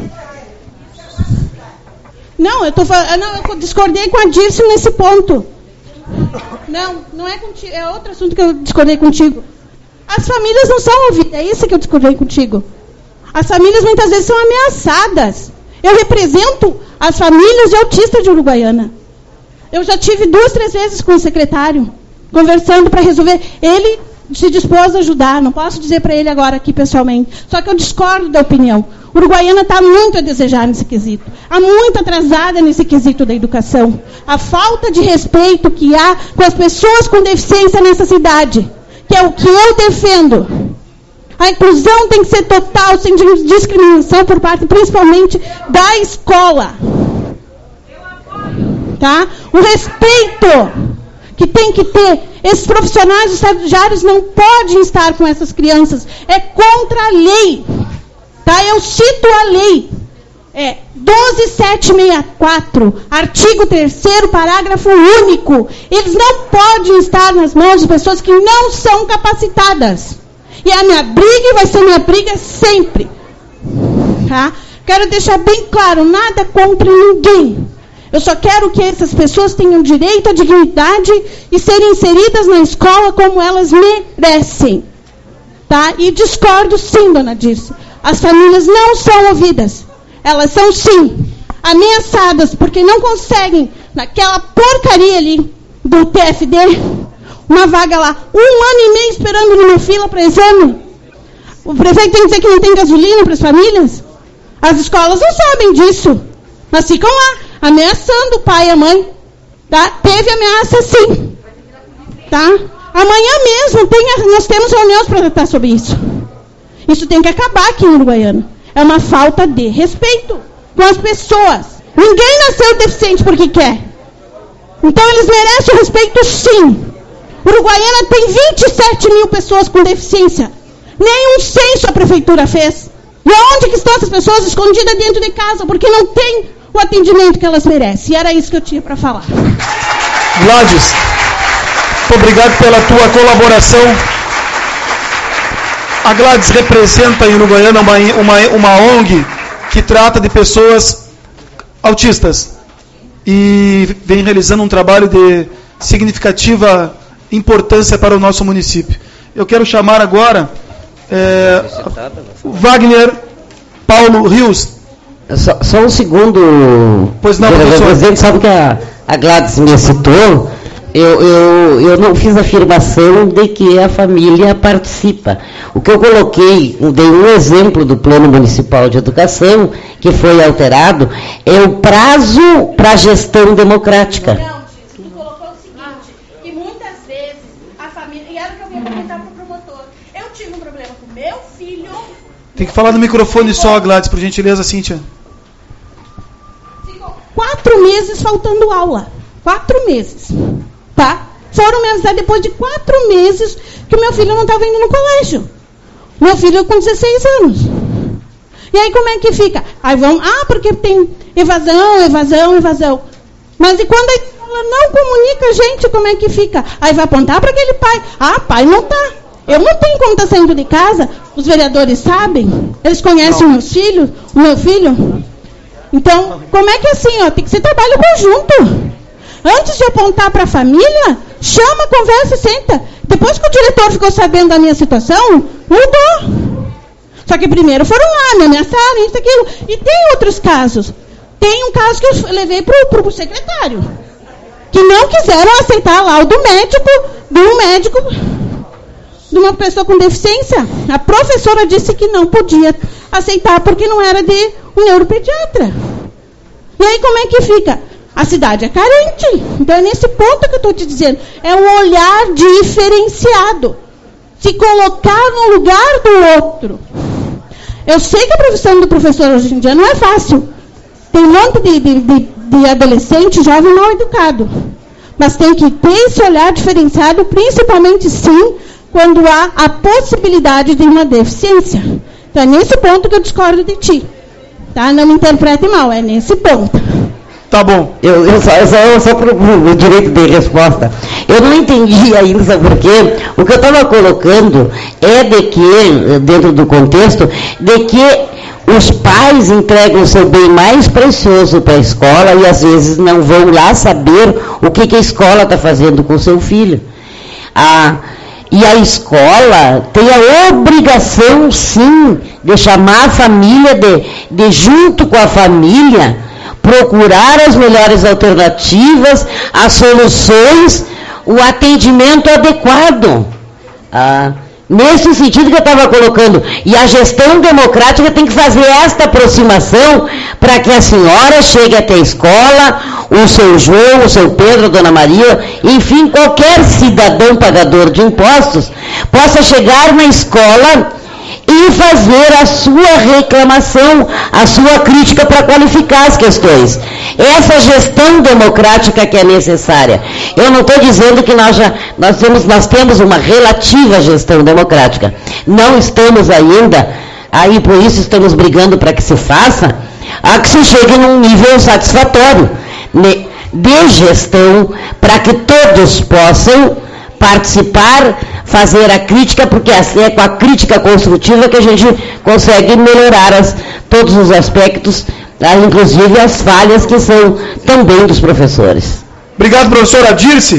Não, eu, tô, não, eu discordei com a Dirce nesse ponto. Não, não é contigo, é outro assunto que eu discordei contigo. As famílias não são ouvidas, é isso que eu discordei contigo. As famílias muitas vezes são ameaçadas. Eu represento as famílias de autistas de Uruguaiana. Eu já tive duas, três vezes com o secretário, conversando para resolver. Ele se dispôs a ajudar, não posso dizer para ele agora aqui pessoalmente. Só que eu discordo da opinião. Uruguaiana está muito a desejar nesse quesito. Há muito atrasada nesse quesito da educação. A falta de respeito que há com as pessoas com deficiência nessa cidade, que é o que eu defendo. A inclusão tem que ser total, sem discriminação por parte, principalmente, da escola. Tá? O respeito que tem que ter. Esses profissionais estagiários não podem estar com essas crianças. É contra a lei. Tá? Eu cito a lei. É doze mil setecentos e sessenta e quatro, artigo terceiro, parágrafo único. Eles não podem estar nas mãos de pessoas que não são capacitadas. E a minha briga vai ser minha briga sempre. Tá? Quero deixar bem claro, nada contra ninguém. Eu só quero que essas pessoas tenham direito à dignidade e serem inseridas na escola como elas merecem. Tá? E discordo sim, dona Dirce. As famílias não são ouvidas. Elas são sim ameaçadas porque não conseguem, naquela porcaria ali do T F D, uma vaga lá, um ano e meio esperando numa fila para exame. O prefeito tem que dizer que não tem gasolina para as famílias? As escolas não sabem disso. Mas ficam lá, ameaçando o pai e a mãe. Tá? Teve ameaça sim. Tá? Amanhã mesmo tem, nós temos reuniões para tratar sobre isso. Isso tem que acabar aqui em Uruguaiana. É uma falta de respeito com as pessoas. Ninguém nasceu deficiente porque quer. Então eles merecem o respeito, sim. Uruguaiana tem vinte e sete mil pessoas com deficiência. Nenhum censo a prefeitura fez. E onde que estão essas pessoas escondidas dentro de casa? Porque não tem o atendimento que elas merecem. E era isso que eu tinha para falar. Gladys, obrigado pela tua colaboração. A Gladys representa em Uruguaiana uma, uma, uma O N G que trata de pessoas autistas e vem realizando um trabalho de significativa importância para o nosso município. Eu quero chamar agora é, o Wagner Paulo Rios. Só, só um segundo. Pois não, professor. O presidente sabe que a, a Gladys me citou. Eu, eu, eu não fiz afirmação de que a família participa. O que eu coloquei, dei um exemplo do Plano Municipal de Educação, que foi alterado, é o prazo para a gestão democrática. Não, tu colocou o seguinte, que muitas vezes a família, e era o que eu ia comentar para o promotor, eu tive um problema com meu filho... Tem que falar no microfone só, Gladys, por gentileza, Cíntia. Ficou quatro meses faltando aula. Quatro meses. Tá? Foram me avisar depois de quatro meses que o meu filho não estava indo no colégio. Meu filho com dezesseis anos. E aí como é que fica? Aí vão, ah, porque tem evasão, evasão, evasão. Mas e quando a escola não comunica a gente, como é que fica? Aí vai apontar para aquele pai. Ah, pai não tá. Eu não tenho como estar saindo de casa. Os vereadores sabem. Eles conhecem meus filhos, o meu filho. Então, como é que é assim, ó, tem que ser trabalho conjunto. Antes de apontar para a família, chama, conversa e senta. Depois que o diretor ficou sabendo da minha situação, mudou. Só que primeiro foram lá, me ameaçaram, isso, aquilo. E tem outros casos. Tem um caso que eu levei para o secretário, que não quiseram aceitar laudo médico de um médico, de uma pessoa com deficiência. A professora disse que não podia aceitar porque não era de um neuropediatra. E aí como é que fica? A cidade é carente. Então é nesse ponto que eu estou te dizendo. É um olhar diferenciado. Se colocar no lugar do outro. Eu sei que a profissão do professor hoje em dia não é fácil. Tem um monte de, de, de, de adolescente, jovem mal educado. Mas tem que ter esse olhar diferenciado, principalmente sim, quando há a possibilidade de uma deficiência. Então é nesse ponto que eu discordo de ti. Tá? Não me interprete mal, é nesse ponto. Tá bom. Eu, eu só, eu só, eu só para o direito de resposta. Eu não entendi ainda, sabe por quê? O que eu estava colocando é de que, dentro do contexto, de que os pais entregam o seu bem mais precioso para a escola e às vezes não vão lá saber o que, que a escola está fazendo com o seu filho. Ah, e a escola tem a obrigação, sim, de chamar a família, de, de junto com a família, procurar as melhores alternativas, as soluções, o atendimento adequado. Ah, nesse sentido que eu estava colocando. E a gestão democrática tem que fazer esta aproximação para que a senhora chegue até a escola, o seu João, o seu Pedro, a dona Maria, enfim, qualquer cidadão pagador de impostos, possa chegar na escola e fazer a sua reclamação, a sua crítica para qualificar as questões. Essa gestão democrática que é necessária. Eu não estou dizendo que nós, já, nós, temos, nós temos uma relativa gestão democrática. Não estamos ainda, aí por isso estamos brigando para que se faça, a que se chegue num nível satisfatório de gestão, para que todos possam participar, fazer a crítica, porque é com a crítica construtiva que a gente consegue melhorar as, todos os aspectos, tá? Inclusive as falhas que são também dos professores. Obrigado, professora Dirce.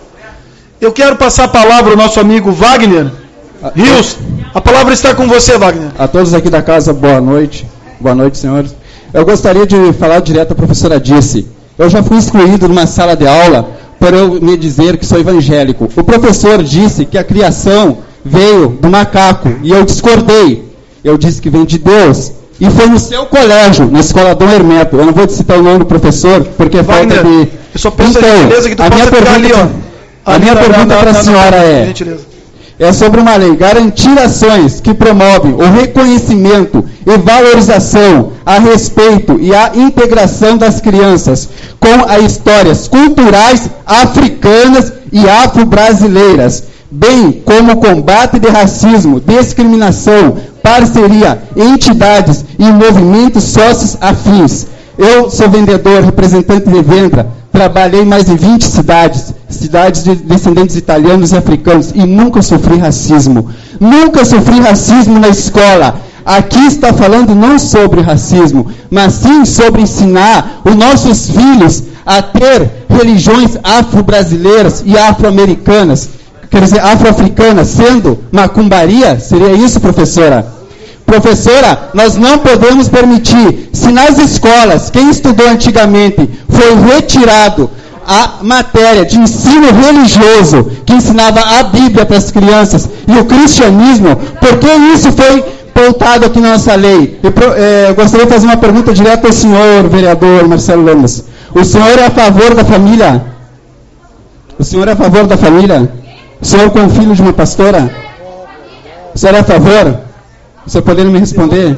Eu quero passar a palavra ao nosso amigo Wagner Rios. A palavra está com você, Wagner. A todos aqui da casa, boa noite. Boa noite, senhores. Eu gostaria de falar direto à professora Dirce. Eu já fui excluído numa sala de aula por eu me dizer que sou evangélico. O professor disse que a criação veio do macaco, e eu discordei. Eu disse que vem de Deus. E foi no seu colégio, na escola Dom Hermeto. Eu não vou citar o nome do professor, porque é falta de... Eu só penso então, a gentileza que tu a minha pergunta, ali, ó. a minha pergunta para a senhora é... é sobre uma lei garantir ações que promovem o reconhecimento e valorização a respeito e a integração das crianças com as histórias culturais africanas e afro-brasileiras, bem como o combate de racismo, discriminação, parceria, entidades e movimentos sócios afins. Eu sou vendedor, representante de venda, trabalhei em mais de vinte cidades, cidades de descendentes italianos e africanos, e nunca sofri racismo. Nunca sofri racismo na escola. Aqui está falando não sobre racismo, mas sim sobre ensinar os nossos filhos a ter religiões afro-brasileiras e afro-americanas, quer dizer, afro-africanas, sendo macumbaria, seria isso, professora? Professora, nós não podemos permitir, se nas escolas, quem estudou antigamente, foi retirado a matéria de ensino religioso, que ensinava a Bíblia para as crianças, e o cristianismo, por que isso foi pautado aqui na nossa lei? Eu, é, eu gostaria de fazer uma pergunta direta ao senhor, vereador Marcelo Lemos. O senhor é a favor da família? O senhor é a favor da família? O senhor com o filho de uma pastora? O senhor é a favor? O senhor poderia me responder?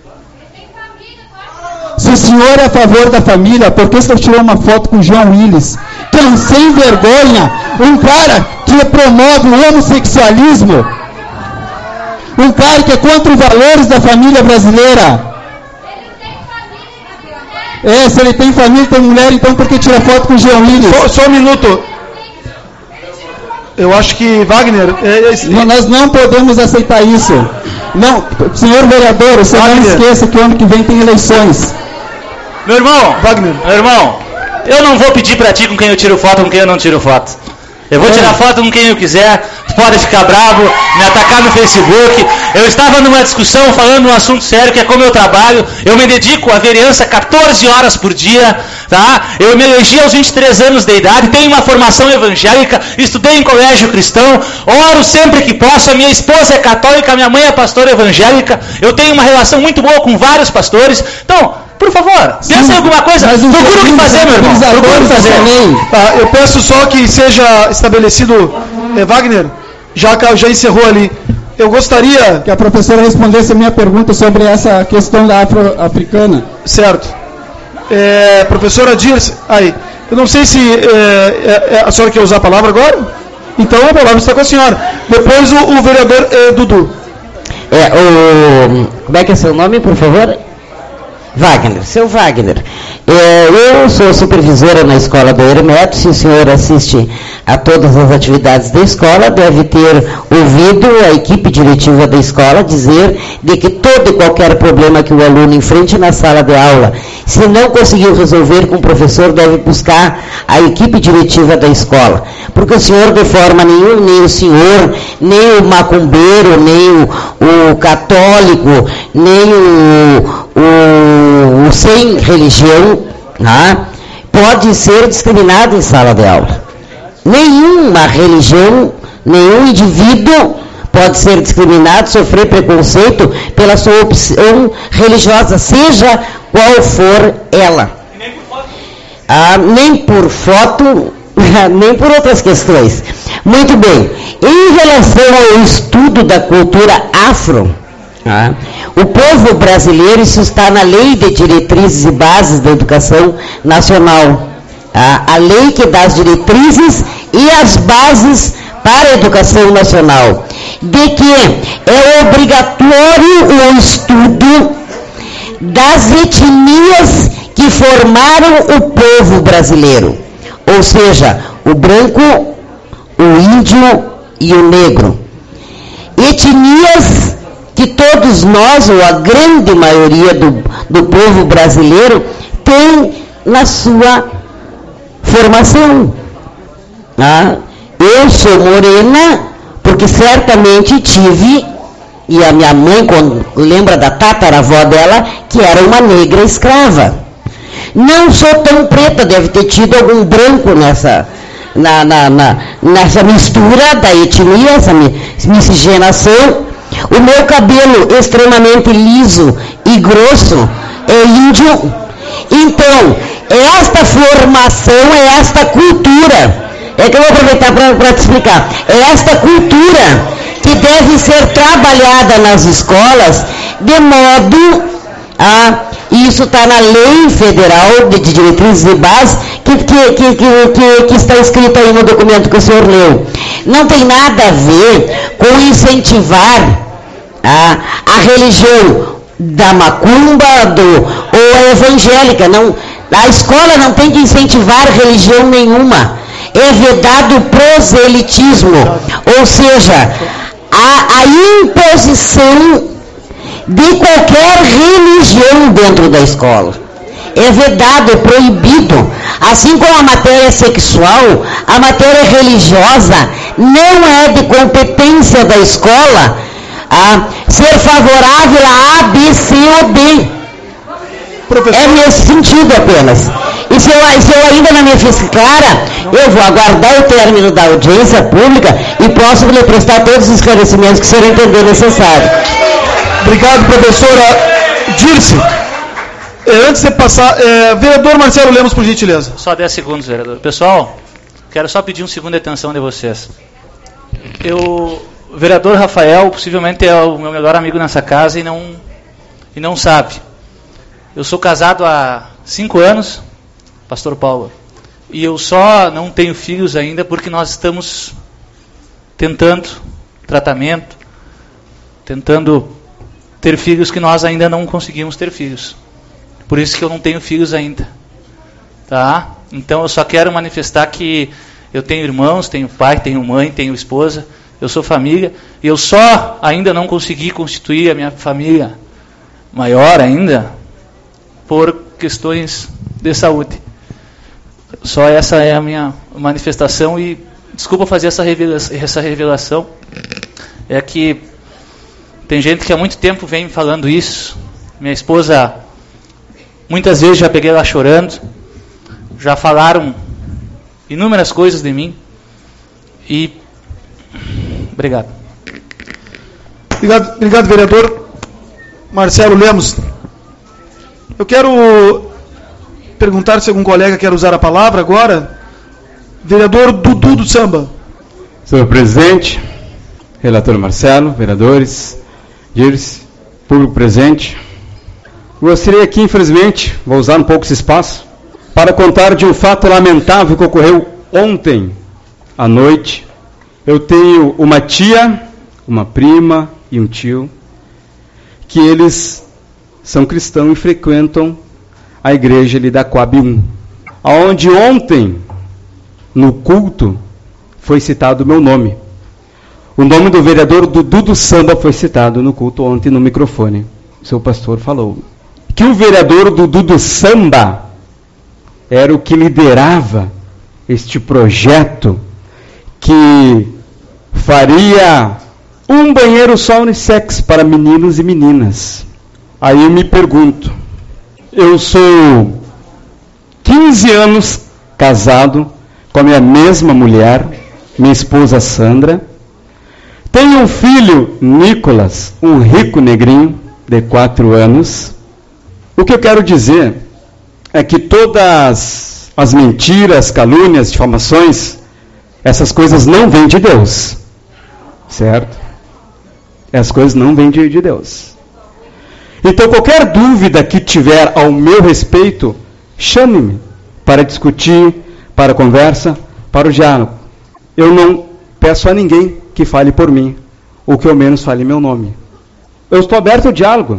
Se o senhor é a favor da família, por que o senhor tirou uma foto com o João Willis? Que é um sem vergonha, um cara que promove o homossexualismo, um cara que é contra os valores da família brasileira. É, se ele tem família, tem mulher, então por que tira foto com o João Willis? Só, só um minuto. Eu acho que, Wagner... É, é, não, nós não podemos aceitar isso. Não, senhor vereador, o senhor Wagner, não esqueça que ano que vem tem eleições. Meu irmão, Wagner, meu irmão, eu não vou pedir pra ti com quem eu tiro foto, com quem eu não tiro foto. Eu vou é. tirar foto com quem eu quiser, tu pode ficar bravo, me atacar no Facebook. Eu estava numa discussão falando um assunto sério, que é como eu trabalho. Eu me dedico à vereança quatorze horas por dia, tá? Eu me elegi aos vinte e três anos de idade, tenho uma formação evangélica, estudei em colégio cristão, oro sempre que posso. A minha esposa é católica, minha mãe é pastora evangélica, eu tenho uma relação muito boa com vários pastores. Então, por favor, pensa em alguma coisa, procura o que fazer, meu irmão. Procura o que fazer. Tá, eu peço só que seja estabelecido, é, Wagner, já, já encerrou ali. Eu gostaria que a professora respondesse a minha pergunta sobre essa questão da afro-africana. Certo. É, professora Dirce, aí, eu não sei se é, é, a senhora quer usar a palavra agora? Então a palavra está com a senhora. Depois o, o vereador é, Dudu. É, o, como é que é seu nome, por favor? Wagner, seu Wagner, é, eu sou supervisora na escola do Hermeto. Se o senhor assiste a todas as atividades da escola, deve ter ouvido a equipe diretiva da escola dizer de que todo e qualquer problema que o aluno enfrente na sala de aula, se não conseguiu resolver com o professor, deve buscar a equipe diretiva da escola. Porque o senhor, de forma nenhuma, nem o senhor, nem o macumbeiro, nem o, o católico, nem o, o, o sem religião, tá, pode ser discriminado em sala de aula. Nenhuma religião, nenhum indivíduo pode ser discriminado, sofrer preconceito pela sua opção religiosa, seja qual for ela. Ah, nem por foto, nem por outras questões. Muito bem. Em relação ao estudo da cultura afro, ah, o povo brasileiro, isso está na Lei de Diretrizes e Bases da Educação Nacional. Ah, a lei que dá as diretrizes e as bases para a educação nacional, de que é obrigatório o estudo das etnias que formaram o povo brasileiro, ou seja, o branco, o índio e o negro. Etnias que todos nós, ou a grande maioria do, do povo brasileiro, tem na sua formação. Ah, eu sou morena porque certamente tive, e a minha mãe, quando lembra da tataravó dela, que era uma negra escrava. Não sou tão preta, deve ter tido algum branco nessa, na, na, na, nessa mistura da etnia, essa miscigenação. O meu cabelo extremamente liso e grosso é índio. Então, esta formação, é esta cultura, é que eu vou aproveitar para te explicar, é esta cultura que deve ser trabalhada nas escolas de modo a... Isso está na Lei Federal de Diretrizes e Bases, que, que, que, que, que está escrito aí no documento que o senhor leu. Não tem nada a ver com incentivar a, a religião da macumba do, ou a evangélica. Não, a escola não tem que incentivar religião nenhuma. É vedado o proselitismo, ou seja, a, a imposição de qualquer religião dentro da escola. É vedado, é proibido. Assim como a matéria sexual, a matéria religiosa não é de competência da escola a ser favorável a A, B, C ou D. Professor... É nesse sentido apenas. E se eu, se eu ainda não me fiz clara, eu vou aguardar o término da audiência pública e posso lhe prestar todos os esclarecimentos que o senhor entender necessário. Obrigado, professora Dirce. É, antes de passar, é, vereador Marcelo Lemos, por gentileza. Só dez segundos, vereador. Pessoal, quero só pedir um segundo de atenção de vocês. Eu, o vereador Rafael, possivelmente é o meu melhor amigo nessa casa e não, e não sabe. Eu sou casado há cinco anos, pastor Paulo, e eu só não tenho filhos ainda porque nós estamos tentando tratamento, tentando ter filhos que nós ainda não conseguimos ter filhos. Por isso que eu não tenho filhos ainda. Tá? Então eu só quero manifestar que eu tenho irmãos, tenho pai, tenho mãe, tenho esposa, eu sou família, e eu só ainda não consegui constituir a minha família maior ainda por questões de saúde. Só essa é a minha manifestação e desculpa fazer essa revelação, essa revelação. É que tem gente que há muito tempo vem falando isso. Minha esposa, muitas vezes já peguei ela chorando, já falaram inúmeras coisas de mim. E obrigado. Obrigado, obrigado, vereador Marcelo Lemos. Eu quero perguntar se algum colega quer usar a palavra agora. Vereador Dudu do Samba. Senhor presidente, relator Marcelo, vereadores, Dirce, público presente. Gostaria aqui, infelizmente, vou usar um pouco esse espaço, para contar de um fato lamentável que ocorreu ontem à noite. Eu tenho uma tia, uma prima e um tio, que eles são cristãos e frequentam a igreja ali da Coab um, onde ontem, no culto, foi citado o meu nome. O nome do vereador Dudu do Samba foi citado no culto ontem no microfone. O seu pastor falou que o vereador Dudu do Samba era o que liderava este projeto que faria um banheiro só unissex para meninos e meninas. Aí eu me pergunto, eu sou quinze anos casado com a minha mesma mulher, minha esposa Sandra, tenho um filho, Nicolas, um rico negrinho de quatro anos. O que eu quero dizer é que todas as mentiras, calúnias, difamações, essas coisas não vêm de Deus, certo? Essas coisas não vêm de, de Deus. Então, qualquer dúvida que tiver ao meu respeito, chame-me para discutir, para conversa, para o diálogo. Eu não peço a ninguém que fale por mim, ou que ao menos fale meu nome. Eu estou aberto ao diálogo.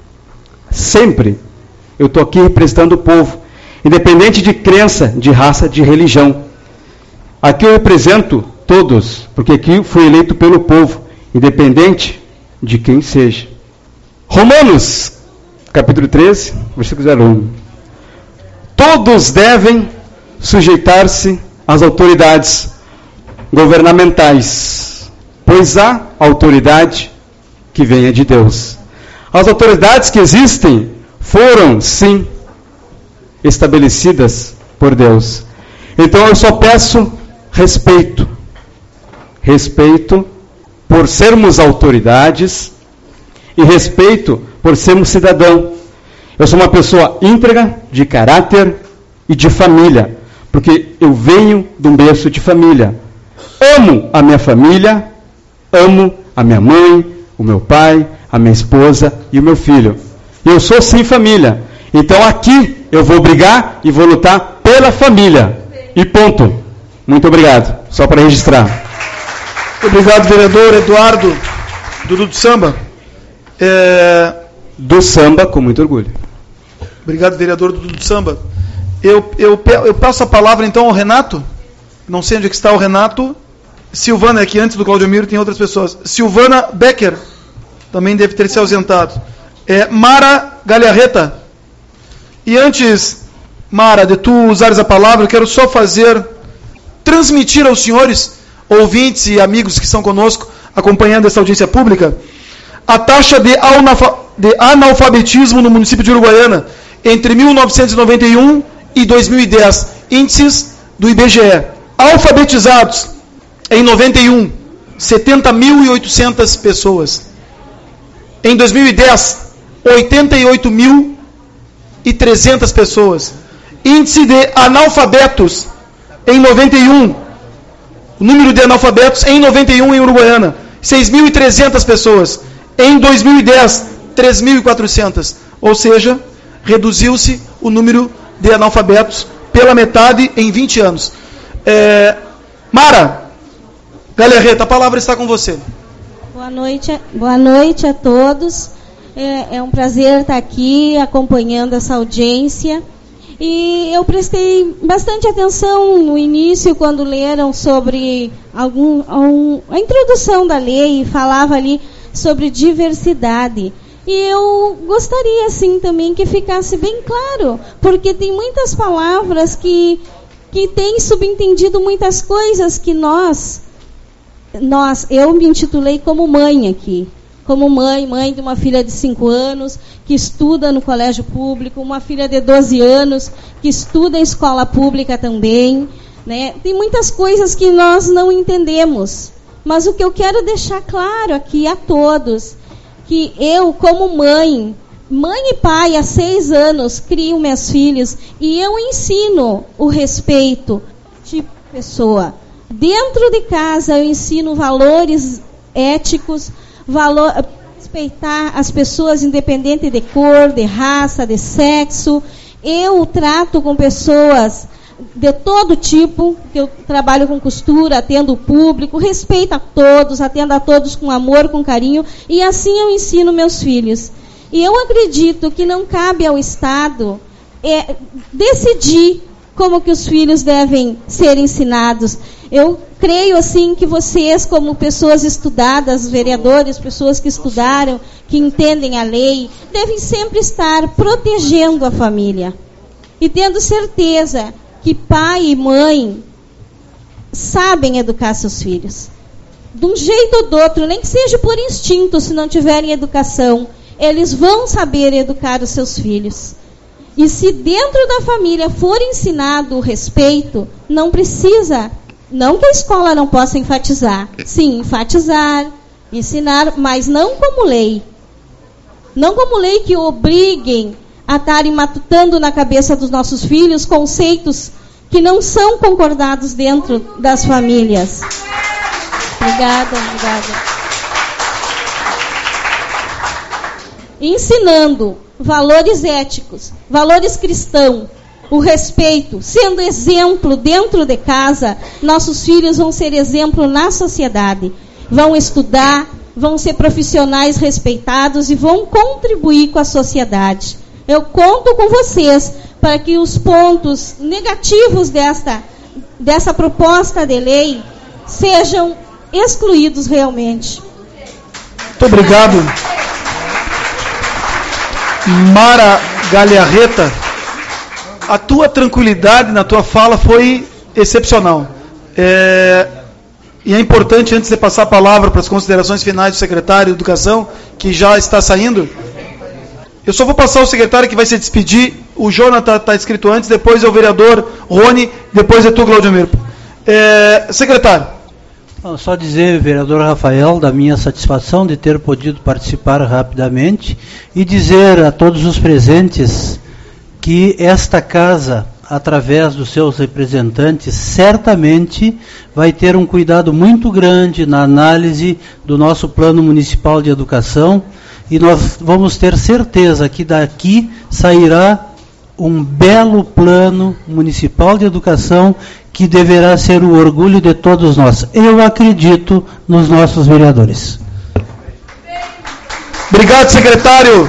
Sempre. Eu estou aqui representando o povo, independente de crença, de raça, de religião. Aqui eu represento todos, porque aqui fui eleito pelo povo, independente de quem seja. Romanos, capítulo treze, versículo zero um. Todos devem sujeitar-se às autoridades governamentais, pois há autoridade que venha de Deus. As autoridades que existem foram, sim, estabelecidas por Deus. Então eu só peço respeito. Respeito por sermos autoridades e respeito por sermos cidadão. Eu sou uma pessoa íntegra, de caráter e de família, porque eu venho de um berço de família. Amo a minha família, amo a minha mãe, o meu pai, a minha esposa e o meu filho. Eu sou sem família. Então aqui eu vou brigar e vou lutar pela família. E ponto. Muito obrigado. Só para registrar. Obrigado, vereador Eduardo Dudu do Samba. É... Do Samba, com muito orgulho. Obrigado, vereador Dudu do Samba. Eu, eu, eu passo a palavra então ao Renato. Não sei onde é que está o Renato. Silvana, aqui antes do Claudio Miro tem outras pessoas. Silvana Becker também deve ter se ausentado. É, Mara Galharreta. E antes, Mara, de tu usares a palavra, eu quero só fazer, transmitir aos senhores, ouvintes e amigos que estão conosco, acompanhando essa audiência pública, a taxa de, de analfabetismo no município de Uruguaiana entre mil novecentos e noventa e um e dois mil e dez, índices do I B G E. Alfabetizados em noventa e um, setenta mil e oitocentas pessoas. Em dois mil e dez, oitenta e oito mil e trezentas pessoas. Índice de analfabetos em noventa e um, o número de analfabetos em noventa e um em Uruguaiana, seis mil e trezentas pessoas. Em dois mil e dez, três mil e quatrocentas. Ou seja, reduziu-se o número de analfabetos pela metade em vinte anos. É, Mara Galharreta, a palavra está com você. Boa noite, boa noite a todos. É, é um prazer estar aqui acompanhando essa audiência. E eu prestei bastante atenção no início, quando leram sobre algum, um, a introdução da lei, falava ali sobre diversidade. E eu gostaria, assim, também que ficasse bem claro, porque tem muitas palavras que, que têm subentendido muitas coisas que nós, nós, eu me intitulei como mãe aqui. Como mãe, mãe de uma filha de cinco anos, que estuda no colégio público, uma filha de doze anos, que estuda em escola pública também, né? Tem muitas coisas que nós não entendemos, mas o que eu quero deixar claro aqui a todos, que eu, como mãe, mãe e pai há seis anos, crio meus filhos, e eu ensino o respeito de pessoa. Dentro de casa eu ensino valores éticos, valor, respeitar as pessoas independente de cor, de raça, de sexo. Eu trato com pessoas de todo tipo, que eu trabalho com costura, atendo o público, respeito a todos, atendo a todos com amor, com carinho, e assim eu ensino meus filhos. E eu acredito que não cabe ao Estado é, decidir como que os filhos devem ser ensinados. Eu creio, assim, que vocês, como pessoas estudadas, vereadores, pessoas que estudaram, que entendem a lei, devem sempre estar protegendo a família. E tendo certeza que pai e mãe sabem educar seus filhos. De um jeito ou do outro, nem que seja por instinto, se não tiverem educação, eles vão saber educar os seus filhos. E se dentro da família for ensinado o respeito, não precisa, não que a escola não possa enfatizar, sim, enfatizar, ensinar, mas não como lei. Não como lei que obriguem a estarem matutando na cabeça dos nossos filhos conceitos que não são concordados dentro das famílias. Obrigada, obrigada. Ensinando valores éticos, valores cristãos, o respeito, sendo exemplo dentro de casa, nossos filhos vão ser exemplo na sociedade. Vão estudar, vão ser profissionais respeitados e vão contribuir com a sociedade. Eu conto com vocês para que os pontos negativos desta, dessa proposta de lei sejam excluídos realmente. Muito obrigado. Mara Galharreta, a tua tranquilidade na tua fala foi excepcional. É, e é importante, antes de passar a palavra para as considerações finais do secretário de Educação, que já está saindo, eu só vou passar ao secretário que vai se despedir. O Jonathan está escrito antes, depois é o vereador Rony, depois é tu, Claudio Miro. É, secretário. Só dizer, vereador Rafael, da minha satisfação de ter podido participar rapidamente e dizer a todos os presentes que esta casa, através dos seus representantes, certamente vai ter um cuidado muito grande na análise do nosso Plano Municipal de Educação, e nós vamos ter certeza que daqui sairá um belo Plano Municipal de Educação que deverá ser o orgulho de todos nós. Eu acredito nos nossos vereadores. Obrigado, secretário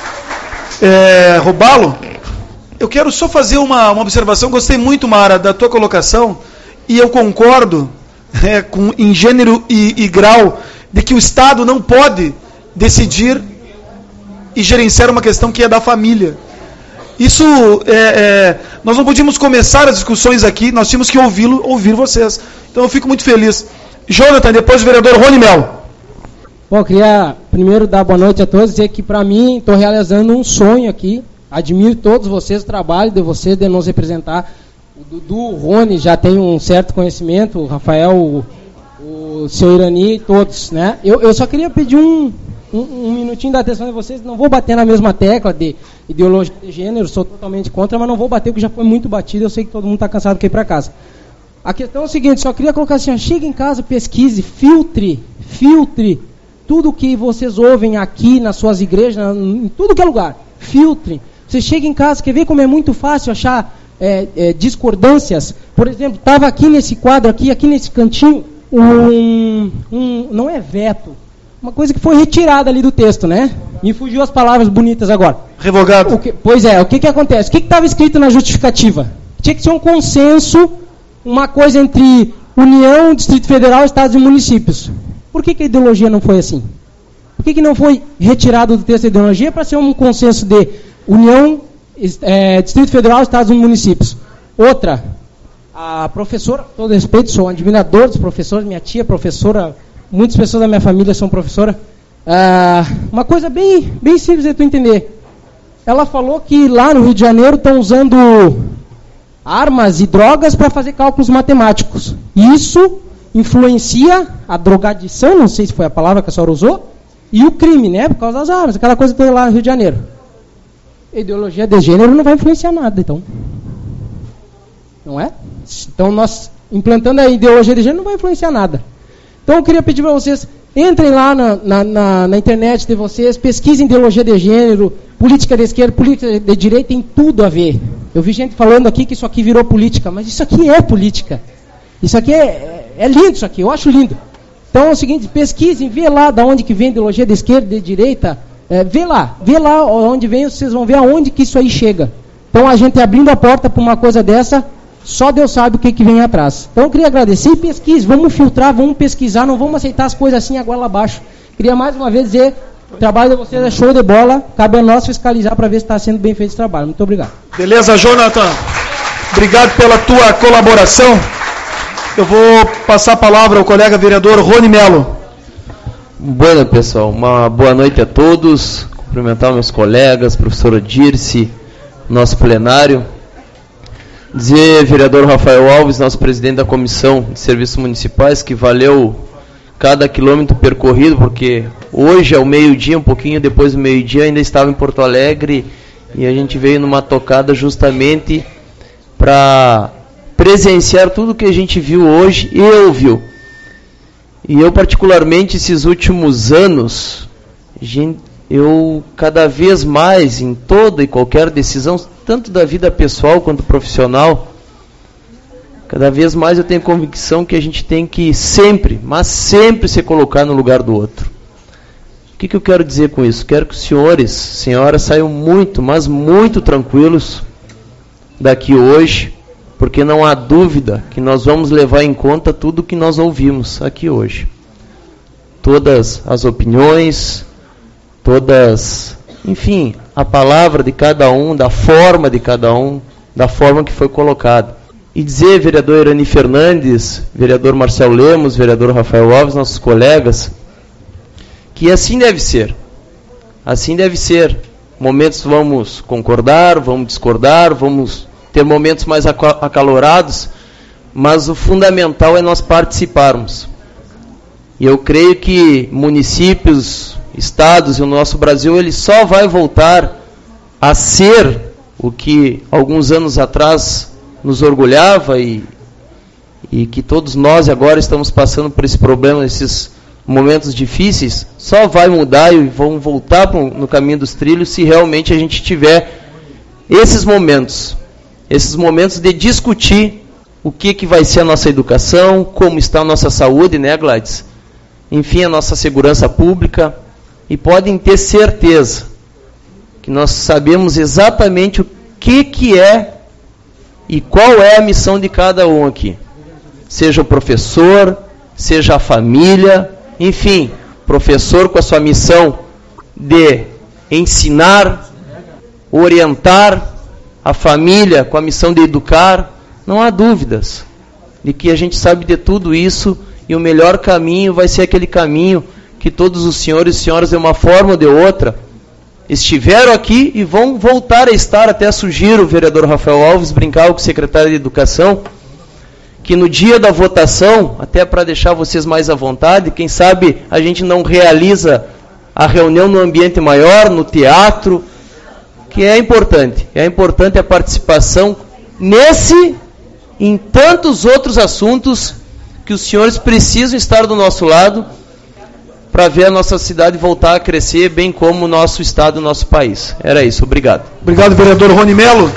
é, Robalo. Eu quero só fazer uma, uma observação. Gostei muito, Mara, da tua colocação, e eu concordo é, com, em gênero e, e grau de que o Estado não pode decidir e gerenciar uma questão que é da família. Isso, é, é, nós não podíamos começar as discussões aqui, nós tínhamos que ouvi-lo, ouvir vocês. Então eu fico muito feliz. Jonathan, depois o vereador Rony Melo. Bom, eu queria primeiro dar boa noite a todos, dizer que para mim estou realizando um sonho aqui. Admiro todos vocês, o trabalho de vocês, de nos representar. O Dudu, o Rony já tem um certo conhecimento, o Rafael, o, o seu Irani, todos, né? Eu, eu só queria pedir um, um, um minutinho da atenção de vocês. Não vou bater na mesma tecla de ideologia de gênero, sou totalmente contra, mas não vou bater porque já foi muito batido, eu sei que todo mundo está cansado de ir para casa. A questão é o seguinte, só queria colocar assim, ó, chegue em casa, pesquise, filtre, filtre tudo que vocês ouvem aqui nas suas igrejas, em tudo que é lugar, filtre. Você chega em casa, quer ver como é muito fácil achar é, é, discordâncias? Por exemplo, estava aqui nesse quadro, aqui, aqui nesse cantinho, um, um, não é veto, uma coisa que foi retirada ali do texto, né? Me fugiu as palavras bonitas agora. Revogado. O que, pois é, o que, que acontece? O que estava escrito na justificativa? Tinha que ser um consenso, uma coisa entre União, Distrito Federal, Estados e municípios. Por que, que a ideologia não foi assim? Por que, que não foi retirado do texto a ideologia para ser um consenso de União, é, Distrito Federal, Estados e municípios? Outra, a professora, com todo respeito, sou um admirador dos professores, minha tia é professora, muitas pessoas da minha família são professora. Ah, uma coisa bem, bem simples de tu entender. Ela falou que lá no Rio de Janeiro estão usando armas e drogas para fazer cálculos matemáticos. Isso influencia a drogadição, não sei se foi a palavra que a senhora usou, e o crime, né? Por causa das armas, aquela coisa toda lá no Rio de Janeiro. A ideologia de gênero não vai influenciar nada, então. Não é? Então, nós implantando a ideologia de gênero não vai influenciar nada. Então, eu queria pedir para vocês, entrem lá na, na, na, na internet de vocês, pesquisem ideologia de gênero, política de esquerda, política de direita, tem tudo a ver. Eu vi gente falando aqui que isso aqui virou política, mas isso aqui é política. Isso aqui é, é, é lindo, isso aqui, eu acho lindo. Então é o seguinte, pesquisem, vê lá de onde que vem a ideologia de esquerda, de direita, é, vê lá, vê lá onde vem, vocês vão ver aonde que isso aí chega. Então a gente abrindo a porta para uma coisa dessa, só Deus sabe o que, que vem atrás. Então eu queria agradecer e pesquise, vamos filtrar, vamos pesquisar, não vamos aceitar as coisas assim agora lá abaixo. Queria mais uma vez dizer, o trabalho de vocês é show de bola, cabe a nós fiscalizar para ver se está sendo bem feito esse trabalho. Muito obrigado. Beleza, Jonathan. Obrigado pela tua colaboração. Eu vou passar a palavra ao colega vereador Rony Melo. Bueno, pessoal, uma boa noite a todos. Cumprimentar meus colegas, professora Dirce, nosso plenário. Dizer, vereador Rafael Alves, nosso presidente da Comissão de Serviços Municipais, que valeu cada quilômetro percorrido, porque hoje, ao meio-dia, um pouquinho depois do meio-dia, ainda estava em Porto Alegre e a gente veio numa tocada justamente para presenciar tudo que a gente viu hoje e ouviu. E eu, particularmente, esses últimos anos, gente, eu cada vez mais, em toda e qualquer decisão, tanto da vida pessoal quanto profissional, cada vez mais eu tenho convicção que a gente tem que sempre, mas sempre se colocar no lugar do outro. O que, que eu quero dizer com isso? Quero que os senhores, senhoras, saiam muito, mas muito tranquilos daqui hoje, porque não há dúvida que nós vamos levar em conta tudo que nós ouvimos aqui hoje. Todas as opiniões, todas, enfim, a palavra de cada um, da forma de cada um, da forma que foi colocada. E dizer, vereador Irani Fernandes, vereador Marcelo Lemos, vereador Rafael Alves, nossos colegas, que assim deve ser. Assim deve ser. Momentos vamos concordar, vamos discordar, vamos ter momentos mais acalorados, mas o fundamental é nós participarmos. E eu creio que municípios, estados e o nosso Brasil, ele só vai voltar a ser o que alguns anos atrás nos orgulhava e, e que todos nós agora estamos passando por esse problema, esses momentos difíceis, só vai mudar e vão voltar pro, no caminho dos trilhos se realmente a gente tiver esses momentos, esses momentos de discutir o que, que vai ser a nossa educação, como está a nossa saúde, né, Gladys? Enfim, a nossa segurança pública, e podem ter certeza que nós sabemos exatamente o que, que é e qual é a missão de cada um aqui. Seja o professor, seja a família, enfim, professor com a sua missão de ensinar, orientar, a família com a missão de educar. Não há dúvidas de que a gente sabe de tudo isso e o melhor caminho vai ser aquele caminho que todos os senhores e senhoras, de uma forma ou de outra, estiveram aqui e vão voltar a estar. Até sugiro o vereador Rafael Alves brincar com o secretário de Educação, que no dia da votação, até para deixar vocês mais à vontade, quem sabe a gente não realiza a reunião no ambiente maior, no teatro, que é importante. É importante a participação nesse e em tantos outros assuntos que os senhores precisam estar do nosso lado para ver a nossa cidade voltar a crescer, bem como o nosso estado e o nosso país. Era isso, obrigado. Obrigado, vereador Rony Melo.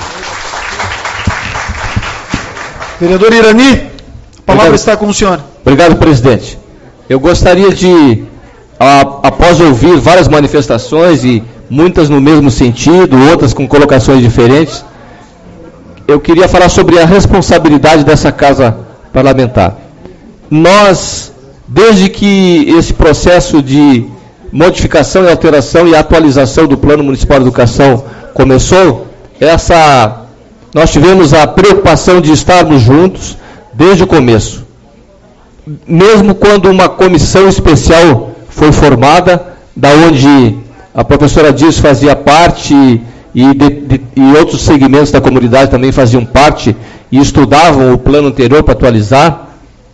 Vereador Irani, a palavra Obrigado. Está com o senhor. Obrigado, presidente. Eu gostaria de, a, após ouvir várias manifestações, e muitas no mesmo sentido, outras com colocações diferentes, eu queria falar sobre a responsabilidade dessa casa parlamentar. Nós, desde que esse processo de modificação e alteração e atualização do Plano Municipal de Educação começou, essa, nós tivemos a preocupação de estarmos juntos desde o começo. Mesmo quando uma comissão especial foi formada, da onde a professora Dias fazia parte e, de, de, e outros segmentos da comunidade também faziam parte e estudavam o plano anterior para atualizar,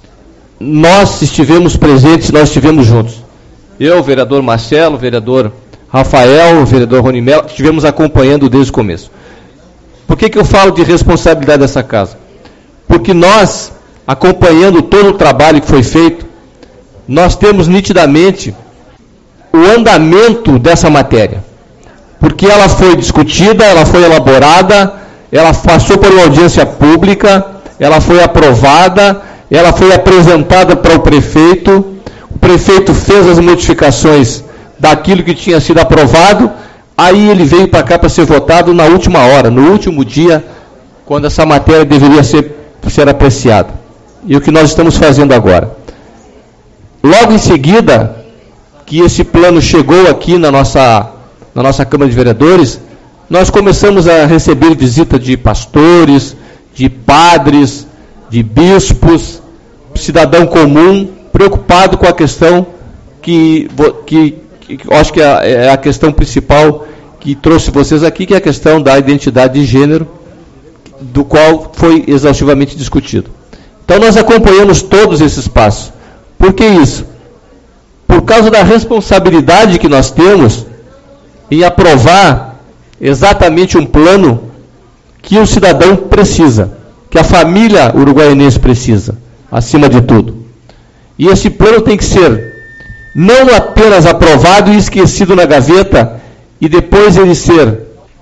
nós estivemos presentes, nós estivemos juntos. Eu, o vereador Marcelo, o vereador Rafael, o vereador Rony Melo, estivemos acompanhando desde o começo. Por que que eu falo de responsabilidade dessa casa? Porque nós, acompanhando todo o trabalho que foi feito, nós temos nitidamente o andamento dessa matéria. Porque ela foi discutida, ela foi elaborada, ela passou por uma audiência pública, ela foi aprovada, ela foi apresentada para o prefeito, o prefeito fez as modificações daquilo que tinha sido aprovado, aí ele veio para cá para ser votado na última hora, no último dia, quando essa matéria deveria ser, ser apreciada. E o que nós estamos fazendo agora? Logo em seguida, que esse plano chegou aqui na nossa, na nossa Câmara de Vereadores, nós começamos a receber visita de pastores, de padres, de bispos, cidadão comum, preocupado com a questão que, que, que acho que é a questão principal que trouxe vocês aqui, que é a questão da identidade de gênero, do qual foi exaustivamente discutido. Então nós acompanhamos todos esses passos. Por que isso? Por causa da responsabilidade que nós temos em aprovar exatamente um plano que o cidadão precisa, que a família uruguaianense precisa, acima de tudo. E esse plano tem que ser não apenas aprovado e esquecido na gaveta, e depois ele ser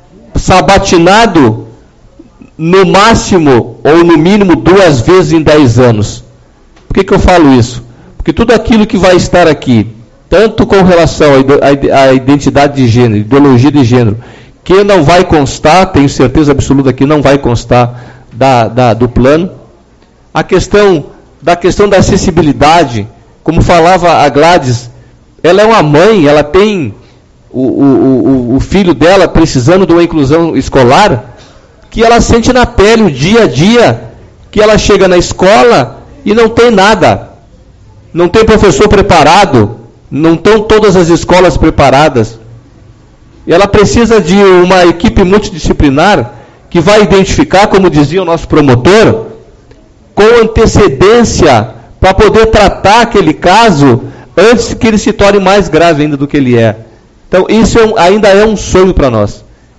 sabatinado no máximo ou no mínimo duas vezes em dez anos. Por que que eu falo isso? Porque tudo aquilo que vai estar aqui, tanto com relação à identidade de gênero, ideologia de gênero, que não vai constar, tenho certeza absoluta que não vai constar da, da, do plano, a questão da questão da acessibilidade, como falava a Gladys, ela é uma mãe, ela tem o, o, o, o filho dela precisando de uma inclusão escolar, que ela sente na pele o dia a dia, que ela chega na escola e não tem nada, não tem professor preparado, não estão todas as escolas preparadas. E ela precisa de uma equipe multidisciplinar que vai identificar, como dizia o nosso promotor, com antecedência, para poder tratar aquele caso antes que ele se torne mais grave ainda do que ele é. Então, isso é um, ainda é um sonho para nós.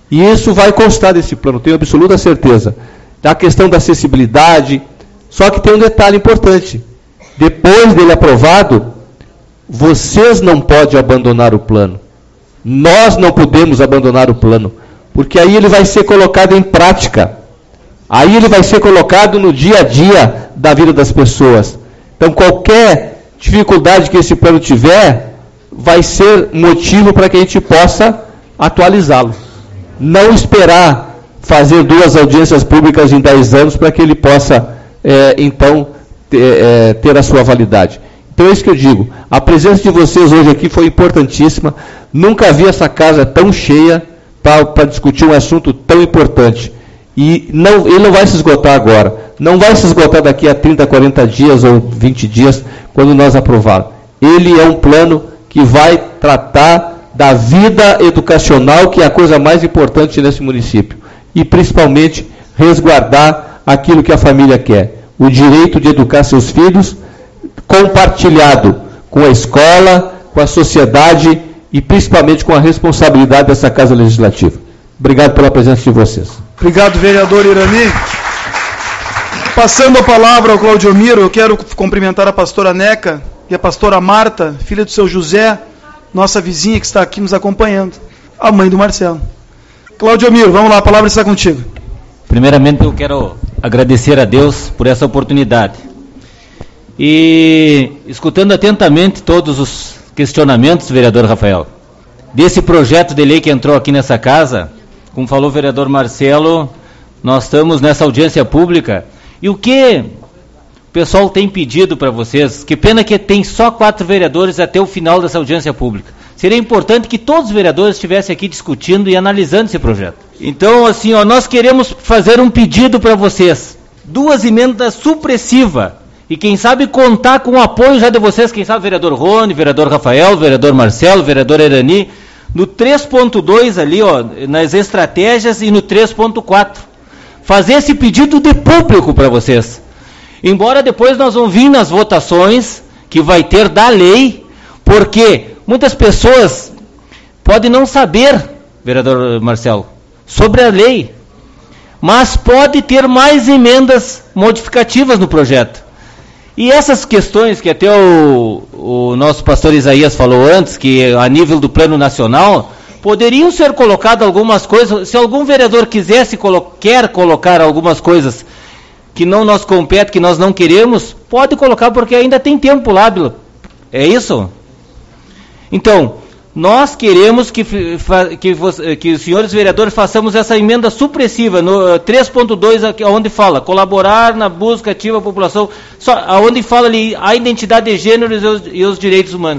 E isso vai constar desse plano, tenho absoluta certeza. A questão da acessibilidade, só que tem um detalhe importante. Depois dele aprovado, vocês não podem abandonar o plano. Nós não podemos abandonar o plano, porque aí ele vai ser colocado em prática. Aí ele vai ser colocado no dia a dia da vida das pessoas. Então, qualquer dificuldade que esse plano tiver, vai ser motivo para que a gente possa atualizá-lo. Não esperar fazer duas audiências públicas em dez anos para que ele possa, é, então, ter, é, ter a sua validade. Então é isso que eu digo. A presença de vocês hoje aqui foi importantíssima. Nunca vi essa casa tão cheia para discutir um assunto tão importante. E não, ele não vai se esgotar agora. Não vai se esgotar daqui a trinta, quarenta dias ou vinte dias, quando nós aprovarmos. Ele é um plano que vai tratar da vida educacional, que é a coisa mais importante nesse município. E, principalmente, resguardar aquilo que a família quer. O direito de educar seus filhos, compartilhado com a escola, com a sociedade e, principalmente, com a responsabilidade dessa Casa Legislativa. Obrigado pela presença de vocês. Obrigado, vereador Irani. Passando a palavra ao Claudio Miro, eu quero cumprimentar a pastora Neca e a pastora Marta, filha do seu José, nossa vizinha que está aqui nos acompanhando, a mãe do Marcelo. Claudio Miro, vamos lá, a palavra está contigo. Primeiramente, eu quero agradecer a Deus por essa oportunidade. E, escutando atentamente todos os questionamentos, vereador Rafael, desse projeto de lei que entrou aqui nessa casa, como falou o vereador Marcelo, nós estamos nessa audiência pública, e o que o pessoal tem pedido para vocês, que pena que tem só quatro vereadores até o final dessa audiência pública. Seria importante que todos os vereadores estivessem aqui discutindo e analisando esse projeto. Então, assim, ó, nós queremos fazer um pedido para vocês, duas emendas supressivas, e quem sabe contar com o apoio já de vocês, quem sabe vereador Rony, vereador Rafael, vereador Marcelo, vereador Irani, no três ponto dois ali, ó, nas estratégias, e no três ponto quatro. Fazer esse pedido de público para vocês. Embora depois nós vamos vir nas votações que vai ter da lei, porque muitas pessoas podem não saber, vereador Marcelo, sobre a lei, mas pode ter mais emendas modificativas no projeto. E essas questões que até o, o nosso pastor Isaías falou antes, que a nível do plano nacional, poderiam ser colocadas algumas coisas, se algum vereador quisesse, colo- quer colocar algumas coisas que não nos compete, que nós não queremos, pode colocar, porque ainda tem tempo lá, é isso? Então, nós queremos que, que, que os senhores vereadores façamos essa emenda supressiva, no três ponto dois, onde fala, colaborar na busca ativa da população, só, onde fala ali a identidade de gênero e os, e os direitos humanos.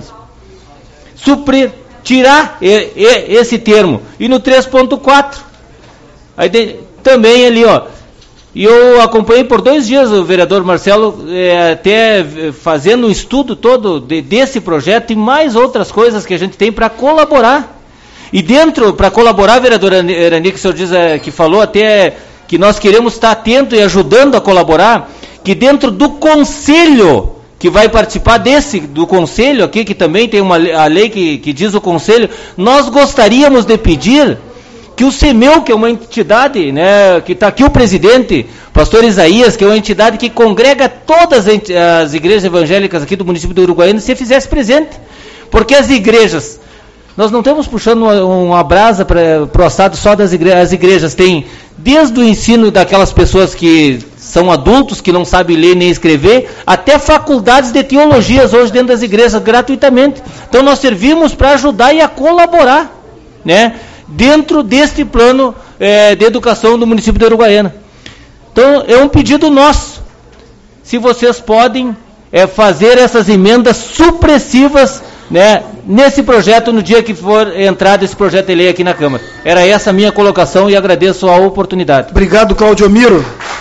Suprir, tirar e, e, esse termo. E no três ponto quatro, aí de, também ali, ó, e eu acompanhei por dois dias o vereador Marcelo, é, até fazendo um estudo todo de, desse projeto e mais outras coisas que a gente tem para colaborar. E dentro, para colaborar, vereador Irani, que o senhor diz, é, que falou até que nós queremos estar atento e ajudando a colaborar, que dentro do conselho, que vai participar desse, do conselho aqui, que também tem uma a lei que, que diz o conselho, nós gostaríamos de pedir que o CEMEU, que é uma entidade, né, que está aqui o presidente, pastor Isaías, que é uma entidade que congrega todas as igrejas evangélicas aqui do município do Uruguaiana, se fizesse presente. Porque as igrejas, nós não estamos puxando uma, uma brasa para o assado só das igrejas, as igrejas têm, desde o ensino daquelas pessoas que são adultos, que não sabem ler nem escrever, até faculdades de teologias hoje dentro das igrejas, gratuitamente. Então nós servimos para ajudar e a colaborar, né, dentro deste plano é, de educação do município de Uruguaiana. Então, é um pedido nosso, se vocês podem é, fazer essas emendas supressivas, né, nesse projeto, no dia que for entrado esse projeto de lei aqui na Câmara. Era essa a minha colocação e agradeço a oportunidade. Obrigado, Claudio Miro.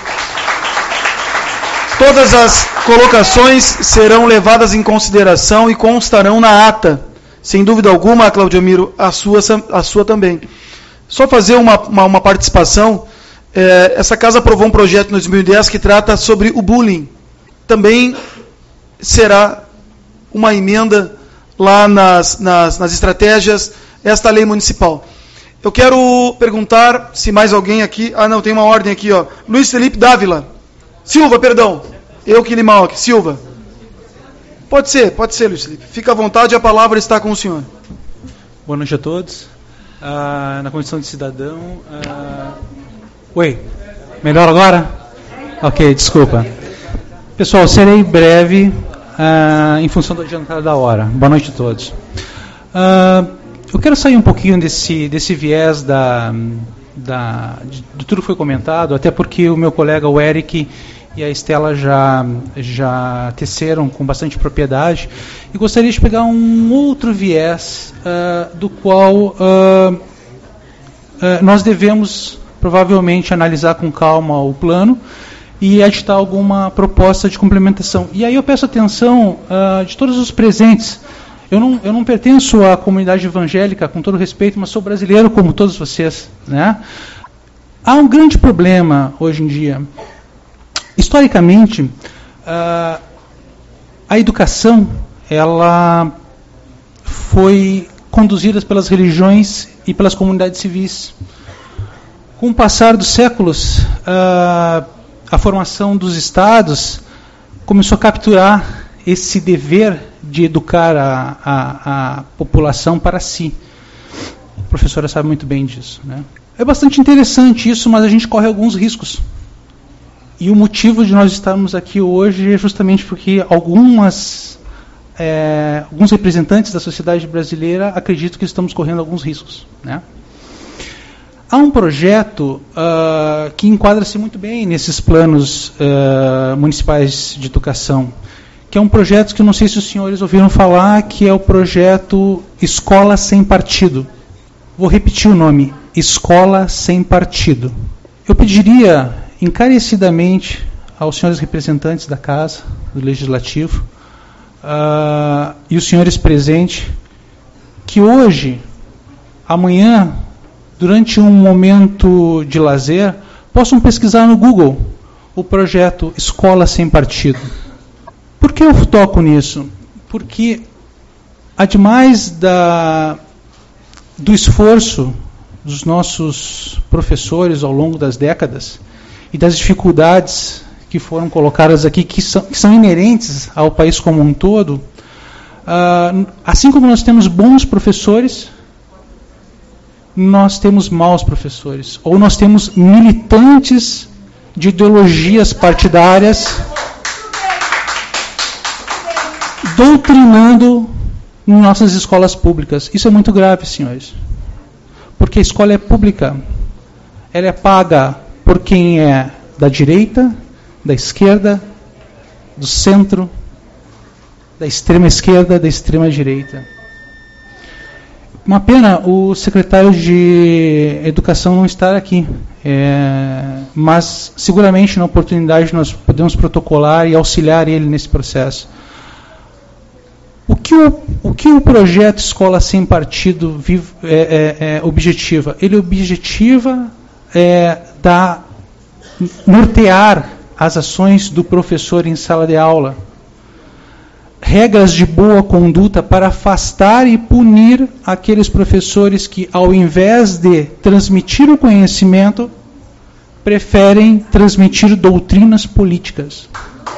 Todas as colocações serão levadas em consideração e constarão na ata. Sem dúvida alguma, Claudio Miro, a sua, a sua também. Só fazer uma, uma, uma participação. É, essa casa aprovou um projeto em dois mil e dez que trata sobre o bullying. Também será uma emenda lá nas, nas, nas estratégias, esta lei municipal. Eu quero perguntar se mais alguém aqui... Ah, não, tem uma ordem aqui, ó. Luiz Felipe Dávila. Silva, perdão. Eu que li mal aqui. Silva. Pode ser, pode ser, Luiz Felipe. Fica à vontade, a palavra está com o senhor. Boa noite a todos. Ah, na condição de cidadão... Ah... Oi, melhor agora? Ok, desculpa. Pessoal, serei breve ah, em função do adiantado da hora. Boa noite a todos. Ah, eu quero sair um pouquinho desse, desse viés da, da, de, de tudo que foi comentado, até porque o meu colega, o Eric, e a Estela já, já teceram com bastante propriedade, e gostaria de pegar um outro viés uh, do qual uh, uh, nós devemos provavelmente analisar com calma o plano e editar alguma proposta de complementação. E aí eu peço atenção uh, de todos os presentes. Eu não, eu não pertenço à comunidade evangélica, com todo respeito, mas sou brasileiro como todos vocês, né? Há um grande problema hoje em dia. Historicamente, uh, a educação ela foi conduzida pelas religiões e pelas comunidades civis. Com o passar dos séculos, uh, a formação dos estados começou a capturar esse dever de educar a, a, a população para si. A professora sabe muito bem disso, né? É bastante interessante isso, mas a gente corre alguns riscos. E o motivo de nós estarmos aqui hoje é justamente porque algumas, é, alguns representantes da sociedade brasileira acreditam que estamos correndo alguns riscos, né? Há um projeto uh, que enquadra-se muito bem nesses planos uh, municipais de educação, que é um projeto que eu não sei se os senhores ouviram falar, que é o projeto Escola Sem Partido. Vou repetir o nome, Escola Sem Partido. Eu pediria encarecidamente aos senhores representantes da Casa, do Legislativo, uh, e os senhores presentes, que hoje, amanhã, durante um momento de lazer, possam pesquisar no Google o projeto Escola Sem Partido. Por que eu toco nisso? Porque, ademais da, do esforço dos nossos professores ao longo das décadas e das dificuldades que foram colocadas aqui, que são, que são inerentes ao país como um todo, uh, assim como nós temos bons professores, nós temos maus professores, ou nós temos militantes de ideologias partidárias doutrinando em nossas escolas públicas. Isso é muito grave, senhores. Porque a escola é pública. Ela é paga por quem é da direita, da esquerda, do centro, da extrema esquerda, da extrema direita. Uma pena o secretário de Educação não estar aqui, é, mas seguramente na oportunidade nós podemos protocolar e auxiliar ele nesse processo. O que o, o, que o projeto Escola Sem Partido vive, é, é, é, objetiva? Ele objetiva é, da, nortear as ações do professor em sala de aula. Regras de boa conduta para afastar e punir aqueles professores que, ao invés de transmitir o conhecimento, preferem transmitir doutrinas políticas.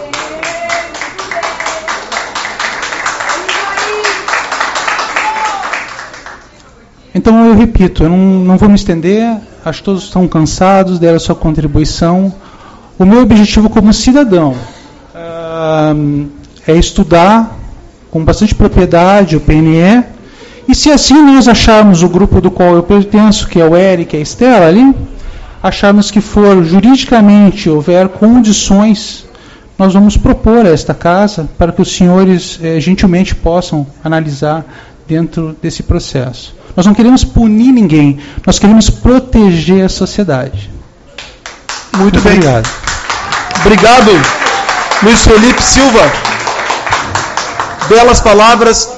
Então eu repito, eu não, não vou me estender, acho que todos estão cansados, deram a sua contribuição. O meu objetivo como cidadão uh, é estudar com bastante propriedade o P N E, e se assim nós acharmos o grupo do qual eu pertenço, que é o Eric e a Estela ali, acharmos que for juridicamente, houver condições, nós vamos propor a esta casa para que os senhores eh, gentilmente possam analisar dentro desse processo. Nós não queremos punir ninguém, nós queremos proteger a sociedade. Muito, Muito bem. Obrigado. Obrigado, Luiz Felipe Silva. Belas palavras.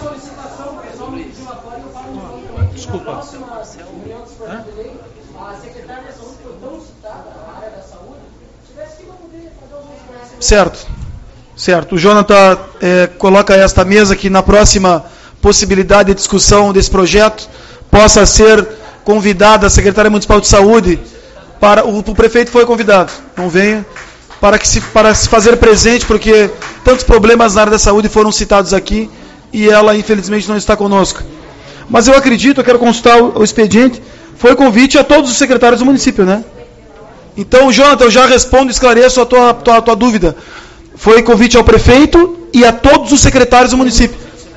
Desculpa. Certo, certo. O Jonathan é, coloca esta mesa que na próxima possibilidade de discussão desse projeto possa ser convidada a secretária municipal de saúde, para o, o prefeito foi convidado, não venha, para, que se, para se fazer presente, porque tantos problemas na área da saúde foram citados aqui, e ela infelizmente não está conosco. Mas eu acredito, eu quero consultar o, o expediente, foi convite a todos os secretários do município, né? Então, Jonathan, eu já respondo e esclareço a tua, tua, tua dúvida. Foi convite ao prefeito e a todos os secretários do município.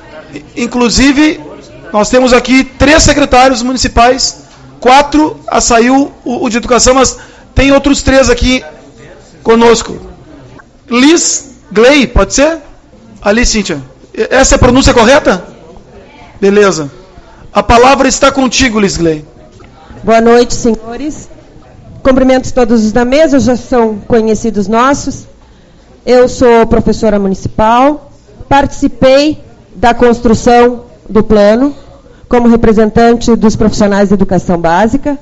Inclusive, nós temos aqui três secretários municipais, quatro, a saiu o, o de educação, mas tem outros três aqui conosco. Liz Gley, pode ser? Ali, Cíntia. Essa é a pronúncia correta? Beleza. A palavra está contigo, Liz Gley. Boa noite, senhores. Cumprimento todos os da mesa, já são conhecidos nossos. Eu sou professora municipal, participei da construção do plano como representante dos profissionais de educação básica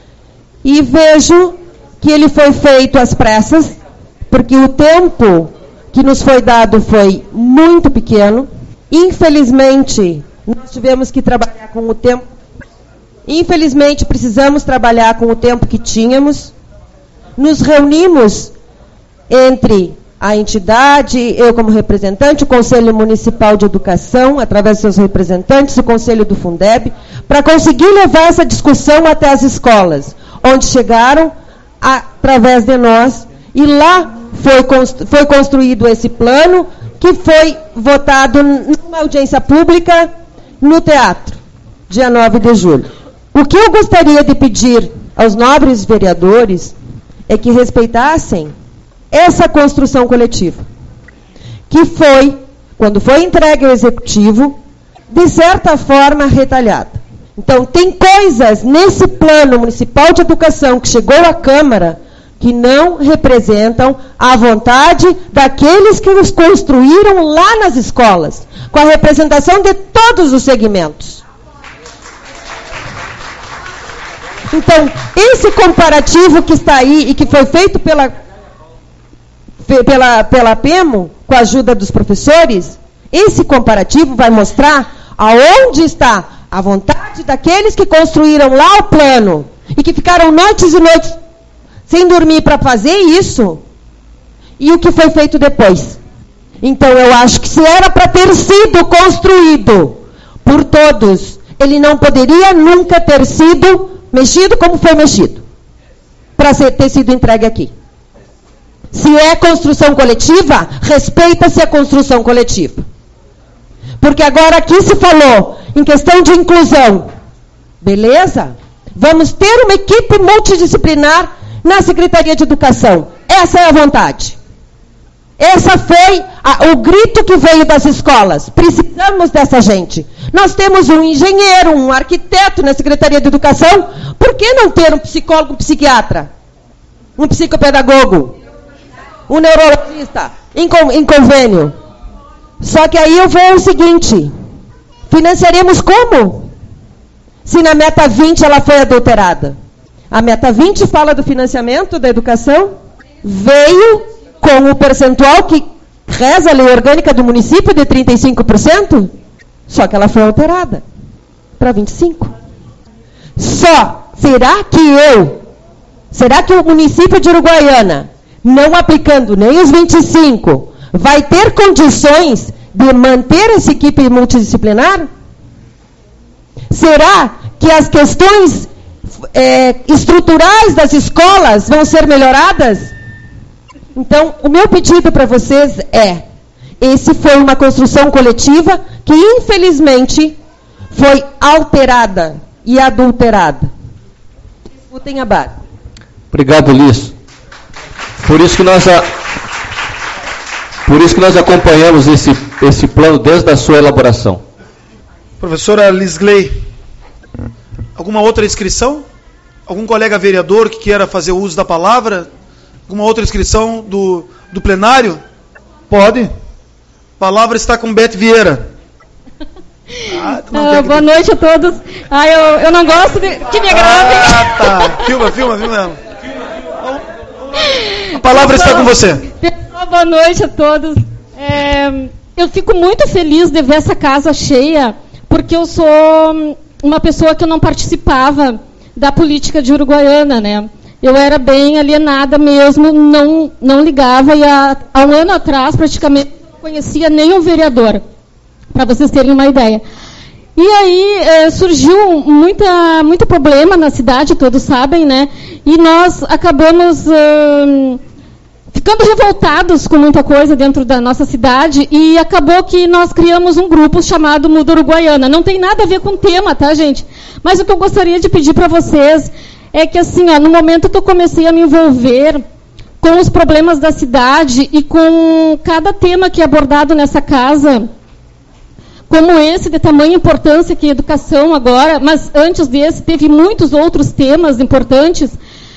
e vejo que ele foi feito às pressas, porque o tempo que nos foi dado foi muito pequeno. Infelizmente, nós tivemos que trabalhar com o tempo. Infelizmente, precisamos trabalhar com o tempo que tínhamos. Nos reunimos entre a entidade, eu como representante, o Conselho Municipal de Educação, através dos seus representantes, o Conselho do Fundeb, para conseguir levar essa discussão até as escolas, onde chegaram através de nós, e lá foi, constru- foi construído esse plano, que foi votado numa audiência pública no teatro, dia nove de julho. O que eu gostaria de pedir aos nobres vereadores é que respeitassem essa construção coletiva, que foi, quando foi entregue ao Executivo, de certa forma retalhada. Então, tem coisas nesse plano municipal de educação que chegou à Câmara que não representam a vontade daqueles que os construíram lá nas escolas, com a representação de todos os segmentos. Então, esse comparativo que está aí e que foi feito pela, pela, pela PEMO, com a ajuda dos professores, esse comparativo vai mostrar aonde está a vontade daqueles que construíram lá o plano e que ficaram noites e noites sem dormir para fazer isso, e o que foi feito depois. Então, eu acho que se era para ter sido construído por todos, ele não poderia nunca ter sido mexido como foi mexido, para ter sido entregue aqui. Se é construção coletiva, respeita-se a construção coletiva. Porque agora aqui se falou em questão de inclusão. Beleza? Vamos ter uma equipe multidisciplinar na Secretaria de Educação. Essa é a vontade. Essa foi a, o grito que veio das escolas. Precisamos dessa gente. Nós temos um engenheiro, um arquiteto na Secretaria de Educação. Por que não ter um psicólogo, um psiquiatra? Um psicopedagogo? Um neurologista em, em convênio? Só que aí eu vou o seguinte. Financiaremos como? Se na meta vinte ela foi adulterada. A meta vinte fala do financiamento da educação, veio com o percentual que reza a lei orgânica do município de trinta e cinco por cento, só que ela foi alterada para vinte e cinco por cento. Só, será que eu, será que o município de Uruguaiana, não aplicando nem os vinte e cinco por cento, vai ter condições de manter essa equipe multidisciplinar? Será que as questões É, estruturais das escolas vão ser melhoradas? Então, o meu pedido para vocês é, esse foi uma construção coletiva que, infelizmente, foi alterada e adulterada. Escutem a barra. Obrigado, Liz. Por isso que nós, a, por isso que nós acompanhamos esse, esse plano desde a sua elaboração. Professora Liz Gley, alguma outra inscrição? Algum colega vereador que queira fazer uso da palavra? Alguma outra inscrição do, do plenário? Pode. A palavra está com Beth Vieira. Ah, ah, boa noite a todos. Ah, eu, eu não gosto de que me gravem. Ah, tá. Filma, filma, filma. A palavra está com você. Pessoal, boa noite a todos. É, eu fico muito feliz de ver essa casa cheia, porque eu sou uma pessoa que eu não participava da política de Uruguaiana, né? Eu era bem alienada mesmo, não, não ligava, e há, há um ano atrás, praticamente, não conhecia nenhum vereador, para vocês terem uma ideia. E aí eh, surgiu muita, muito problema na cidade, todos sabem, né? E nós acabamos uh, ficando revoltados com muita coisa dentro da nossa cidade, e acabou que nós criamos um grupo chamado Muda Uruguaiana. Não tem nada a ver com o tema, tá, gente? Mas o que eu gostaria de pedir para vocês é que, assim, ó, no momento que eu comecei a me envolver com os problemas da cidade e com cada tema que é abordado nessa casa, como esse, de tamanha importância que é educação agora, mas antes desse teve muitos outros temas importantes,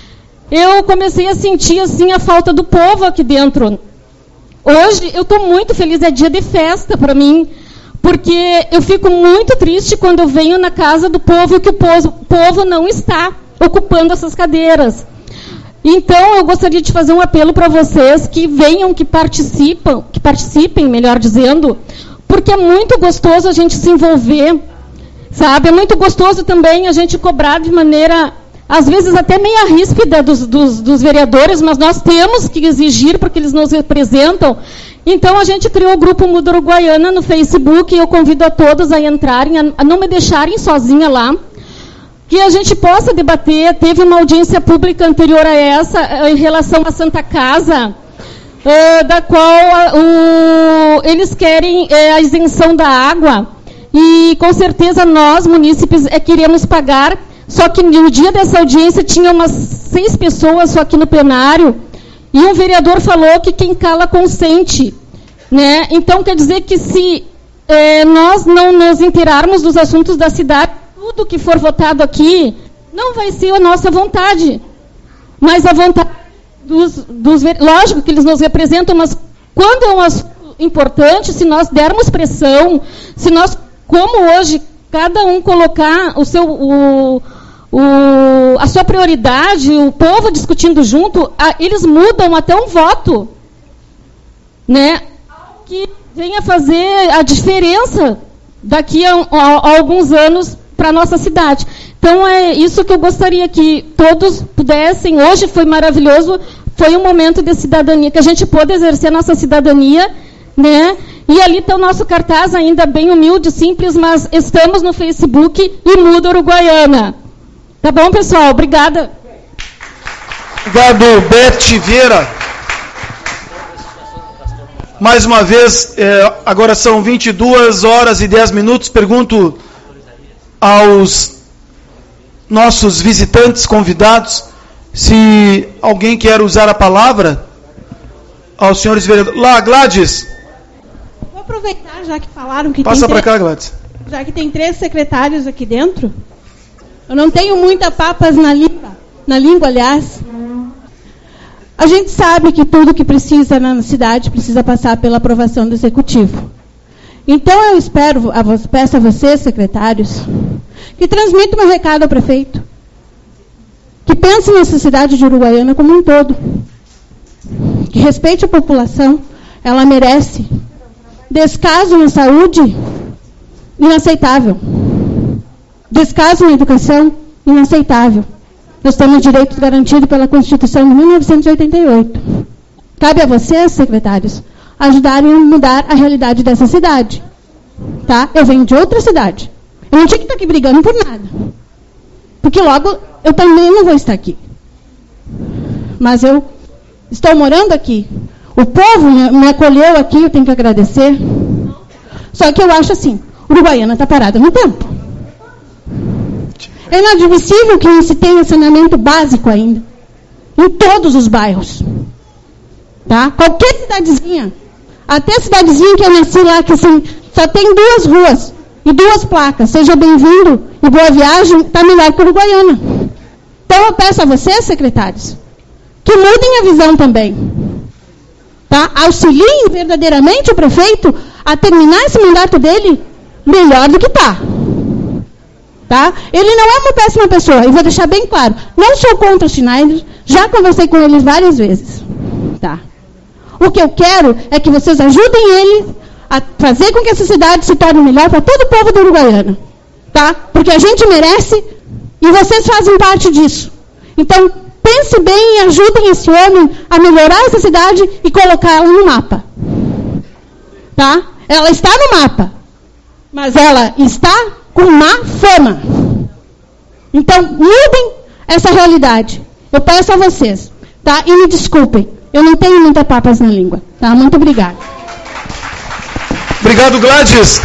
eu comecei a sentir, assim, a falta do povo aqui dentro. Hoje eu estou muito feliz, é dia de festa para mim, porque eu fico muito triste quando eu venho na casa do povo e que o povo, povo não está ocupando essas cadeiras. Então, eu gostaria de fazer um apelo para vocês que venham, que participam, que participem, melhor dizendo, porque é muito gostoso a gente se envolver, sabe? É muito gostoso também a gente cobrar de maneira, às vezes até meia ríspida dos, dos, dos vereadores, mas nós temos que exigir porque eles nos representam. Então, a gente criou o grupo Muda Uruguaiana no Facebook, e eu convido a todos a entrarem, a, a não me deixarem sozinha lá, que a gente possa debater. Teve uma audiência pública anterior a essa, em relação à Santa Casa, uh, da qual uh, eles querem uh, a isenção da água, e com certeza nós, munícipes, é, queremos pagar, só que no dia dessa audiência tinha umas seis pessoas só aqui no plenário, e um vereador falou que quem cala consente, né? Então, quer dizer que se eh, nós não nos inteirarmos dos assuntos da cidade, tudo que for votado aqui não vai ser a nossa vontade, mas a vontade dos, dos... Lógico que eles nos representam, mas quando é um assunto importante, se nós dermos pressão, se nós, como hoje, cada um colocar o seu... O, O, a sua prioridade, o povo discutindo junto, a, eles mudam até um voto, né? Que venha fazer a diferença daqui a, a, a alguns anos para a nossa cidade. Então, é isso que eu gostaria que todos pudessem. Hoje foi maravilhoso, foi um momento de cidadania, que a gente pôde exercer a nossa cidadania, né? E ali está o nosso cartaz, ainda bem humilde, simples, mas estamos no Facebook e Muda Uruguaiana. Tá bom, pessoal? Obrigada. Obrigado, Beth Vieira. Mais uma vez, é, agora são vinte e duas horas e dez minutos. Pergunto aos nossos visitantes, convidados, se alguém quer usar a palavra aos senhores vereadores. Lá, Gladys. Vou aproveitar, já que falaram que Passa tem... para cá, Gladys. Já que tem três secretários aqui dentro... Eu não tenho muita papas na língua, na língua, aliás. A gente sabe que tudo que precisa na cidade precisa passar pela aprovação do Executivo. Então, eu espero, a, peço a vocês, secretários, que transmitam meu recado ao prefeito. Que pensem nessa cidade de Uruguaiana como um todo. Que respeite a população, ela merece. Descaso na saúde, inaceitável. Descaso na educação, inaceitável. Nós temos direitos garantidos pela Constituição de mil novecentos e oitenta e oito. Cabe a vocês, secretários, ajudarem a mudar a realidade dessa cidade. Tá? Eu venho de outra cidade. Eu não tinha que estar aqui brigando por nada. Porque logo eu também não vou estar aqui. Mas eu estou morando aqui. O povo me acolheu aqui, eu tenho que agradecer. Só que eu acho assim, Uruguaiana está parada no tempo. É inadmissível que não se tenha saneamento básico ainda. Em todos os bairros. Tá? Qualquer cidadezinha. Até a cidadezinha que eu nasci lá, que assim, só tem duas ruas e duas placas. Seja bem-vindo e boa viagem, está melhor que Uruguaiana. Então eu peço a vocês, secretários, que mudem a visão também. Tá? Auxiliem verdadeiramente o prefeito a terminar esse mandato dele melhor do que está. Tá? Ele não é uma péssima pessoa, e vou deixar bem claro, não sou contra o Schneider, já conversei com ele várias vezes. Tá? O que eu quero é que vocês ajudem ele a fazer com que essa cidade se torne melhor para todo o povo do Uruguaiana. Tá? Porque a gente merece E vocês fazem parte disso. Então, pense bem e ajudem esse homem a melhorar essa cidade e colocá-la no mapa. Tá? Ela está no mapa, mas ela está com má fama. Então, mudem essa realidade. Eu peço a vocês, tá? E me desculpem, eu não tenho muitas papas na língua, tá? Muito obrigada. Obrigado, Gladys.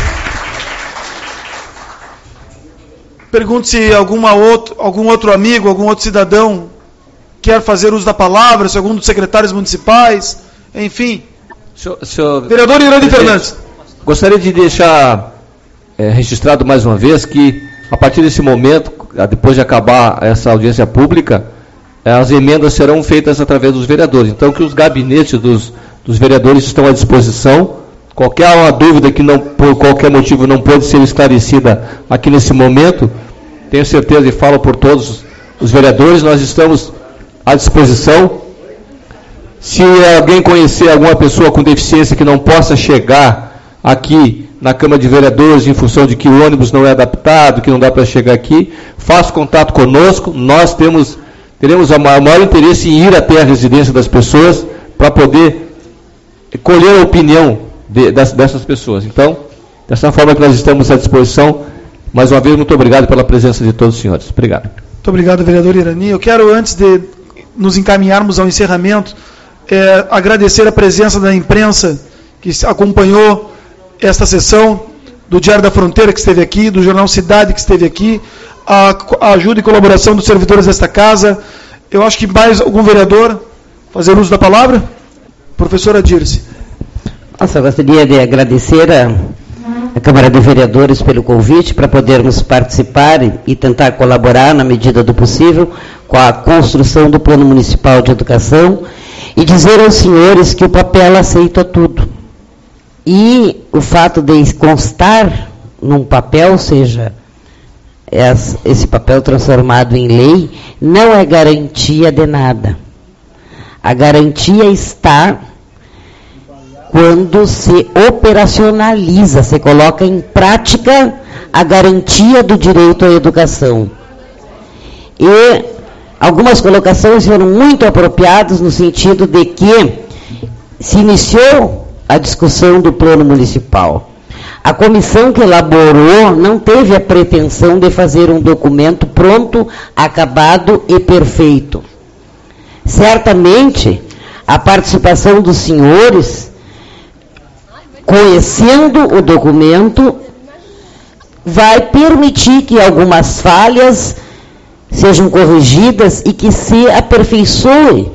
Pergunto se alguma outro, algum outro amigo, algum outro cidadão quer fazer uso da palavra, se algum dos secretários municipais, enfim. Senhor, senhor, Vereador Irani Fernandes. Gostaria de deixar é, registrado mais uma vez que, a partir desse momento, depois de acabar essa audiência pública, as emendas serão feitas através dos vereadores. Então, que os gabinetes dos, dos vereadores estão à disposição. Qualquer uma dúvida que não, por qualquer motivo não pode ser esclarecida aqui nesse momento, tenho certeza e falo por todos os vereadores, nós estamos à disposição. Se alguém conhecer alguma pessoa com deficiência que não possa chegar aqui na Câmara de Vereadores em função de que o ônibus não é adaptado, que não dá para chegar aqui, faça contato conosco. Nós temos, teremos o maior interesse em ir até a residência das pessoas para poder colher a opinião de, das, dessas pessoas. Então, dessa forma que nós estamos à disposição. Mais uma vez, muito obrigado pela presença de todos os senhores. Obrigado. Muito obrigado, vereador Irani. Eu quero, antes de nos encaminharmos ao encerramento, é, agradecer a presença da imprensa que acompanhou esta sessão, do Diário da Fronteira que esteve aqui, do Jornal Cidade que esteve aqui, a, a ajuda e colaboração dos servidores desta casa. Eu acho que mais algum vereador fazer uso da palavra? Professora Dirce. Nossa, eu gostaria de agradecer a, a Câmara de Vereadores pelo convite para podermos participar e, e tentar colaborar na medida do possível com a construção do Plano Municipal de Educação e dizer aos senhores que o papel aceita tudo. E o fato de constar num papel, ou seja, esse papel transformado em lei, não é garantia de nada. A garantia está quando se operacionaliza, se coloca em prática a garantia do direito à educação. E algumas colocações foram muito apropriadas no sentido de que se iniciou a discussão do plano municipal. A comissão que elaborou não teve a pretensão de fazer um documento pronto, acabado e perfeito. Certamente, a participação dos senhores, conhecendo o documento, vai permitir que algumas falhas sejam corrigidas e que se aperfeiçoe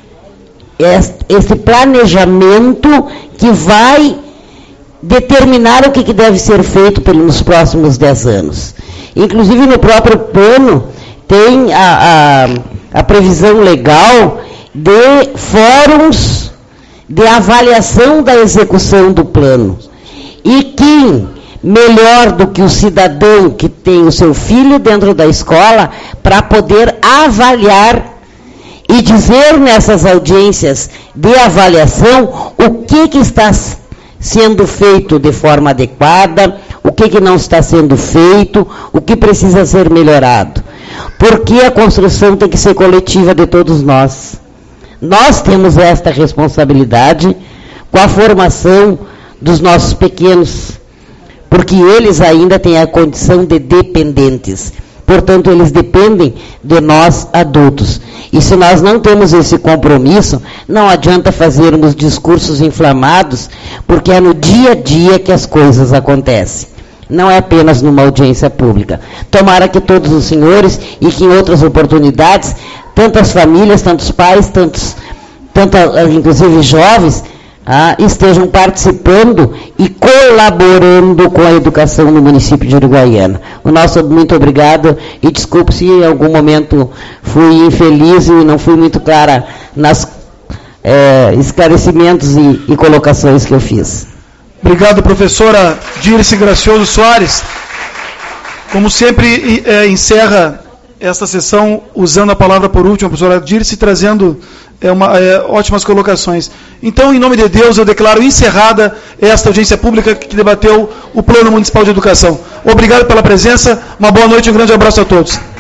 esse planejamento que vai determinar o que deve ser feito nos próximos dez anos. Inclusive, no próprio plano, tem a, a, a previsão legal de fóruns de avaliação da execução do plano. E quem melhor do que o cidadão que tem o seu filho dentro da escola para poder avaliar e dizer nessas audiências de avaliação o que, que está sendo feito de forma adequada, o que, que não está sendo feito, o que precisa ser melhorado. Porque a construção tem que ser coletiva de todos nós. Nós temos esta responsabilidade com a formação dos nossos pequenos, porque eles ainda têm a condição de dependentes. Portanto, eles dependem de nós adultos. E se nós não temos esse compromisso, não adianta fazermos discursos inflamados, porque é no dia a dia que as coisas acontecem. Não é apenas numa audiência pública. Tomara que todos os senhores, e que em outras oportunidades, tantas famílias, tantos pais, tantos, tanto, inclusive jovens, ah, estejam participando e colaborando com a educação no município de Uruguaiana. O nosso muito obrigado e desculpe se em algum momento fui infeliz e não fui muito clara nas é, esclarecimentos e, e colocações que eu fiz. Obrigado, professora Dirce Gracioso Soares. Como sempre, é, encerra esta sessão usando a palavra por último, a professora Dirce, trazendo é, uma, é, ótimas colocações. Então, em nome de Deus, eu declaro encerrada esta audiência pública que debateu o Plano Municipal de Educação. Obrigado pela presença, uma boa noite e um grande abraço a todos.